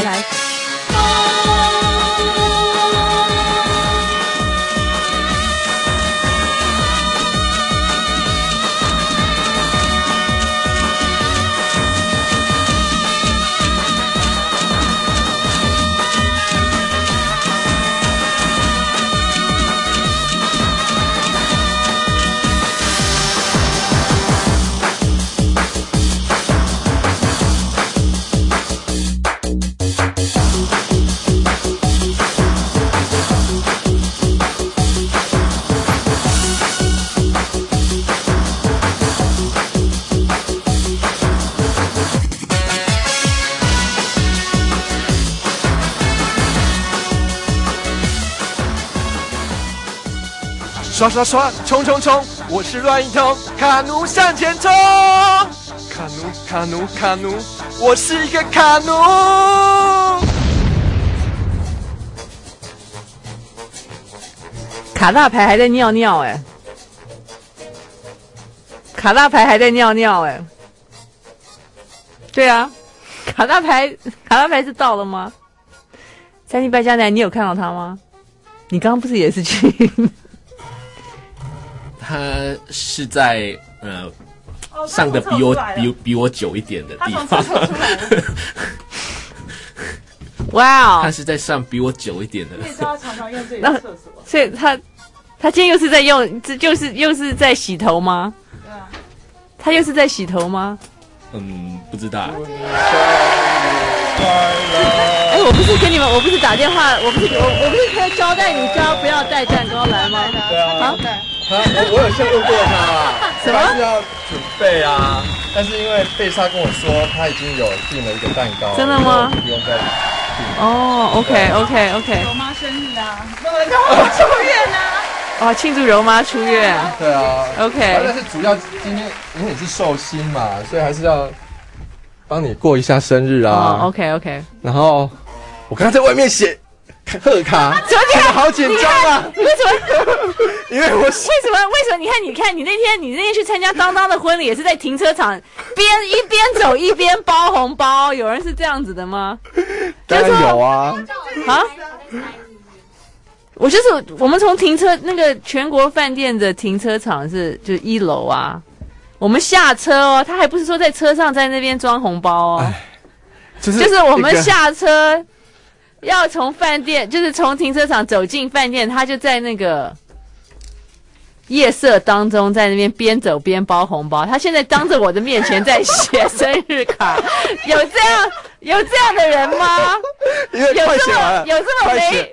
刷刷刷，冲冲冲！我是乱一通，卡奴向前冲！卡奴卡奴卡奴，我是一个卡奴。 卡大牌还在尿尿哎，卡大牌还在尿尿哎。对啊，卡大牌是到了吗？三星败家男，你有看到他吗？你刚刚不是也是去？ 他是在上的比我久一点的地方。 哇哦！ 他是在上比我久一点的。 你也知道他常常用这里的厕所， 所以他今天又是在用，这又是在洗头吗？ 对啊。 他又是在洗头吗？ 不知道。 哎，我不是跟你们，我不是打电话，我不是在交代你不要带蛋糕来吗？ 对啊。 好。 我有先问过他， 什么？ 他是要准备啊，但是因为贝莎跟我说他已经有订了一个蛋糕， 真的吗？ 不用再订。 哦 ，OK。 柔妈生日啊，柔妈出院啊。 哦，庆祝柔妈出院。 对啊 ，OK。 但是主要今天因为你是寿星嘛，所以还是要帮你过一下生日啊。 哦 ，OK。 然后我刚刚在外面写。贺卡， 怎么好紧张啊！ 为什么？ 因为为什么？你看，你那天去参加当当的婚礼，也是在停车场一边走一边包红包，有人是这样子的吗？ 当然有啊！ 啊！我们从停车那个全国饭店的停车场就是1楼啊，我们下车哦，他还不是说在车上在那边装红包哦，就是我们下车。要从饭店，就是从停车场走进饭店，他就在那个夜色当中，在那边边走边包红包。他现在当着我的面前在写生日卡，有这样的人吗？有这么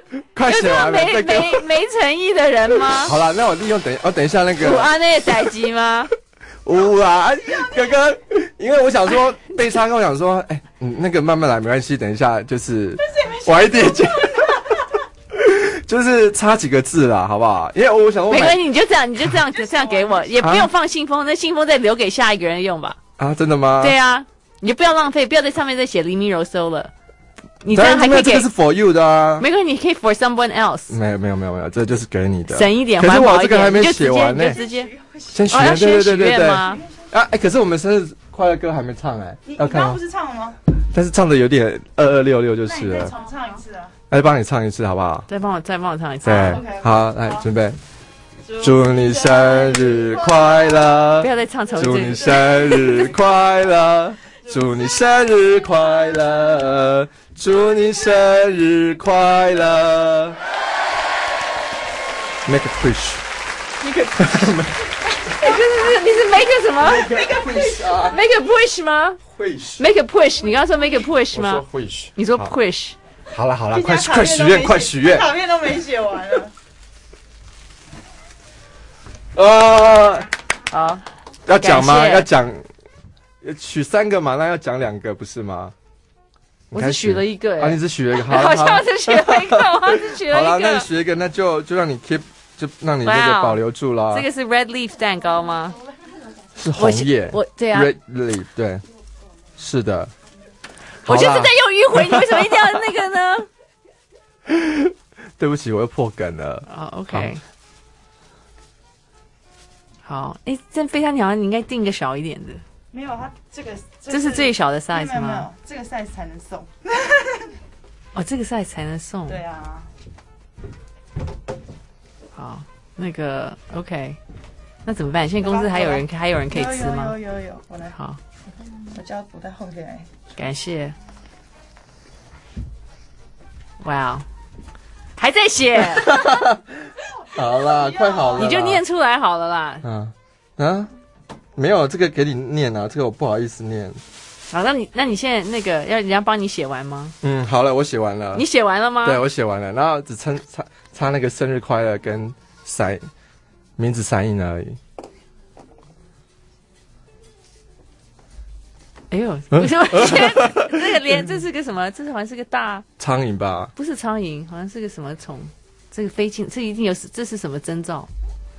没诚意的人吗？ 好了，那我利用等一下那个。 有啊，那些宅机吗？ 有啊，哥哥，因为我想说，贝莎跟我讲说，那个慢慢来，没关系，等一下就是晚一点讲，就是差几个字啦，好不好？因为我想说， 没关系，你就这样给我，也不用放信封，那信封再留给下一个人用吧。 啊，真的吗？ 对啊，你就不要浪费，不要在上面再写黎明柔搜了。 你这样还可以给这个是 for you 的啊。 没关系，你可以 for someone else。 没有，这就是给你的。 省一点， 可是我这个还没就写完呢， 就直接先许愿，对吗？ 可是我们生日快乐歌还没唱你刚刚不是唱了吗？ 但是唱的有点2266就是了。 那你再重唱一次啊。 来帮你唱一次好不好？ 再帮我唱一次。 对，好，来准备。祝你生日快乐！ 不要再唱仇。 祝你生日快乐！祝你生日快乐！祝你生日快乐 ！Make a push。 你是 make a 什么 ？Make a push 啊 ？Make a push 吗 ？Push。Make a push。你刚刚说 make a push 吗？ 我说 push。 你说 push。 好了，快许愿，快许愿！ 卡片都没写完了。 好， 要讲吗？要讲，许3个嘛，那要讲2个不是吗？ 我只许了一个， 啊，你只许了一个， 好像是许了一个，我只许了一个。 好了，那你许一个，那就让你 keep， 就让你那个保留住了。 这个是 red leaf 蛋糕吗？ 是红叶， 对啊 ，red leaf， 对，是的。 我就是在用迂回，你为什么一定要那个呢？对不起，我又破梗了。 OK。好，这飞山鸟你应该订个小一点的。 没有，它这是最小的 size 吗？ 没有，这个 size 才能送。 这个 size 才能送。 对啊。 好，那个 OK， 那怎么办？现在公司还有人可以吃吗？ 有，我来。 好， 我在后面。 感谢。哇，还在写。 好啦，快好了， 你就念出来好了啦。 没有这个给你念啊，这个我不好意思念。 好，那你现在那个要人家帮你写完吗？ 好了，我写完了。 你写完了吗？ 对，我写完了，然后只差那个生日快乐跟名字sign印而已。 哎呦，为什么这个连这是个什么？这好像是个大苍蝇吧？ 不是苍蝇，好像是个什么虫。这个飞进，这一定有，这是什么征兆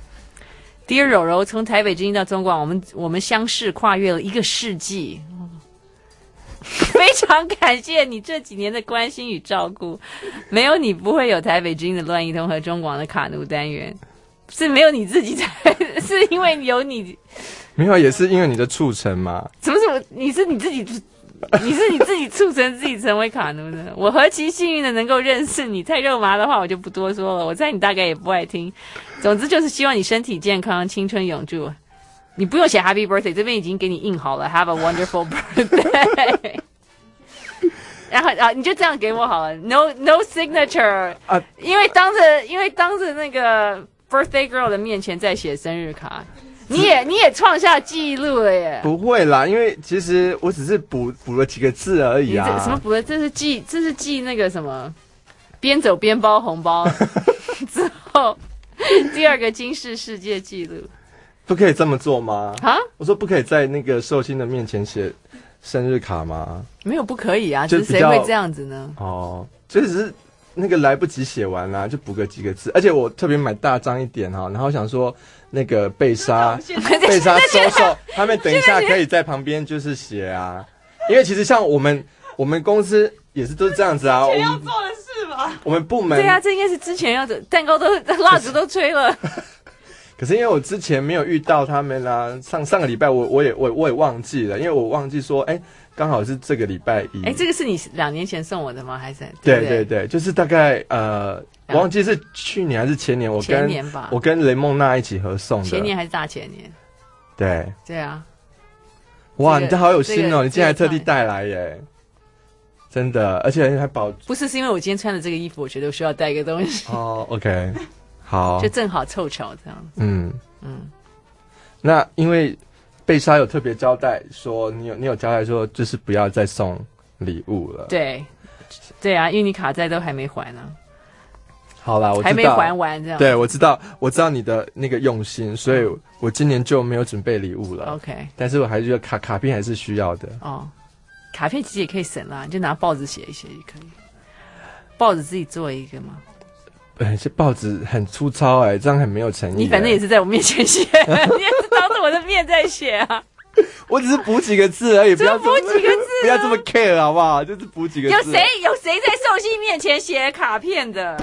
？Dear 柔柔，从台北之音到中广，我们相识跨越了1个世纪，非常感谢你这几年的关心与照顾。没有你，不会有台北之音的乱一通和中广的卡奴单元，是没有你自己才，是因为有你。 没有，也是因为你的促成嘛。 什么？你是你自己促成自己成为卡奴的。我何其幸运的能够认识你，太肉麻的话我就不多说了，我猜你大概也不爱听。总之就是希望你身体健康，青春永驻。你不用写 Happy Birthday， 这边已经给你印好了 Have a wonderful birthday 然后你就这样给我好了 No signature 因为当着那个 birthday girl 的面前再写生日卡，你也创下记录了耶！ 不会啦，因为其实我只是补了几个字而已啊。 什么补了？这是记那个什么，边走边包红包之后第2个金氏世界纪录。 不可以这么做吗？ 啊？ 我说不可以在那个寿星的面前写生日卡吗？ 没有不可以啊，只是谁会这样子呢？ 就只是那个来不及写完啦，就补个几个字。而且我特别买大张一点哈，然后想说那个贝莎收手，他们等一下可以在旁边就是写啊。因为其实像我们公司也是都是这样子啊。 我们要做的事吧。 我们部门对啊，这应该是之前要的，蛋糕都蜡烛都吹了。 可是因为我之前没有遇到他们啦，上个礼拜我也忘记了，因为我忘记说，刚好是这个礼拜1。 这个是你2年前送我的吗？还是？ 对，就是大概我忘记是去年还是前年，我跟雷梦娜一起合送的。 前年还是大前年？对啊。 哇，你这好有心哦！你今天还特地带来耶，真的，而且还不是因为我今天穿的这个衣服，我觉得我需要带一个东西。 OK。好， 就正好凑巧这样子。 那因为贝莎有特别交代说，你有交代说，就是不要再送礼物了。 对啊，因为你卡债都还没还呢。 好啦，我知道还没还完这样。 对，我知道你的那个用心，所以我今年就没有准备礼物了。 OK， 但是我还是觉得卡片还是需要的。 卡片其实也可以省啦，你就拿报纸写一写也可以。报纸自己做一个嘛。 这报纸很粗糙这样很没有诚意。 你反正也是在我面前写，你也是当着我的面在写啊。 我只是补几个字而已，不要补几个字不要这么 care 好不好？就是补几个字。 有谁在寿星面前写卡片的？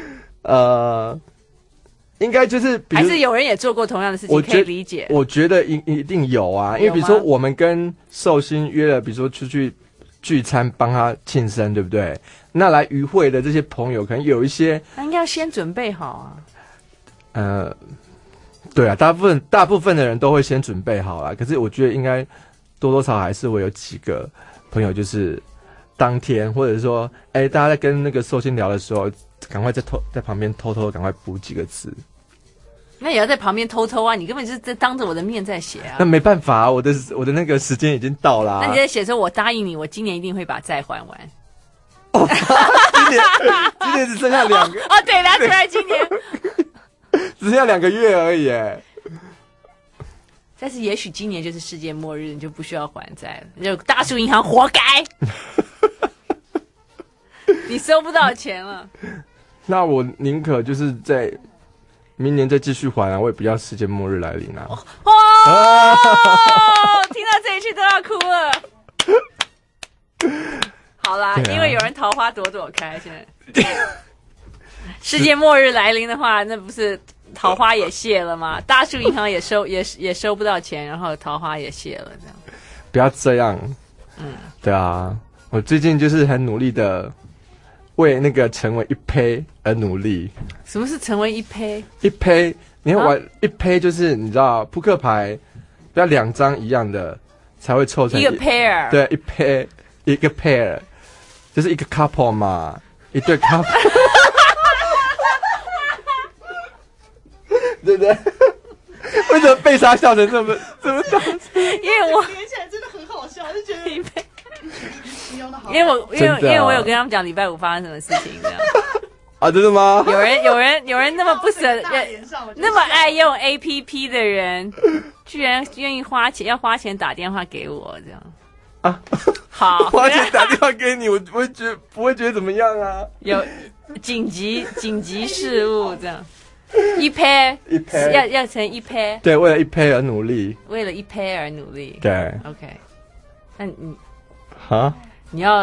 应该就是还是有人也做过同样的事情，可以理解。 我觉得一定有啊，因为比如说我们跟寿星约了，比如说出去聚餐帮他庆生，对不对？那来与会的这些朋友，可能有一些， 那应该要先准备好啊。 对啊，大部分的人都会先准备好啦。可是我觉得应该多多少少还是会有几个朋友，就是当天或者说，大家在跟那个寿星聊的时候，赶快在旁边偷偷赶快补几个字。 那也要在旁边偷偷啊！你根本就是在当着我的面在写啊。 那没办法啊，我的那个时间已经到啦。 那你在写说，我答应你，我今年一定会把债还完。 哦，今年只剩下2个。 哦，对，拿出来，今年只剩下2个月而已耶。 但是也许今年就是世界末日，你就不需要还债了。就大树银行活该，你收不到钱了。 那我宁可就是在明年再继续还啊，我也不要世界末日来临啊！ 听到这一句都要哭了。好啦，因为有人桃花朵朵开，现在世界末日来临的话，那不是桃花也谢了吗？大树银行也收不到钱，然后桃花也谢了，这样。 不要这样。对啊，我最近就是很努力的为那个成为一胚而努力。 什么是成为一胚？ 一胚，你看玩一胚就是你知道扑克牌，不要2张一样的才会凑成一个 pair。 对，一胚一个 pair， 就是一个 couple 嘛，一对 couple。对不对？为什么贝莎笑成这么大声？ 因为我连起来真的很好笑，就觉得因为我有跟他们讲礼拜5发生什么事情，这样。 啊，真的吗？ 有人那么不舍，那么爱用 APP 的人，居然愿意花钱打电话给我，这样啊？ 好， 花钱打电话给你，我不会觉得怎么样啊？ 有紧急事务这样。一胚要成一胚， 对，为了一胚而努力， 为了一胚而努力， 对 ，OK。那你啊， 你要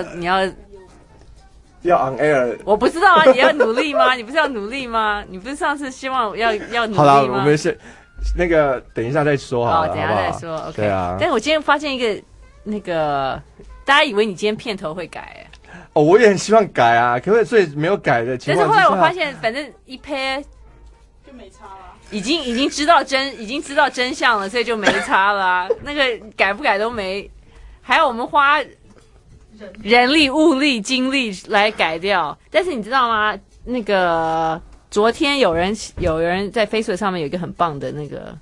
on air， 我不知道啊，你要努力吗？你不是要努力吗？你不是上次希望要努力吗？ 好了，我们是那个等一下再说好了， 等一下再说 ，OK。 对啊， 但是我今天发现一个那个，大家以为你今天片头会改。 哦，我也很希望改啊，可是所以没有改的情况之下。 但是后来我发现，反正一胚就没差了， 已经知道真相了，所以就没差了啊。那个改不改都没，还要我们花人力、物力、精力来改掉。但是你知道吗？那个昨天有人在 Facebook 上面有一个很棒的那个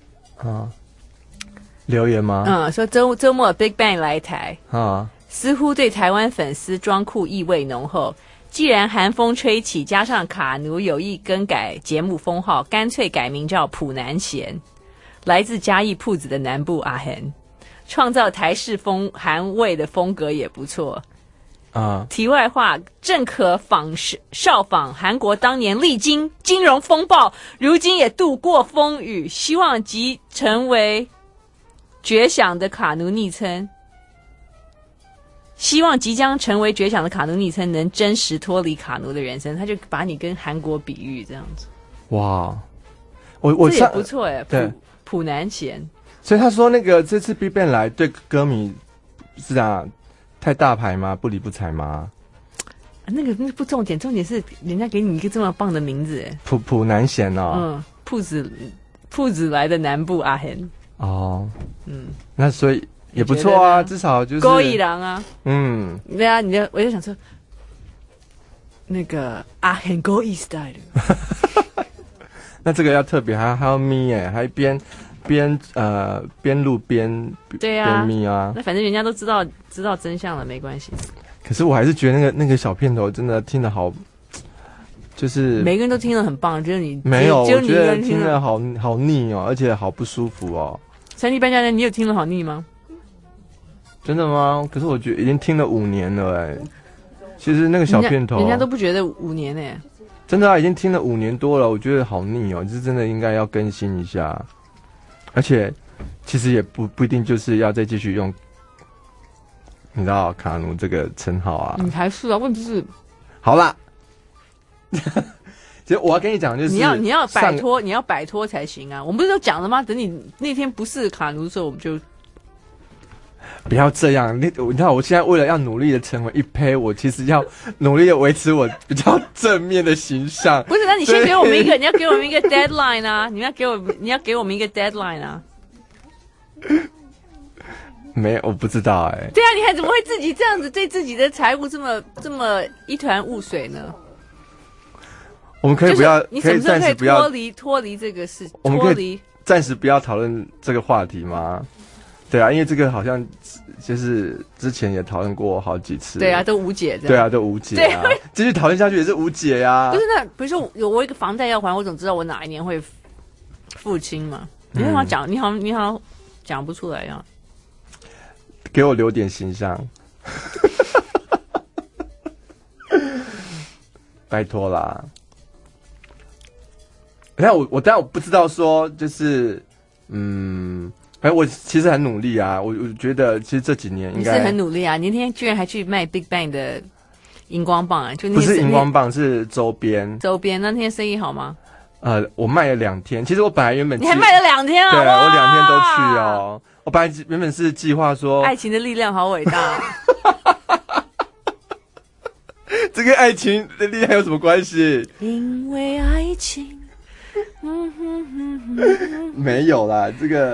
留言吗？ 说周末 Big Bang 来台啊。 似乎对台湾粉丝装酷意味浓厚。既然寒风吹起，加上卡奴有意更改节目封号，干脆改名叫普南贤，来自嘉义铺子的南部阿hen创造台式韩味的风格也不错啊。题外话，正可效仿韩国当年历经金融风暴，如今也度过风雨，希望即成为绝响的卡奴昵称。希望即将成为绝响的卡奴昵称能真实脱离卡奴的人生，他就把你跟韩国比喻这样子。哇，我这也不错哎，普南贤。 所以他说那个这次 BigBang 来对歌迷是太大牌吗？不理不睬吗？ 那个不重点，重点是人家给你一个这么棒的名字哎， 普南贤哦。 铺子来的南部阿hen 哦，那所以。也不错啊，至少就是勾一郎啊，对啊，我就想说，那个阿hen勾一 style， 那这个要特别，还要咪哎，还边录边对啊边咪啊， 那反正人家都知道真相了，没关系。 可是我还是觉得那个小片头真的听得好，就是每个人都听得很棒，就是你没有， 我觉得听得好腻哦，而且好不舒服哦。 三立颁奖人，你有听得好腻吗？ 真的吗？可是我觉得已经听了5年了哎。其实那个小片头， 人家都不觉得5年哎。 真的已经听了5年多了，我觉得好腻哦，就是真的应该要更新一下。而且其实也不一定就是要再继续用你知道卡奴这个称号啊。 你才是啊，问题是好啦。其实我要跟你讲，就是你要摆脱才行啊！我们不是都讲了吗？等你那天不是卡奴的时候，我们就不要这样。你知道，我现在为了要努力的成为一胚，我其实要努力的维持我比较正面的形象。 不是，那你先给我们一个，你要给我们一个 deadline 啊！你要给我们一个 deadline 啊！ 没有，我不知道对啊，你还怎么会自己这样子对自己的财务这么一团雾水呢？ 我们可以不要， 你什么时候可以脱离这个事？ 我们可以暂时不要讨论这个话题吗？对啊，因为这个好像就是之前也讨论过好几次。 对啊，都无解的。 对啊，都无解啊。继续讨论下去也是无解呀。 就是那，比如说我一个房贷要还，我总知道我哪一年会付清嘛。你好像讲，你好像讲不出来呀。 给我留点形象。拜托啦。但我不知道说就是反正我其实很努力啊，我觉得其实这几年应该你是很努力啊。你那天居然还去卖 Big Bang 的荧光棒啊？就不是荧光棒，是周边。 那天生意好吗？ 我卖了2天。其实我本来原本你还卖了2天啊？ 对，我2天都去哦。我本来原本是计划说， 爱情的力量好伟大。 这跟爱情的力量有什么关系？ 因为爱情。 没有啦，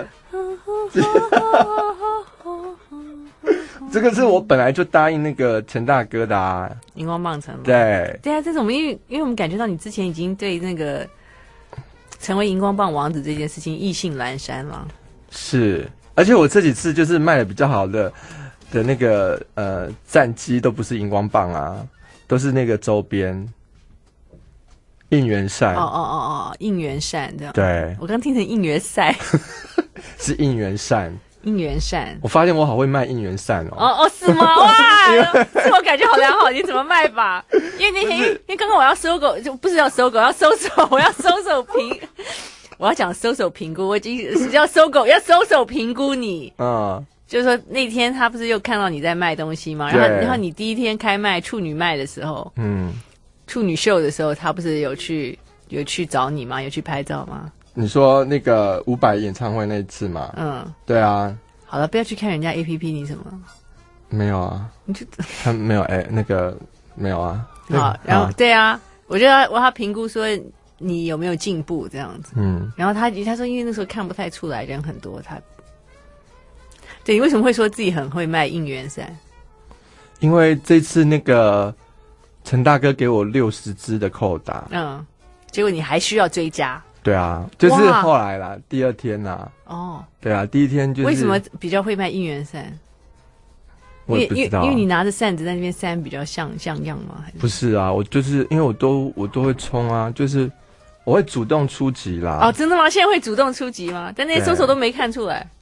这个是我本来就答应那个陈大哥的啊， 荧光棒城。 对啊，这是我们因为我们感觉到你之前已经对那个成为荧光棒王子这件事情意兴阑珊了。 是，而且我这几次就是卖的比较好的那个战机都不是荧光棒啊，都是那个周边。应援扇应援扇这样。 对， 我刚听成应援赛。 是应援扇。 应援扇， 我发现我好会卖应援扇哦。 是吗？哇，自我感觉好良好。你怎么卖法？因为那天因为刚刚我要搜狗，就不是要搜狗，要搜手，我要搜手评，我要讲搜手评估，我已经是要搜狗，要搜手评估你。就是说那天他不是又看到你在卖东西吗？然后你第一天开卖处女卖的时候，处女秀的时候，他不是有去找你吗？有去拍照吗？ 你说那个500演唱会那一次吗？对啊。 好了，不要去看人家 APP， 你什么？ 没有啊。 你就他没有那个没有啊。 好，然后对啊，我就要他评估说你有没有进步这样子。然后他说因为那时候看不太出来，人很多，对，你为什么会说自己很会卖应援扇？ 因为这次那个陈大哥给我60支的扣打， 结果你还需要追加。 对啊，就是后来啦，第2天啦。对啊，第1天就是。 为什么比较会卖应援扇？ 我也不知道， 因为你拿着扇子在那边扇比较像样吗？ 不是啊，我就是因为我都会冲啊，就是我会主动出击啦。 真的吗？现在会主动出击吗？但那些搜手都没看出来。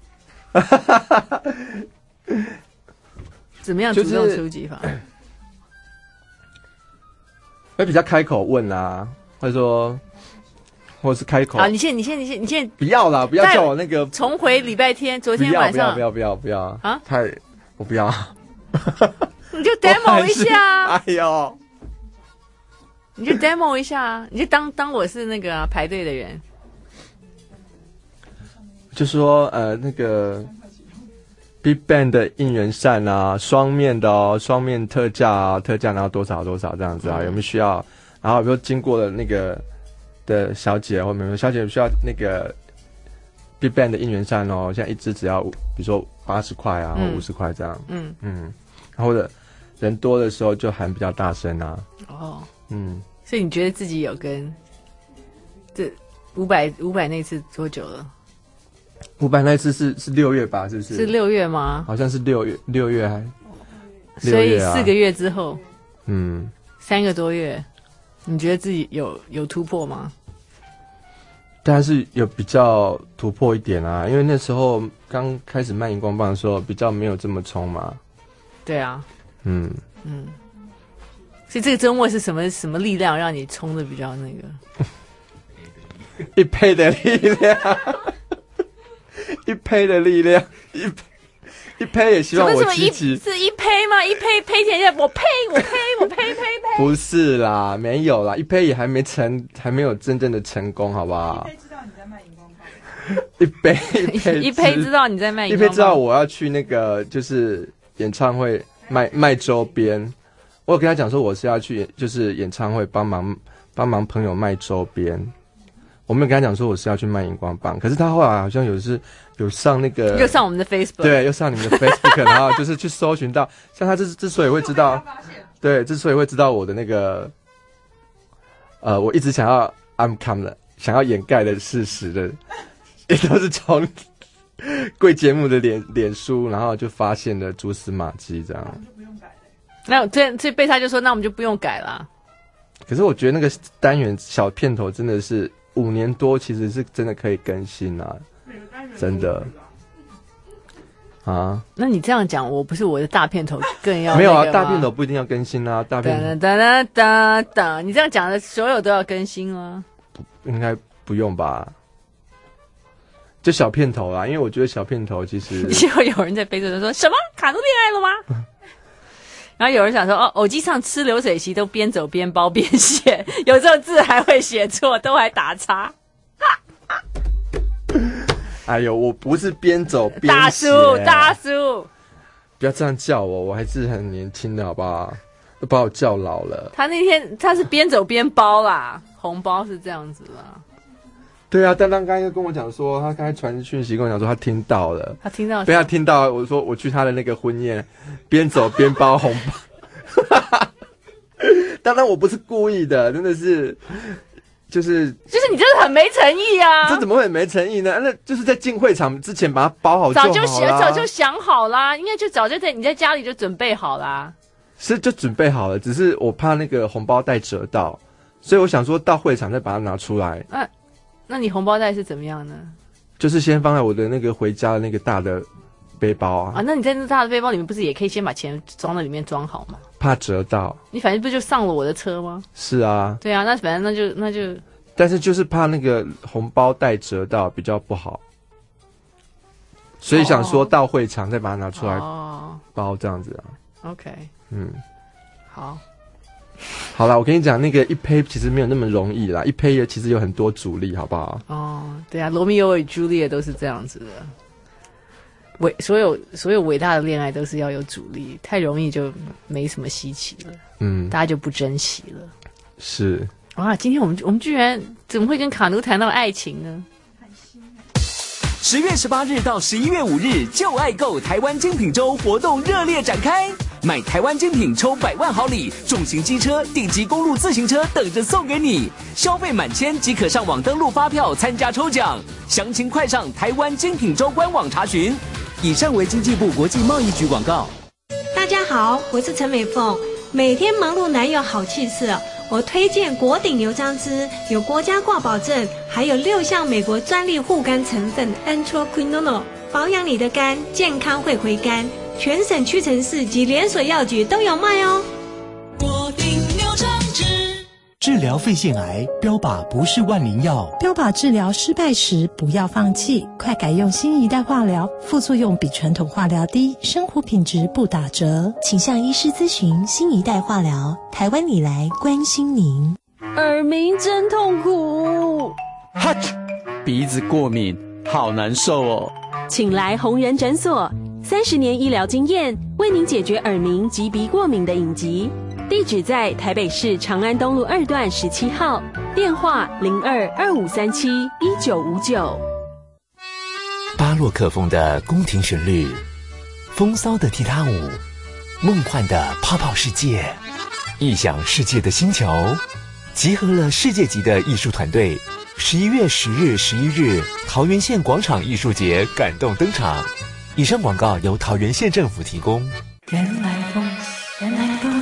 怎么样主动出击法？ 会比较开口问啊，或者是开口。 好，你现在不要啦，不要叫我那个重回礼拜天，昨天晚上不要啊！我不要。 你就 demo 一下。 哎呦， 你就 demo 一下，你就当我是那个排队的人。 就说那个 Big Bang 的应援扇啊，双面的双面特价特价然后多少这样子啊，有没有需要？然后比如经过了那个的小姐或没有小姐需要那个 Big Bang 的应援扇哦，现在一支只要比如说80块啊，或50块这样。然后或者人多的时候就喊比较大声啊。 所以你觉得自己有跟这500那次多久了 ？500那次是6月吧？是不是？ 是6月吗？ 好像是6月还。 所以4个月之后，3个多月，你觉得自己有突破吗？ 但是有比较突破一点啊，因为那时候刚开始卖荧光棒的时候，比较没有这么冲嘛。 对啊。所以这个周末是什么力量让你冲的比较那个？ 一胚的力量。一胚的力量，一胚也希望我积极。 是一胚吗？一呸呸天下，我呸。 不是啦，没有啦，一胚也还没有真正的成功，好不好？一胚知道你在卖荧光棒，一胚知道我要去那个就是演唱会卖周边，我有跟他讲说我是要去就是演唱会帮忙朋友卖周边。我没有跟他讲说我是要去卖荧光棒，可是他后来好像有上那个， 又上我们的 Facebook， 对， 又上你们的 Facebook， 然后就是去搜寻到，像他之所以会知道，对，之所以会知道我的那个，我一直想要暗藏的，想要掩盖的事实的，也都是从贵节目的脸书，然后就发现了蛛丝马迹这样。 那这贝莎就说，那我们就不用改啦。 可是我觉得那个单元小片头真的是5年多，其实是真的可以更新啊，真的。啊， 那你这样讲，我的大片头更要没有啊？大片头不一定要更新啊，大片头哒，你这样讲的所有都要更新啊？ 应该不用吧？就小片头啦，因为我觉得小片头其实就有人在背着说什么卡奴恋爱了吗？然后有人想说偶机上吃流水席都边走边包边写，有这种字还会写错，都还打叉。 哎呦，我不是边走边写， 大叔， 不要这样叫我还是很年轻的好不好？都把我叫老了。 他那天他是边走边包啦，红包是这样子啦。 对啊，丹丹刚才又跟我讲说，他刚才传讯息跟我讲说他听到了，被他听到，我说我去他的那个婚宴，边走边包红包。当然我不是故意的，真的是。就是你真的很没诚意啊！ 这怎么会没诚意呢？那就是在进会场之前把它包好就好啦， 早就想好啦，应该就早就你在家里就准备好啦。 是就准备好了，只是我怕那个红包袋折到，所以我想说到会场再把它拿出来。 那你红包袋是怎么样呢？ 就是先放在我的那个回家的那个大的背包啊。 那你在那大的背包里面不是也可以先把钱装在里面装好吗？ 怕折到。你反正不就上了我的车吗？ 是啊。对啊，那反正那就。 但是就是怕那个红包袋折到比较不好，所以想说到会场再把它拿出来包这样子啊。 OK， 好啦，我跟你讲，那个一胚其实没有那么容易啦，一胚也其实有很多阻力，好不好？ 对啊，罗密欧与朱丽叶都是这样子的。所有伟大的恋爱都是要有阻力，太容易就没什么稀奇了，大家就不珍惜了。 是。 哇，今天我们居然怎么会跟卡奴谈到爱情呢 ？10月18日到11月5日，就爱购台湾精品周活动热烈展开，买台湾精品抽100万好礼，重型机车、顶级公路自行车等着送给你，消费满1000即可上网登录发票参加抽奖，详情快上台湾精品周官网查询。以上为经济部国际贸易局广告。 大家好，我是陈美凤，每天忙碌难有好气色。我推荐国鼎牛樟芝，有国家挂保证，还有6项美国专利护肝成分 Anthraquinone， 保养你的肝，健康会回甘。全省屈臣氏及连锁药局都有卖哦。 国鼎牛樟芝。 治疗肺腺癌，标靶不是万灵药。 标靶治疗失败时，不要放弃，快改用新一代化疗，副作用比传统化疗低，生活品质不打折。 请向医师咨询新一代化疗，台湾你来关心您。 耳鸣真痛苦， 哈啾，鼻子过敏，好难受哦。 请来弘仁诊所，30年医疗经验，为您解决耳鸣及鼻过敏的隐疾。地址在台北市长安东路2段17号，电话02-2537-1959。 巴洛克风的宫廷旋律，风骚的踢踏舞，梦幻的泡泡世界，异想世界的星球，集合了世界级的艺术团队。11月10日、11日，桃园县广场艺术节感动登场。以上广告由桃园县政府提供。 原来风，原来风。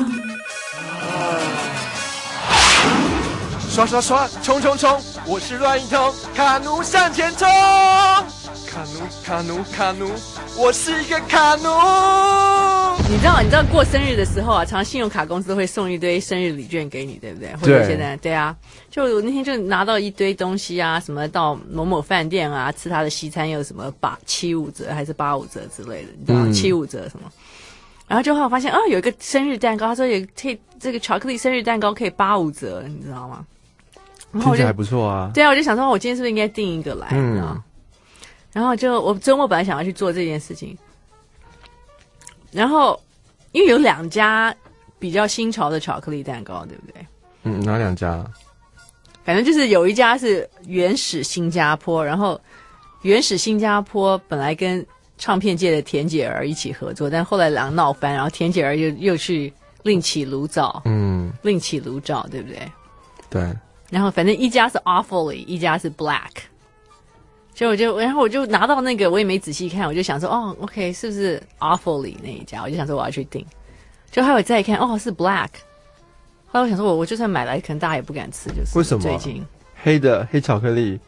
刷刷刷，冲冲冲！我是乱一通，卡奴向前冲！卡奴，卡奴，卡奴，我是一个卡奴。 你知道过生日的时候啊，常信用卡公司都会送一堆生日礼券给你，对不对？或者现在对啊，就我那天就拿到一堆东西啊，什么到某某饭店啊吃他的西餐有什么75折还是85折之类的，你知道75折什么？ 然后就后来发现有一个生日蛋糕，他说这个巧克力生日蛋糕可以85折，你知道吗？然后听起来还不错啊。 对啊，我就想说，我今天是不是应该订一个来？然后我周末本来想要去做这件事情，然后因为有2家比较新潮的巧克力蛋糕，对不对？ 哪2家？ 反正就是有一家是原始新加坡，然后原始新加坡本来跟唱片界的田姐儿一起合作，但后来2闹翻，然后田姐儿又去另起炉灶，另起炉灶，对不对？ 对。 然后反正一家是 Awfully， 一家是 Black。然后我就拿到那个，我也没仔细看，我就想说，OK， 是不是 Awfully 那一家？我就想说我要去订，就后来我再一看，是 Black。后来我想说我就算买来，可能大家也不敢吃，就是为什么？ 最近黑巧克力。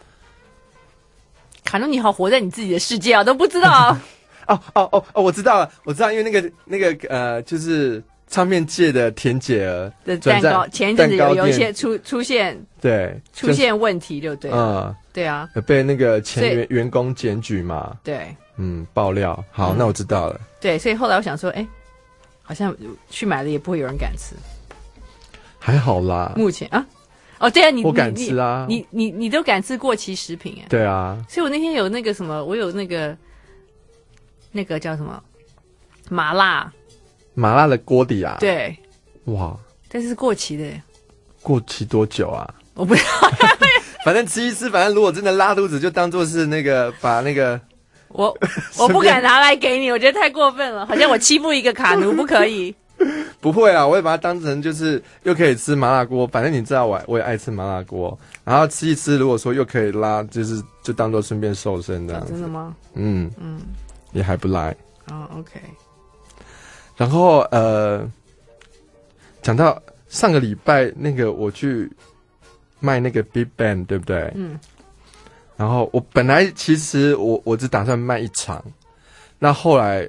卡努，你好，活在你自己的世界啊，都不知道。 我知道了，因为那个就是唱片界的田姐儿的蛋糕，前一阵子有一些出现问题，就对了。对啊， 有被那个前员工检举嘛？ 对， 爆料。好，那我知道了。 对，所以后来我想说，好像去买了也不会有人敢吃。 还好啦， 目前对啊， 我敢吃啊， 你都敢吃过期食品对啊， 所以我那天有那个什么，我有那个叫什么麻辣的锅底啊， 对， 哇， 但是过期的， 过期多久啊？ 我不知道， 反正吃一吃，反正如果真的拉肚子，就当做是那个把那个我不敢拿来给你，我觉得太过分了，好像我欺负一个卡奴，不可以。 不会啊，我会把它当成就是又可以吃麻辣锅，反正你知道我也爱吃麻辣锅，然后吃一吃，如果说又可以拉，就当做顺便瘦身这样子。 真的吗？ 也还不赖。 OK。 然后讲到上个礼拜那个我去卖那个 Big Bang， 对不对？然后我本来其实我只打算卖1场，那后来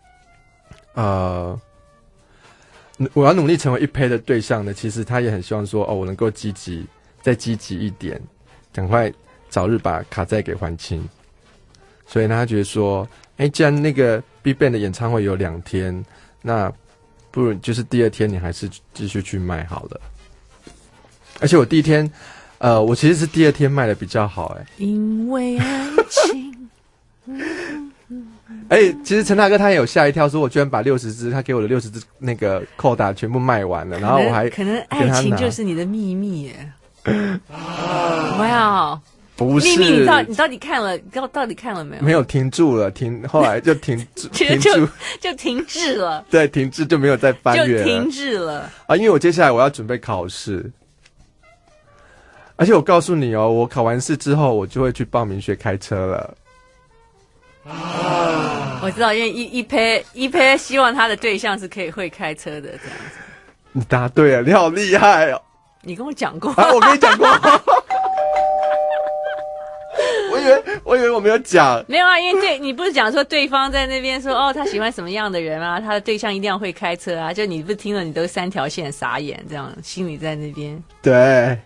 我要努力成为1P的对象呢，其实他也很希望说我能够再积极一点，赶快早日把卡债给还清。所以呢，他觉得说，既然那个 Big Bang 的演唱会有2天，那不如就是第2天你还是继续去卖好了。而且我第1天，我其实是第2天卖的比较好， 因为爱情。 其实陈大哥他也有吓一跳，说我居然把60支他给我的60支那个扣打全部卖完了，然后我还可能爱情就是你的秘密耶。哇， 不是， 秘密你到底看了？到底看了没有？ 没有，停住了，后来就停住， 就停滞了。 对，停滞就没有再翻阅了， 就停滞了因为我接下来我要准备考试，而且我告诉你我考完试之后我就会去报名学开车了。 我知道，因为一胚希望他的对象是会开车的这样子。 你答对了，你好厉害哦！ 你跟我讲过我跟你讲过。我以为我没有讲。 没有啊，因为你不是讲说对方在那边说他喜欢什么样的人啊，他的对象一定要会开车啊，就你不是听了你都3条线傻眼，这样心里在那边。 对，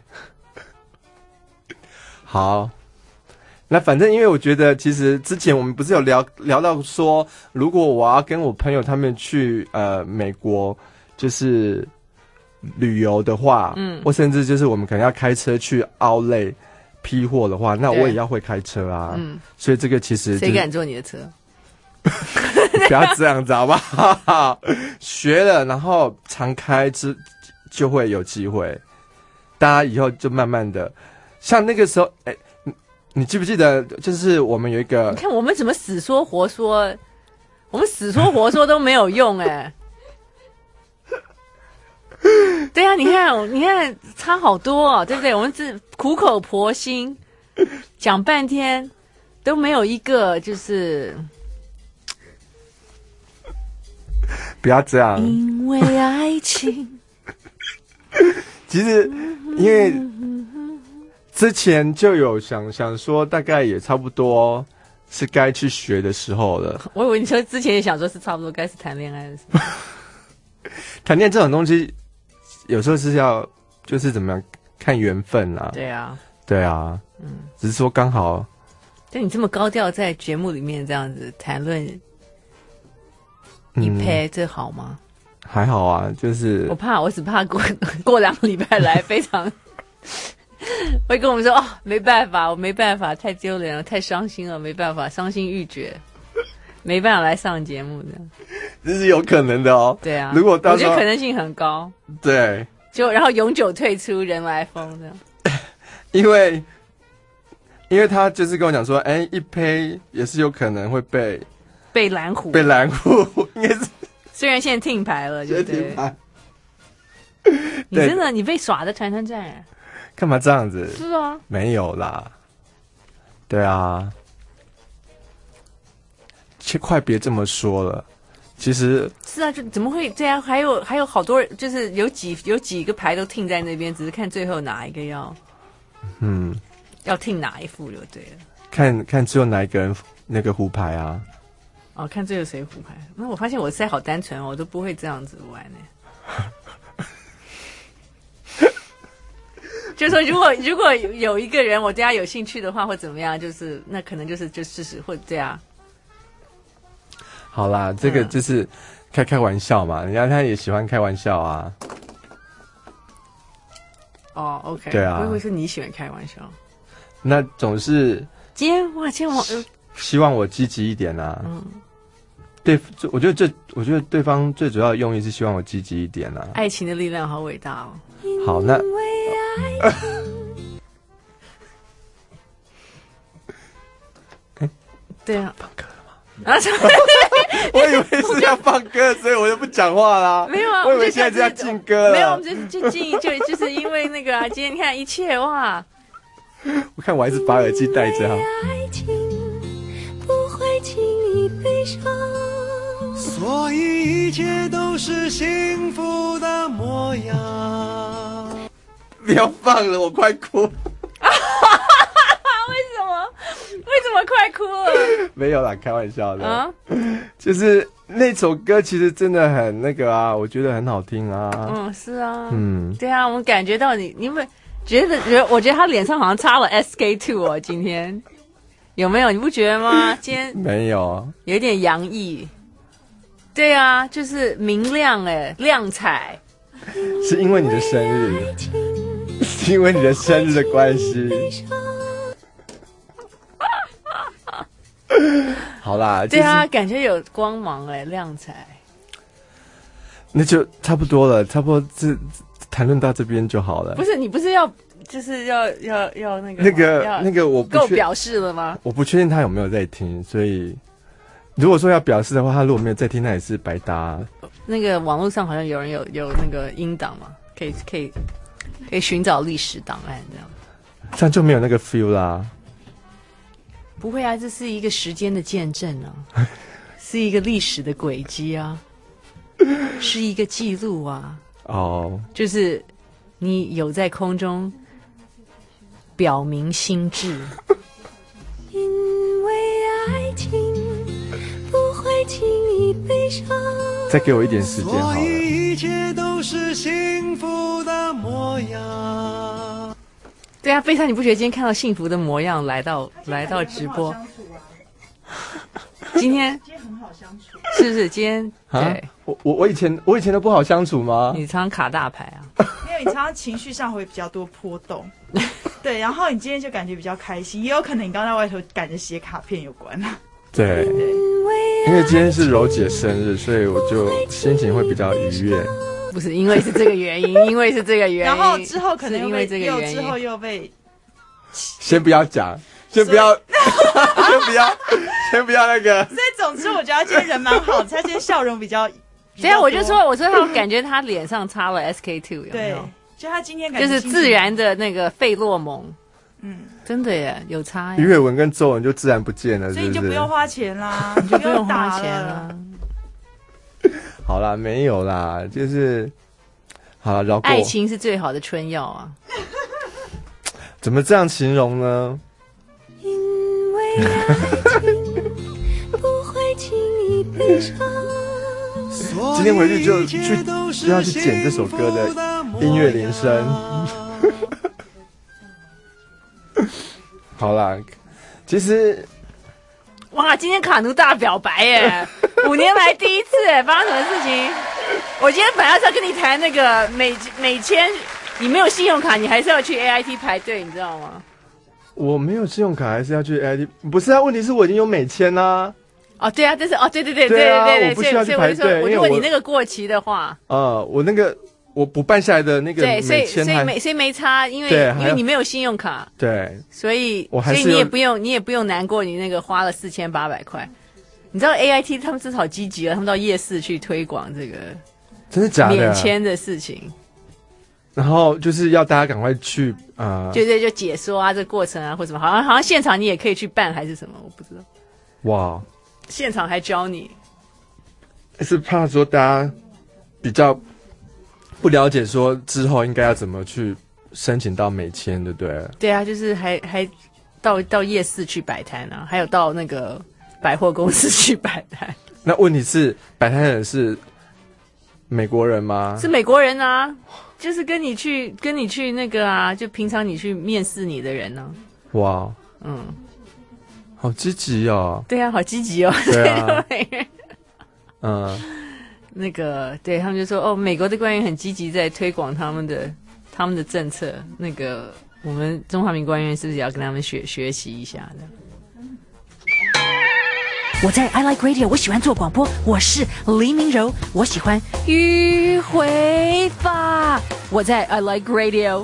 好。那反正因为我觉得其实之前我们不是有聊到说，如果我要跟我朋友他们去美国就是旅游的话，或甚至就是我们可能要开车去 Outlet 批货的话，那我也要会开车啊。所以这个其实谁敢坐你的车？ 不要这样子好不好？学了然后常开就会有机会，大家以后就慢慢的，像那个时候你记不记得，就是我们有一个， 你看我们怎么死说活说，我们死说活说都没有用对啊，你看差好多对不对？我们是苦口婆心讲半天都没有一个就是不要这样， 因为爱情。 其实因为之前就有想说，大概也差不多是该去学的时候了。 我以为你说之前也想说是差不多该是谈恋爱的时候。 谈恋爱这种东西，有时候是要就是怎么样看缘分啦。 对啊， 对啊，只是说刚好。 但你这么高调在节目里面这样子谈论， 一胚，这好吗？ 还好啊，就是我只怕过2个礼拜来非常会跟我们说哦，没办法，我没办法，太丢脸了，太伤心了，没办法，伤心欲绝，没办法来上节目的， 这是有可能的哦。 对啊， 如果到时候我觉得可能性很高。 对， 然后永久退出人来疯这样。 因为他就是跟我讲说，一胚也是有可能会被蓝湖， 应该是。 虽然现在停牌了，就对。你真的你被耍的团团转， 干嘛这样子？ 是啊， 没有啦。对啊，快别这么说了。其实是啊，就怎么会这样？还有好多，就是有几个牌都停在那边，只是看最后哪一个要停哪一副就对了。 看最后哪一个人那个胡牌啊。 哦，看最后谁胡牌。那我发现我塞好单纯哦，我都不会这样子玩呢。就是说，如果有一个人我对他有兴趣的话，或怎么样，就是那可能就试试或这样。 好啦，这个就是开玩笑嘛，人家他也喜欢开玩笑啊。 哦 ，OK， 对啊， 我以为是你喜欢开玩笑。 那总是今天我希望我积极一点啊。对，我觉得对方最主要的用意是希望我积极一点啊。 爱情的力量好伟大哦。 好，那对啊， 放歌了吗？我以为是要放歌，所以我就不讲话啦。 没有啊， 我以为现在是要进歌了。 没有，我们就进就是因为那个啊，今天你看一切哇。 我看我还是把耳机戴着哈。 不会轻易悲伤，所以一切都是幸福的模样。 不要放了，我快哭。 为什么快哭了？ 没有啦，开玩笑的啊。就是那首歌其实真的很那个啊，我觉得很好听啊。 是啊。对啊，我们感觉到你们觉得，我觉得他脸上好像插了 SK2 哦，今天有没有？你不觉得吗？今天没有， 有一点洋溢。对啊，就是明亮亮彩。 是因为你的生日，是因为你的生日的关系。好啦， 对啊，感觉有光芒亮彩。 那就差不多了，差不多这谈论到这边就好了。 不是你不是要就是要那个我不够表示了吗？ 我不确定他有没有在听，所以如果说要表示的话，他如果没有在听，那也是白搭。 那个网络上好像有人有那个音档嘛，可以寻找历史档案这样就没有那个 feel 啦。 不会啊，这是一个时间的见证啊，是一个历史的轨迹啊，是一个记录啊。 哦， 就是你有在空中表明心志。 因为爱情不会轻易悲伤， 再给我一点时间好了。 所以一切都是幸福的模样。 对啊，贝莎，你不觉得今天看到幸福的模样来到直播？今天很好相处，是不是？今天对我以前都不好相处吗？ 你常常卡大牌啊， 因为你常常情绪上会比较多波动。对，然后你今天就感觉比较开心，也有可能你刚在外头赶着写卡片有关啊。 对，因为今天是柔姐生日，所以我就心情会比较愉悦。 不是因为是这个原因，因为是这个原因。 然后之后可能因为这个原因， 之后又被先不要讲，先不要那个。 所以总之，我觉得他今天人蛮好的，他今天笑容比较。 对啊，我说他感觉他脸上插了 SK2，有没有？ 对，就他今天感觉就是自然的那个费洛蒙。真的耶，有差耶。 鱼尾纹跟皱纹就自然不见了， 所以你就不用花钱啦， 你就不用花钱啦。 好啦，没有啦，就是好了，饶过我。 爱情是最好的春药啊！ 怎么这样形容呢？ 因为爱情不会轻易悲伤。 今天回去就要去剪这首歌的音乐铃声。好啦，其实哇，今天卡奴大表白耶！5年来第一次耶，发生什么事情？我今天本来是要跟你谈那个每签，你没有信用卡，你还是要去 AIT 排队，你知道吗？ 我没有信用卡，还是要去 AIT？ 不是啊，问题是我已经有美签啦。 哦，对啊，这是哦，对， 我不需要去排队。 如果你那个过期的话， 我那个我补办下来的那个美签， 所以没差，因为你没有信用卡， 对，所以你也不用难过，你那个花了4800块。你知道 AIT 他们至少积极了，他们到夜市去推广这个真的假的免签的事情， 然后就是要大家赶快去就解说啊，这个过程啊或什么，好像现场你也可以去办还是什么，我不知道。 哇， 现场还教你， 是怕说大家比较不了解，说之后应该要怎么去申请到美签，对不对？ 对啊，就是还到夜市去摆摊啊，还有到那个百货公司去摆摊。 那问题是摆摊的人是美国人吗？ 是美国人啊，就是跟你去那个啊，就平常你去面试你的人呢、啊。 哇，好积极哦。 对啊，好积极哦。 对啊， 那个对他们就说哦，美国的官员很积极在推广他们的政策。那个我们中华民官员是不是也要跟他们学习一下的？ 我在 I Like Radio， 我喜欢做广播，我是黎明柔，我喜欢迂回法。 我在 I Like Radio。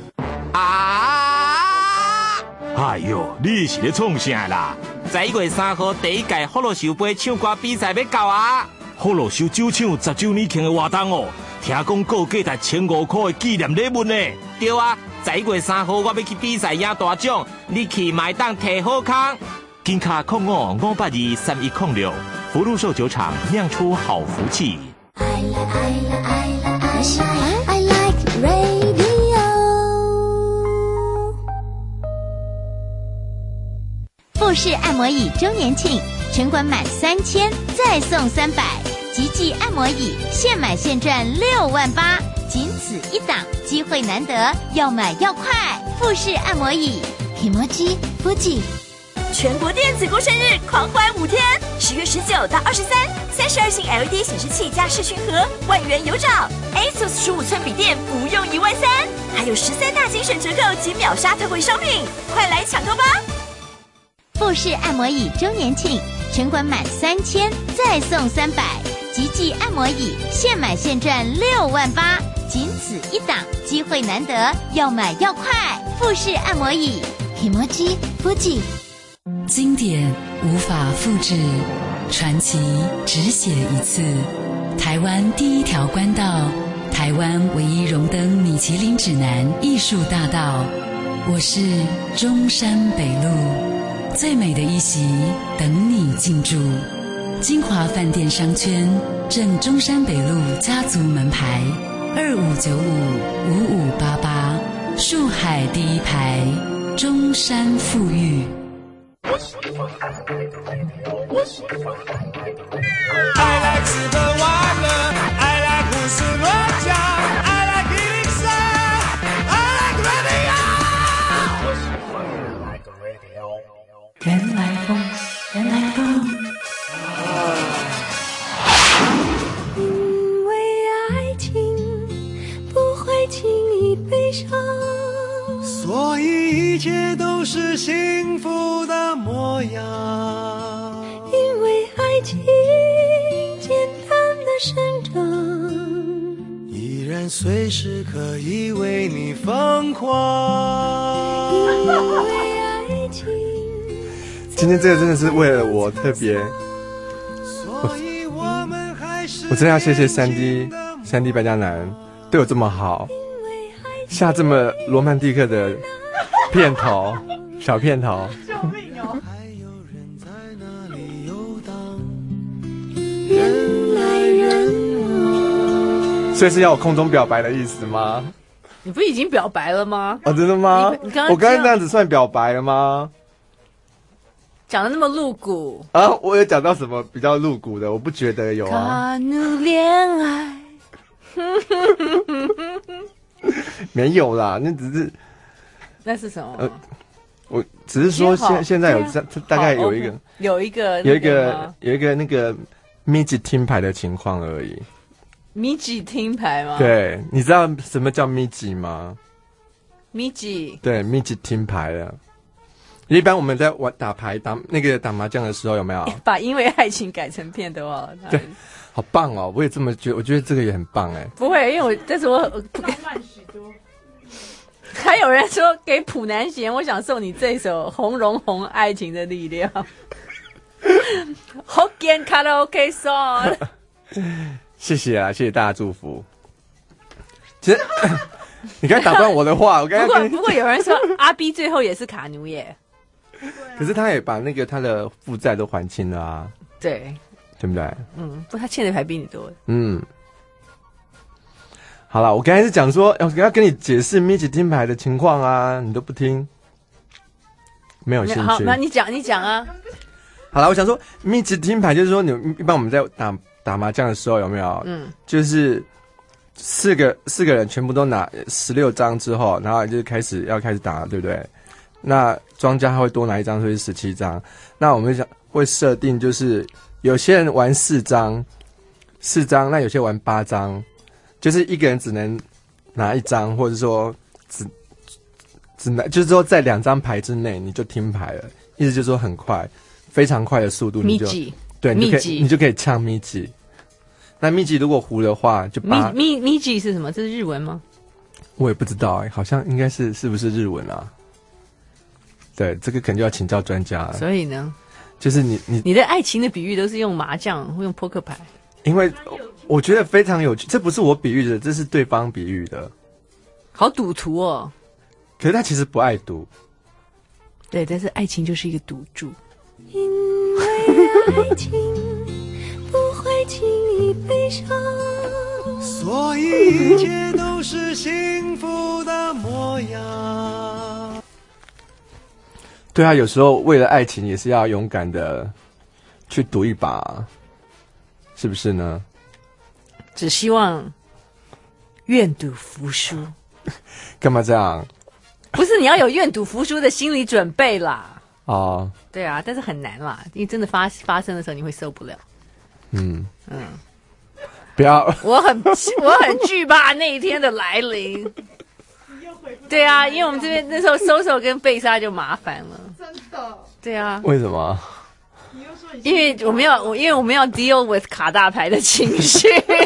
哎呦，你是咧创啥啦？1月3号第一届福禄寿杯唱歌比赛要到啊！福禄寿酒厂10周年庆的活动哦，听讲各价值1500块的纪念礼物呢。对啊，1月3号我要去比赛赢大奖，你去买当摕好康。金卡0558231006，福禄寿酒厂酿出好福气。 I like radio。富士按摩椅周年庆，全馆满3000再送300，极致按摩椅现买现赚6万8，仅此一档，机会难得，要买要快。富士按摩椅 ，Kimoji Fuji。 全国电子过生日狂欢5天，10月19到23，32型 LED 显示器加视讯盒，10000元有找 ，ASUS 15寸笔电不用13000，还有13大精选折扣及秒杀特惠商品，快来抢购吧！ 富士按摩椅周年庆，全馆满3000再送300，极致按摩椅现买现赚6万8，仅此一档，机会难得，要买要快。富士按摩椅 ，Kimoji Fuji。 经典无法复制，传奇只写一次。台湾第一条官道，台湾唯一荣登米其林指南艺术大道。我是中山北路，最美的一席等你进驻。金华饭店商圈正中山北路家族门牌25955588，树海第一排，中山富裕。 I like 日本玩乐 I like 胡思乱想 I like 103 I like radio 原来风，原来风。 因为爱情不会轻易悲伤， 所以一切都是幸福的模样。 因为爱情简单的生长， 依然随时可以为你疯狂。 因为爱情。 今天这个真的是为了我特别，我真的要谢谢3D白嘉南对我这么好，下这么罗曼蒂克的片头小片头。 救命哦！人来人往。 所以是要我空中表白的意思吗？ 你不已经表白了吗？ 哦，真的吗？ 你刚刚我刚刚这样子算表白了吗？ 讲的那么露骨啊！我有讲到什么比较露骨的？我不觉得有啊。 卡努恋爱， 没有啦，那只是那是什么？ 我只是说现在有大概有一个现在有大概有一个那个咪吉听牌的情况而已。 咪吉听牌吗？ 对，你知道什么叫咪吉吗？ 咪吉对，咪吉听牌的。一般我们在打牌打麻将的时候有没有把因为爱情改成片的话？ 对，好棒哦！我也这么觉得，我觉得这个也很棒哎。 不会，因为但是我乱许多。还有人说给普南贤，我想送你这首《红荣红爱情的力量》。福建卡拉 OK song。 谢谢啊，谢谢大家祝福。其实你刚才打断我的话，我刚才不过有人说阿 B 最后也是卡奴耶。 可是他也把他的负债都还清了啊。 对， 对不对？ 不，他欠的还比你多。 好了，我刚才是讲说要跟你解释咪吉听牌的情况啊，你都不听，没有兴趣。 好，那你讲啊。 好了，我想说咪吉听牌就是说，一般我们在打麻将的时候有没有？就是四个人全部都拿16张之后，然后就开始打，对不对？那庄家他会多拿一张，所以是17张。那我们会设定就是有些人玩4张，那有些玩8张，就是一个人只能拿1张，或者说只拿，就是说在2张牌之内你就听牌了，意思就是说很快，非常快的速度你就对，你就可以呛咪吉。那咪吉如果胡的话，就把咪吉是什么？这是日文吗？ 我也不知道好像应该是不是日文啊？对，这个可能就要请教专家了。 所以呢， 就是你的爱情的比喻都是用麻将或用扑克牌， 因为我觉得非常有趣，这不是我比喻的，这是对方比喻的。 好赌徒哦！ 可是他其实不爱赌。 对，但是爱情就是一个赌注。 因为爱情不会轻易悲伤，所以一切都是幸福的模样。 对啊，有时候为了爱情也是要勇敢的去赌一把，是不是呢？ 只希望愿赌服输。 干嘛这样？ 不是，你要有愿赌服输的心理准备啦。 哦， 对啊，但是很难啦，因为真的发生的时候你会受不了。 不要， 我很惧怕那一天的来临。对啊，因为我们这边那时候搜跟贝莎就麻烦了。真的。对啊。 为什么？ 因为我们要 deal with 卡大牌的情绪。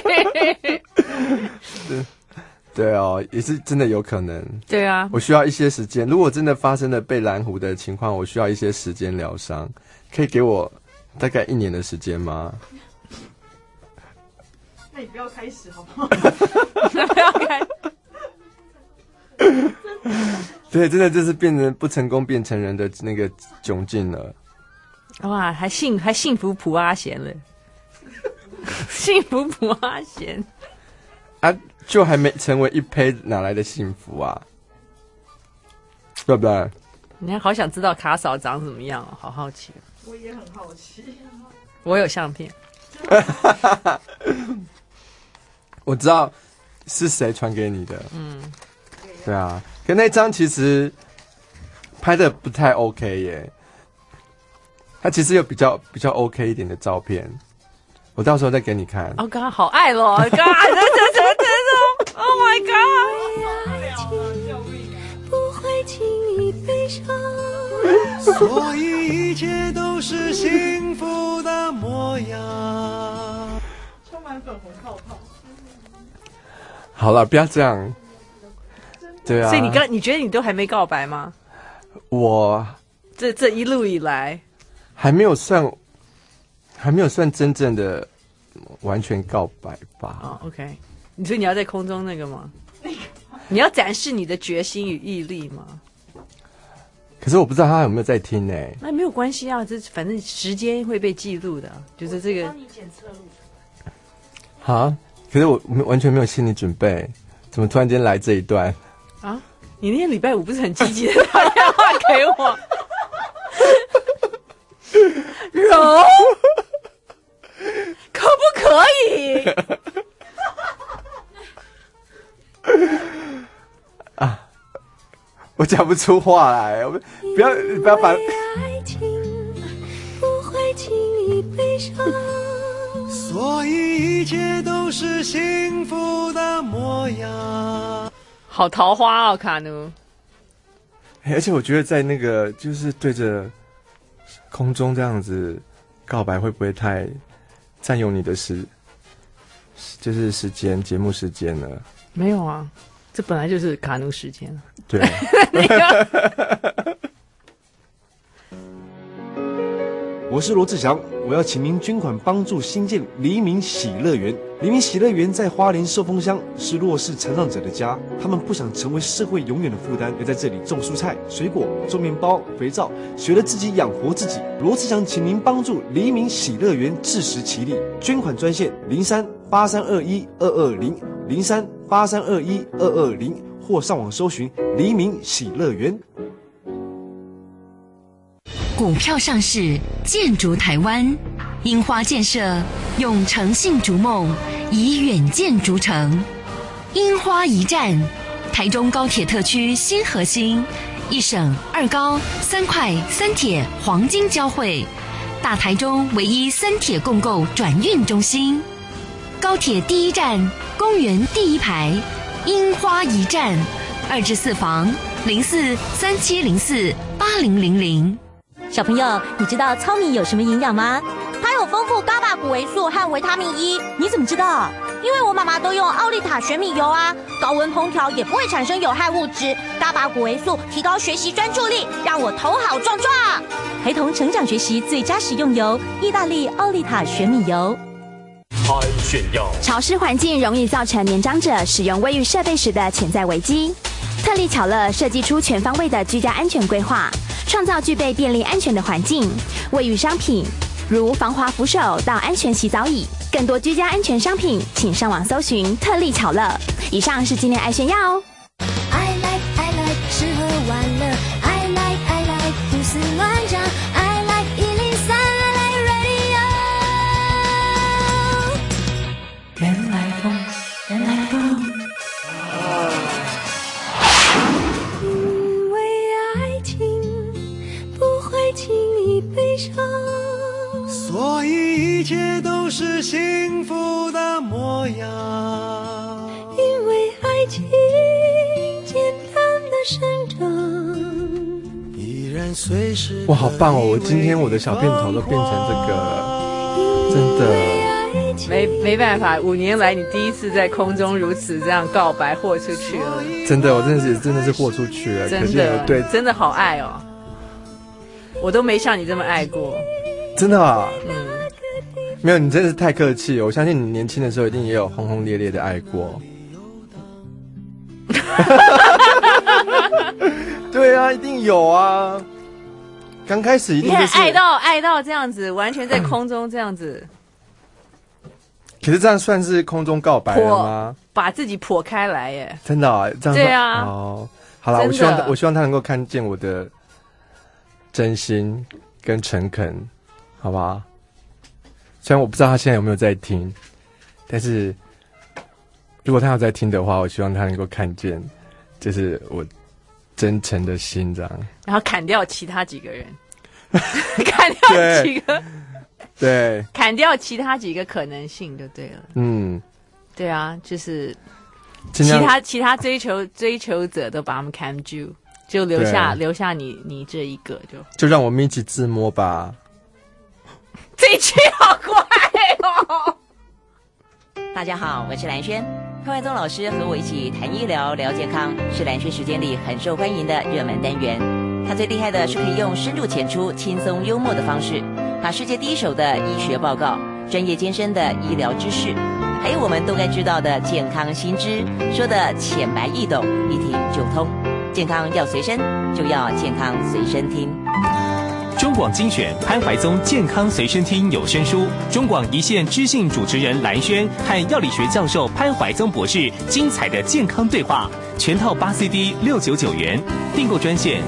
对哦，也是真的有可能。 对啊， 我需要一些时间。如果真的发生了被蓝湖的情况，我需要一些时间疗伤。可以给我大概1年的时间吗？ 那你不要开始好不好？ 不要开。 对，真的就是变成不成功变成人的那个窘境了。 哇，还幸福普阿贤了，幸福普阿贤啊，就还没成为一胚，哪来的幸福啊？对不对？ 你还好想知道卡嫂长怎么样哦，好好奇。 我也很好奇。 我有相片。 我知道是谁传给你的。对啊，可那张其实拍的不太 OK 耶。他其实有比较 OK 一点的照片，我到时候再给你看。 哦，刚刚好爱了，刚刚这 ，Oh my God！ 不会轻易悲伤，所以一切都是幸福的模样。 充满粉红泡泡。 好了，不要这样。对啊。 所以你觉得你都还没告白吗？ 我这一路以来。 还没有算真正的完全告白吧。 哦 ，OK， 你说你要在空中那个吗？你要展示你的决心与毅力吗？ 可是我不知道他有没有在听呢。 那没有关系啊，这反正时间会被记录的，就是这个。帮你检测录。 好，可是我完全没有心理准备，怎么突然间来这一段？ 啊，你那天礼拜5不是很积极的打电话给我？柔，可不可以？ 啊， 我讲不出话来，不要把。 爱情不会轻易悲伤，所以一切都是幸福的模样。 好桃花哦，卡努。 而且我觉得在那个就是对着空中这样子告白，会不会太占用你的就是节目时间呢？ 没有啊，这本来就是卡努时间。 对。 我是罗志祥，我要请您捐款帮助新建黎明喜乐园。黎明喜乐园在花莲寿丰乡，是弱势残障者的家。他们不想成为社会永远的负担，要在这里种蔬菜、水果、种面包、肥皂，学了自己养活自己。罗志祥请您帮助黎明喜乐园自食其力。捐款专线03-8321-2200，03-8321-2200，或上网搜寻黎明喜乐园。 股票上市，建筑台湾，樱花建设用诚信逐梦，以远见逐城。樱花一站，台中高铁特区新核心，一省二高三快三铁黄金交汇，大台中唯一3铁共构转运中心。高铁第一站，公园第一排，樱花一站，2至4房，0437048000。 小朋友，你知道糙米有什么营养吗？它有丰富伽马谷维素和维他命 E。你怎么知道？因为我妈妈都用奥利塔玄米油啊，高温烹调也不会产生有害物质。伽马谷维素提高学习专注力，让我头好壮壮。陪同成长学习最佳食用油，意大利奥利塔玄米油。 安炫耀。 潮湿环境容易造成年长者使用卫浴设备时的潜在危机。特利巧乐设计出全方位的居家安全规划，创造具备便利安全的环境。卫浴商品如防滑扶手到安全洗澡椅，更多居家安全商品，请上网搜寻特利巧乐。以上是今天爱炫耀哦。 I like 吃喝玩乐 I like 胡思乱想 I like 103 I like radio 原来风因为爱情不会轻易悲伤，所以一切都是幸福的模样。因为爱情简单的生长，依然随时。 哇，好棒哦！我今天我的小片头都变成这个了，真的。 没办法，5年来你第一次在空中如此这样告白豁出去了。 真的，我真的是豁出去了。 真的，对，真的好爱哦。我都没像你这么爱过。 真的啊？没有，你真的是太客气了。我相信你年轻的时候一定也有轰轰烈烈的爱过。对啊，一定有啊。刚开始一定就是爱到这样子，完全在空中这样子。 可是这样算是空中告白了吗？ 把自己剖开来耶！ 真的啊，这样对啊。 哦，好啦，我希望他能够看见我的真心跟诚恳，好不好？虽然我不知道他现在有没有在听，但是如果他有在听的话，我希望他能够看见，就是我真诚的心这样。 然后砍掉其他几个人，砍掉几个。 对， 砍掉其他几个可能性就对了。对啊，就是其他追求者都把他们砍住，就留下你这一个， 就让我们一起自摸吧。 这一句好怪哦！ 大家好，我是蓝轩，潘怀宗老师和我一起谈医疗聊健康，是蓝轩时间里很受欢迎的热门单元。他最厉害的是可以用深入浅出、轻松幽默的方式，把世界第一手的医学报告、专业艰深的医疗知识，还有我们都该知道的健康新知，说的浅白易懂，一听就通。健康要随身，就要健康随身听。 中广精选潘怀宗健康随身听有声书，中广一线知性主持人蓝轩和药理学教授潘怀宗博士精彩的健康对话，全套8 CD 699元，订购专线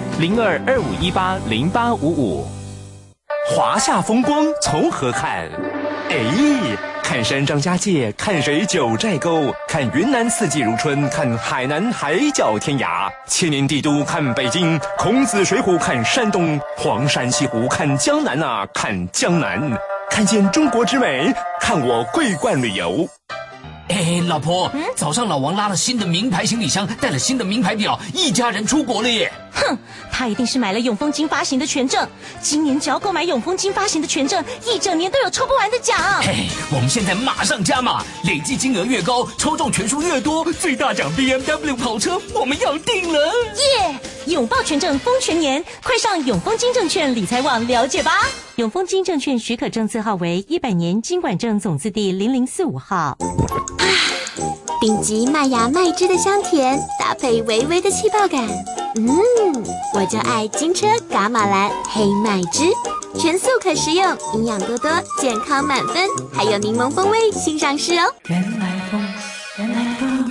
0225180855。 华夏风光从何看？哎， 看山张家界，看水九寨沟，看云南四季如春，看海南海角天涯。千年帝都看北京，孔子水浒看山东，黄山西湖看江南啊，看江南。看见中国之美，看我桂冠旅游。 哎，老婆，早上老王拉了新的名牌行李箱，带了新的名牌表，一家人出国了耶！ 哼，他一定是买了永丰金发行的权证。今年只要购买永丰金发行的权证，一整年都有抽不完的奖。 嘿，我们现在马上加码，累计金额越高，抽中权数越多，最大奖 BMW 跑车我们要定了！ 耶！永抱权证封全年，快上永丰金证券理财网了解吧。永丰金证券许可证字号为100年金管证总字第0045号。 顶级麦芽麦汁的香甜，搭配微微的气泡感，我就爱金车噶玛兰黑麦汁，全素可食用，营养多多，健康满分，还有柠檬风味新上市哦。 原来风，原来风。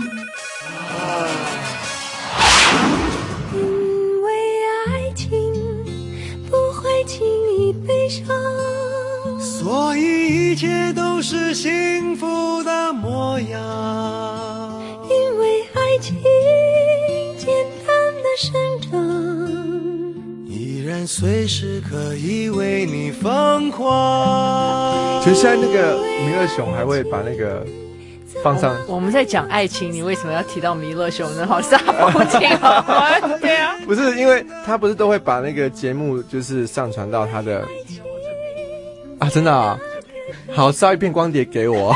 因为爱情不会轻易悲伤，所以一切都是幸福的模样。因为爱情简单的生长，依然随时可以为你疯狂。 其实现在那个弥勒熊还会把那个放上。 我们在讲爱情，你为什么要提到弥勒熊呢？好煞风景哦！对啊， 不是因为他不是都会把那个节目就是上传到他的啊，真的啊，好烧一片光碟给我。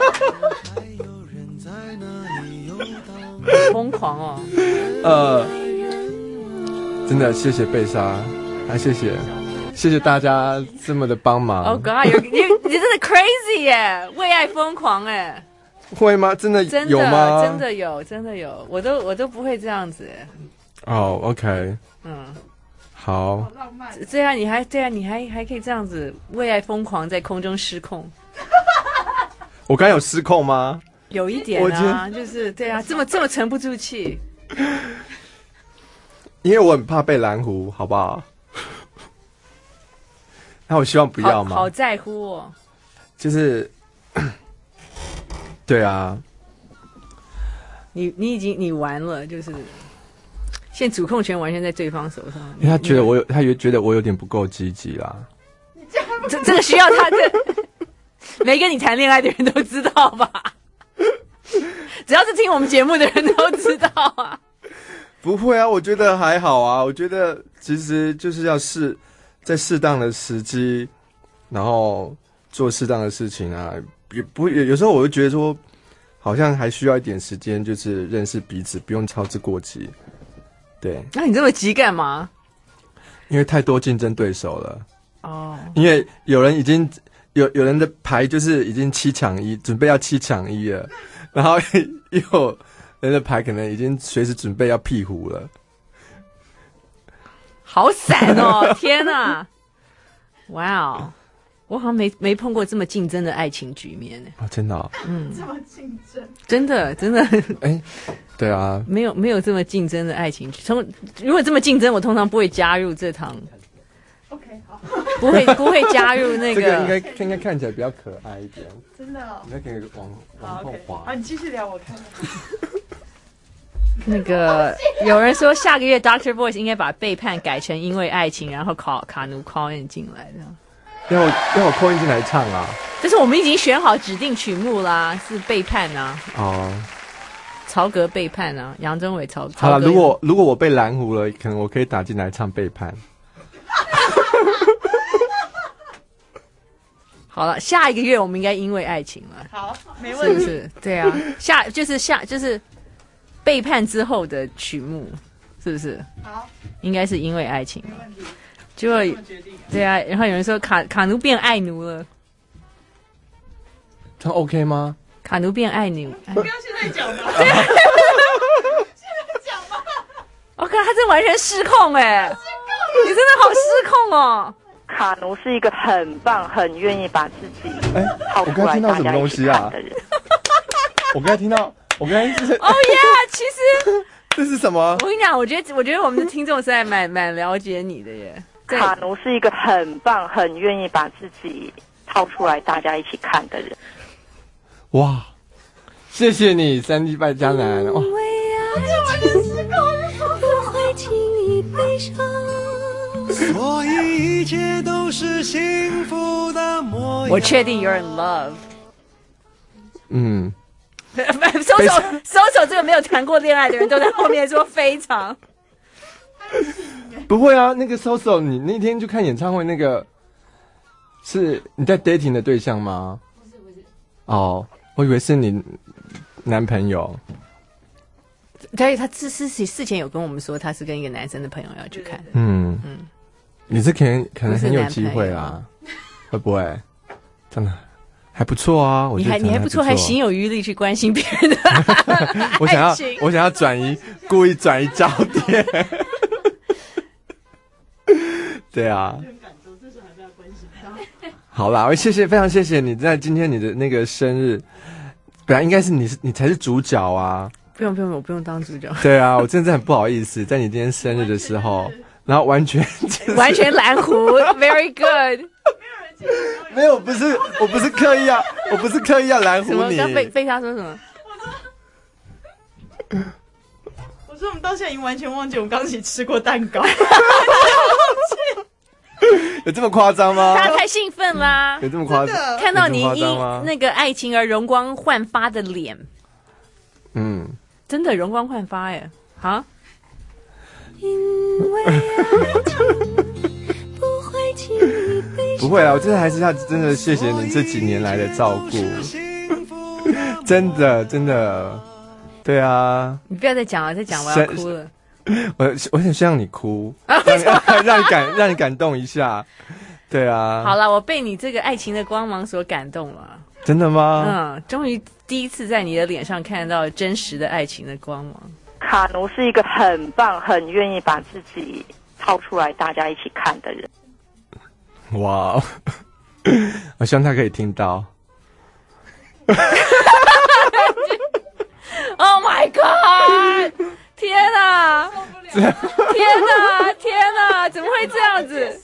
疯狂哦！ 真的谢谢贝莎，还谢谢大家这么的帮忙。 Oh God， 你真的 crazy 耶，为爱疯狂哎！ 会吗？真的有吗？ 真的有，我都不会这样子耶。 哦 ，OK， 好， 这样你还可以这样子为爱疯狂，在空中失控。 我刚有失控吗？ 有一点啊，就是对啊，这么沉不住气。 因为我很怕被蓝湖，好不好？那我希望不要嘛。 好在乎哦。 就是，对啊。 你完了，就是现在主控权完全在对方手上。 因为他觉得我有点不够积极啦。 这个需要他的，没跟你谈恋爱的人都知道吧？只要是听我们节目的人都知道啊。 不会啊，我觉得还好啊。我觉得其实就是要在适当的时机，然后做适当的事情啊。有时候我会觉得说，好像还需要一点时间，就是认识彼此，不用操之过急。对。 那你这么急干嘛？ 因为太多竞争对手了。 哦。 因为有人已经有人的牌就是已经7抢1，准备要7抢1了。然后有人的牌可能已经随时准备要辟胡了， 好散哦！天哪，哇哦，我好像没碰过这么竞争的爱情局面呢。 哦，真的哦， 这么竞争， 真的， 哎，对啊， 没有这么竞争的爱情局。如果这么竞争，我通常不会加入这堂。 OK， 好， 不会加入那个。 这个应该看起来比较可爱一点。 真的哦。 应该可以往后滑。 好，你继续聊，我看。 那个有人说下个月 Dr. Voice 应该把背叛改成因为爱情，然后卡奴 call in 进来的。 要我 call in 进来唱啊？ 但是我们已经选好指定曲目啦，是背叛啊。哦。曹格背叛啊，杨宗纬曹。 好了，如果我被蓝湖了，可能我可以打进来唱背叛。 好了，下一个月我们应该因为爱情了。 好，没问题。 是不是？对啊，就是背叛之后的曲目，是不是？ 好， 应该是因为爱情。没问题。结果对啊，然后有人说卡奴变爱奴了， 这 OK 吗？ 卡奴变爱奴， 不要现在讲吧。 对啊，现在讲吧。我靠，他这完全失控哎！你真的好失控哦。 卡奴是一个很棒、很愿意把自己掏出来大家一起看的人。 我刚才听到，我刚才是哦呀，其实这是什么？ 我跟你讲，我觉得我们的听众是还蛮了解你的耶。 卡奴是一个很棒、很愿意把自己掏出来大家一起看的人。 哇，谢谢你，3D败迦南。哇， 所以一切都是幸福的模样。 我确定 you're in love。搜这个没有谈过恋爱的人都在后面说非常。 不会啊，那个 Soso， 你那天去看演唱会那个，是你在 dating 的对象吗？不是。哦，我以为是你男朋友。 他事前有跟我们说，他是跟一个男生的朋友要去看。 你是可能很有机会啊，会不会？真的还不错啊，我觉得你还不错，还行有余力去关心别人的我想要故意转移焦点。对啊，好啦，非常谢谢你在今天你的那个生日，本来应该是你才是主角啊。 不用，我不用当主角。 对啊，我真的很不好意思，在你今天生日的时候，然后完全蓝湖 ，very good。 没有，我不是刻意要蓝湖你。 什么？被他说什么？ 我说我们到现在已经完全忘记我们刚一起吃过蛋糕。 有这么夸张吗？ 他太兴奋啦！ 有这么夸张？ 看到你那个爱情而容光焕发的脸，真的容光焕发耶！啊？ 不会啊，我真的还是要真的谢谢你这几年来的照顾，真的，对啊。 你不要再讲了，再讲我要哭了。 我想让你哭，让你感动一下，对啊。 好了，我被你这个爱情的光芒所感动了。 真的吗？ 终于第一次在你的脸上看到真实的爱情的光芒。 卡奴是一个很棒、很愿意把自己掏出来大家一起看的人。 哇，我希望他可以听到。 Oh my god！ 天哪！天哪！怎么会这样子？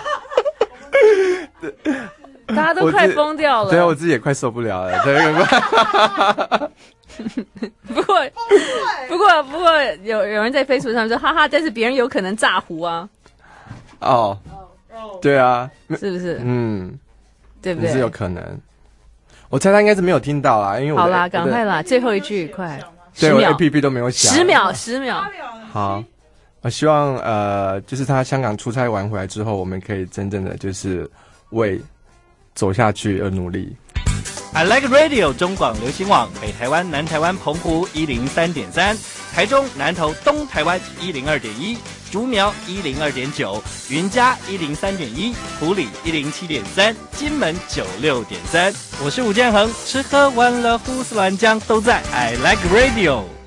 大家都快疯掉了。 对啊，我自己也快受不了了。 不过有人在 Facebook 上说，哈哈，但是别人有可能炸糊啊。 哦，对啊， 是不是？对不对？ 是有可能。我猜他应该是没有听到啦，因为好啦，赶快啦，最后一句快。 对，我 APP 都没有响。 10秒。 好，我希望就是他香港出差完回来之后，我们可以真正的就是为走下去而努力。 I Like Radio 中广流行网北台湾、南台湾、澎湖103.3，台中、南投、东台湾102.1，竹苗102.9，云嘉103.1，埔里107.3，金门96.3。我是吴建衡，吃喝玩乐胡思乱讲都在 I Like Radio。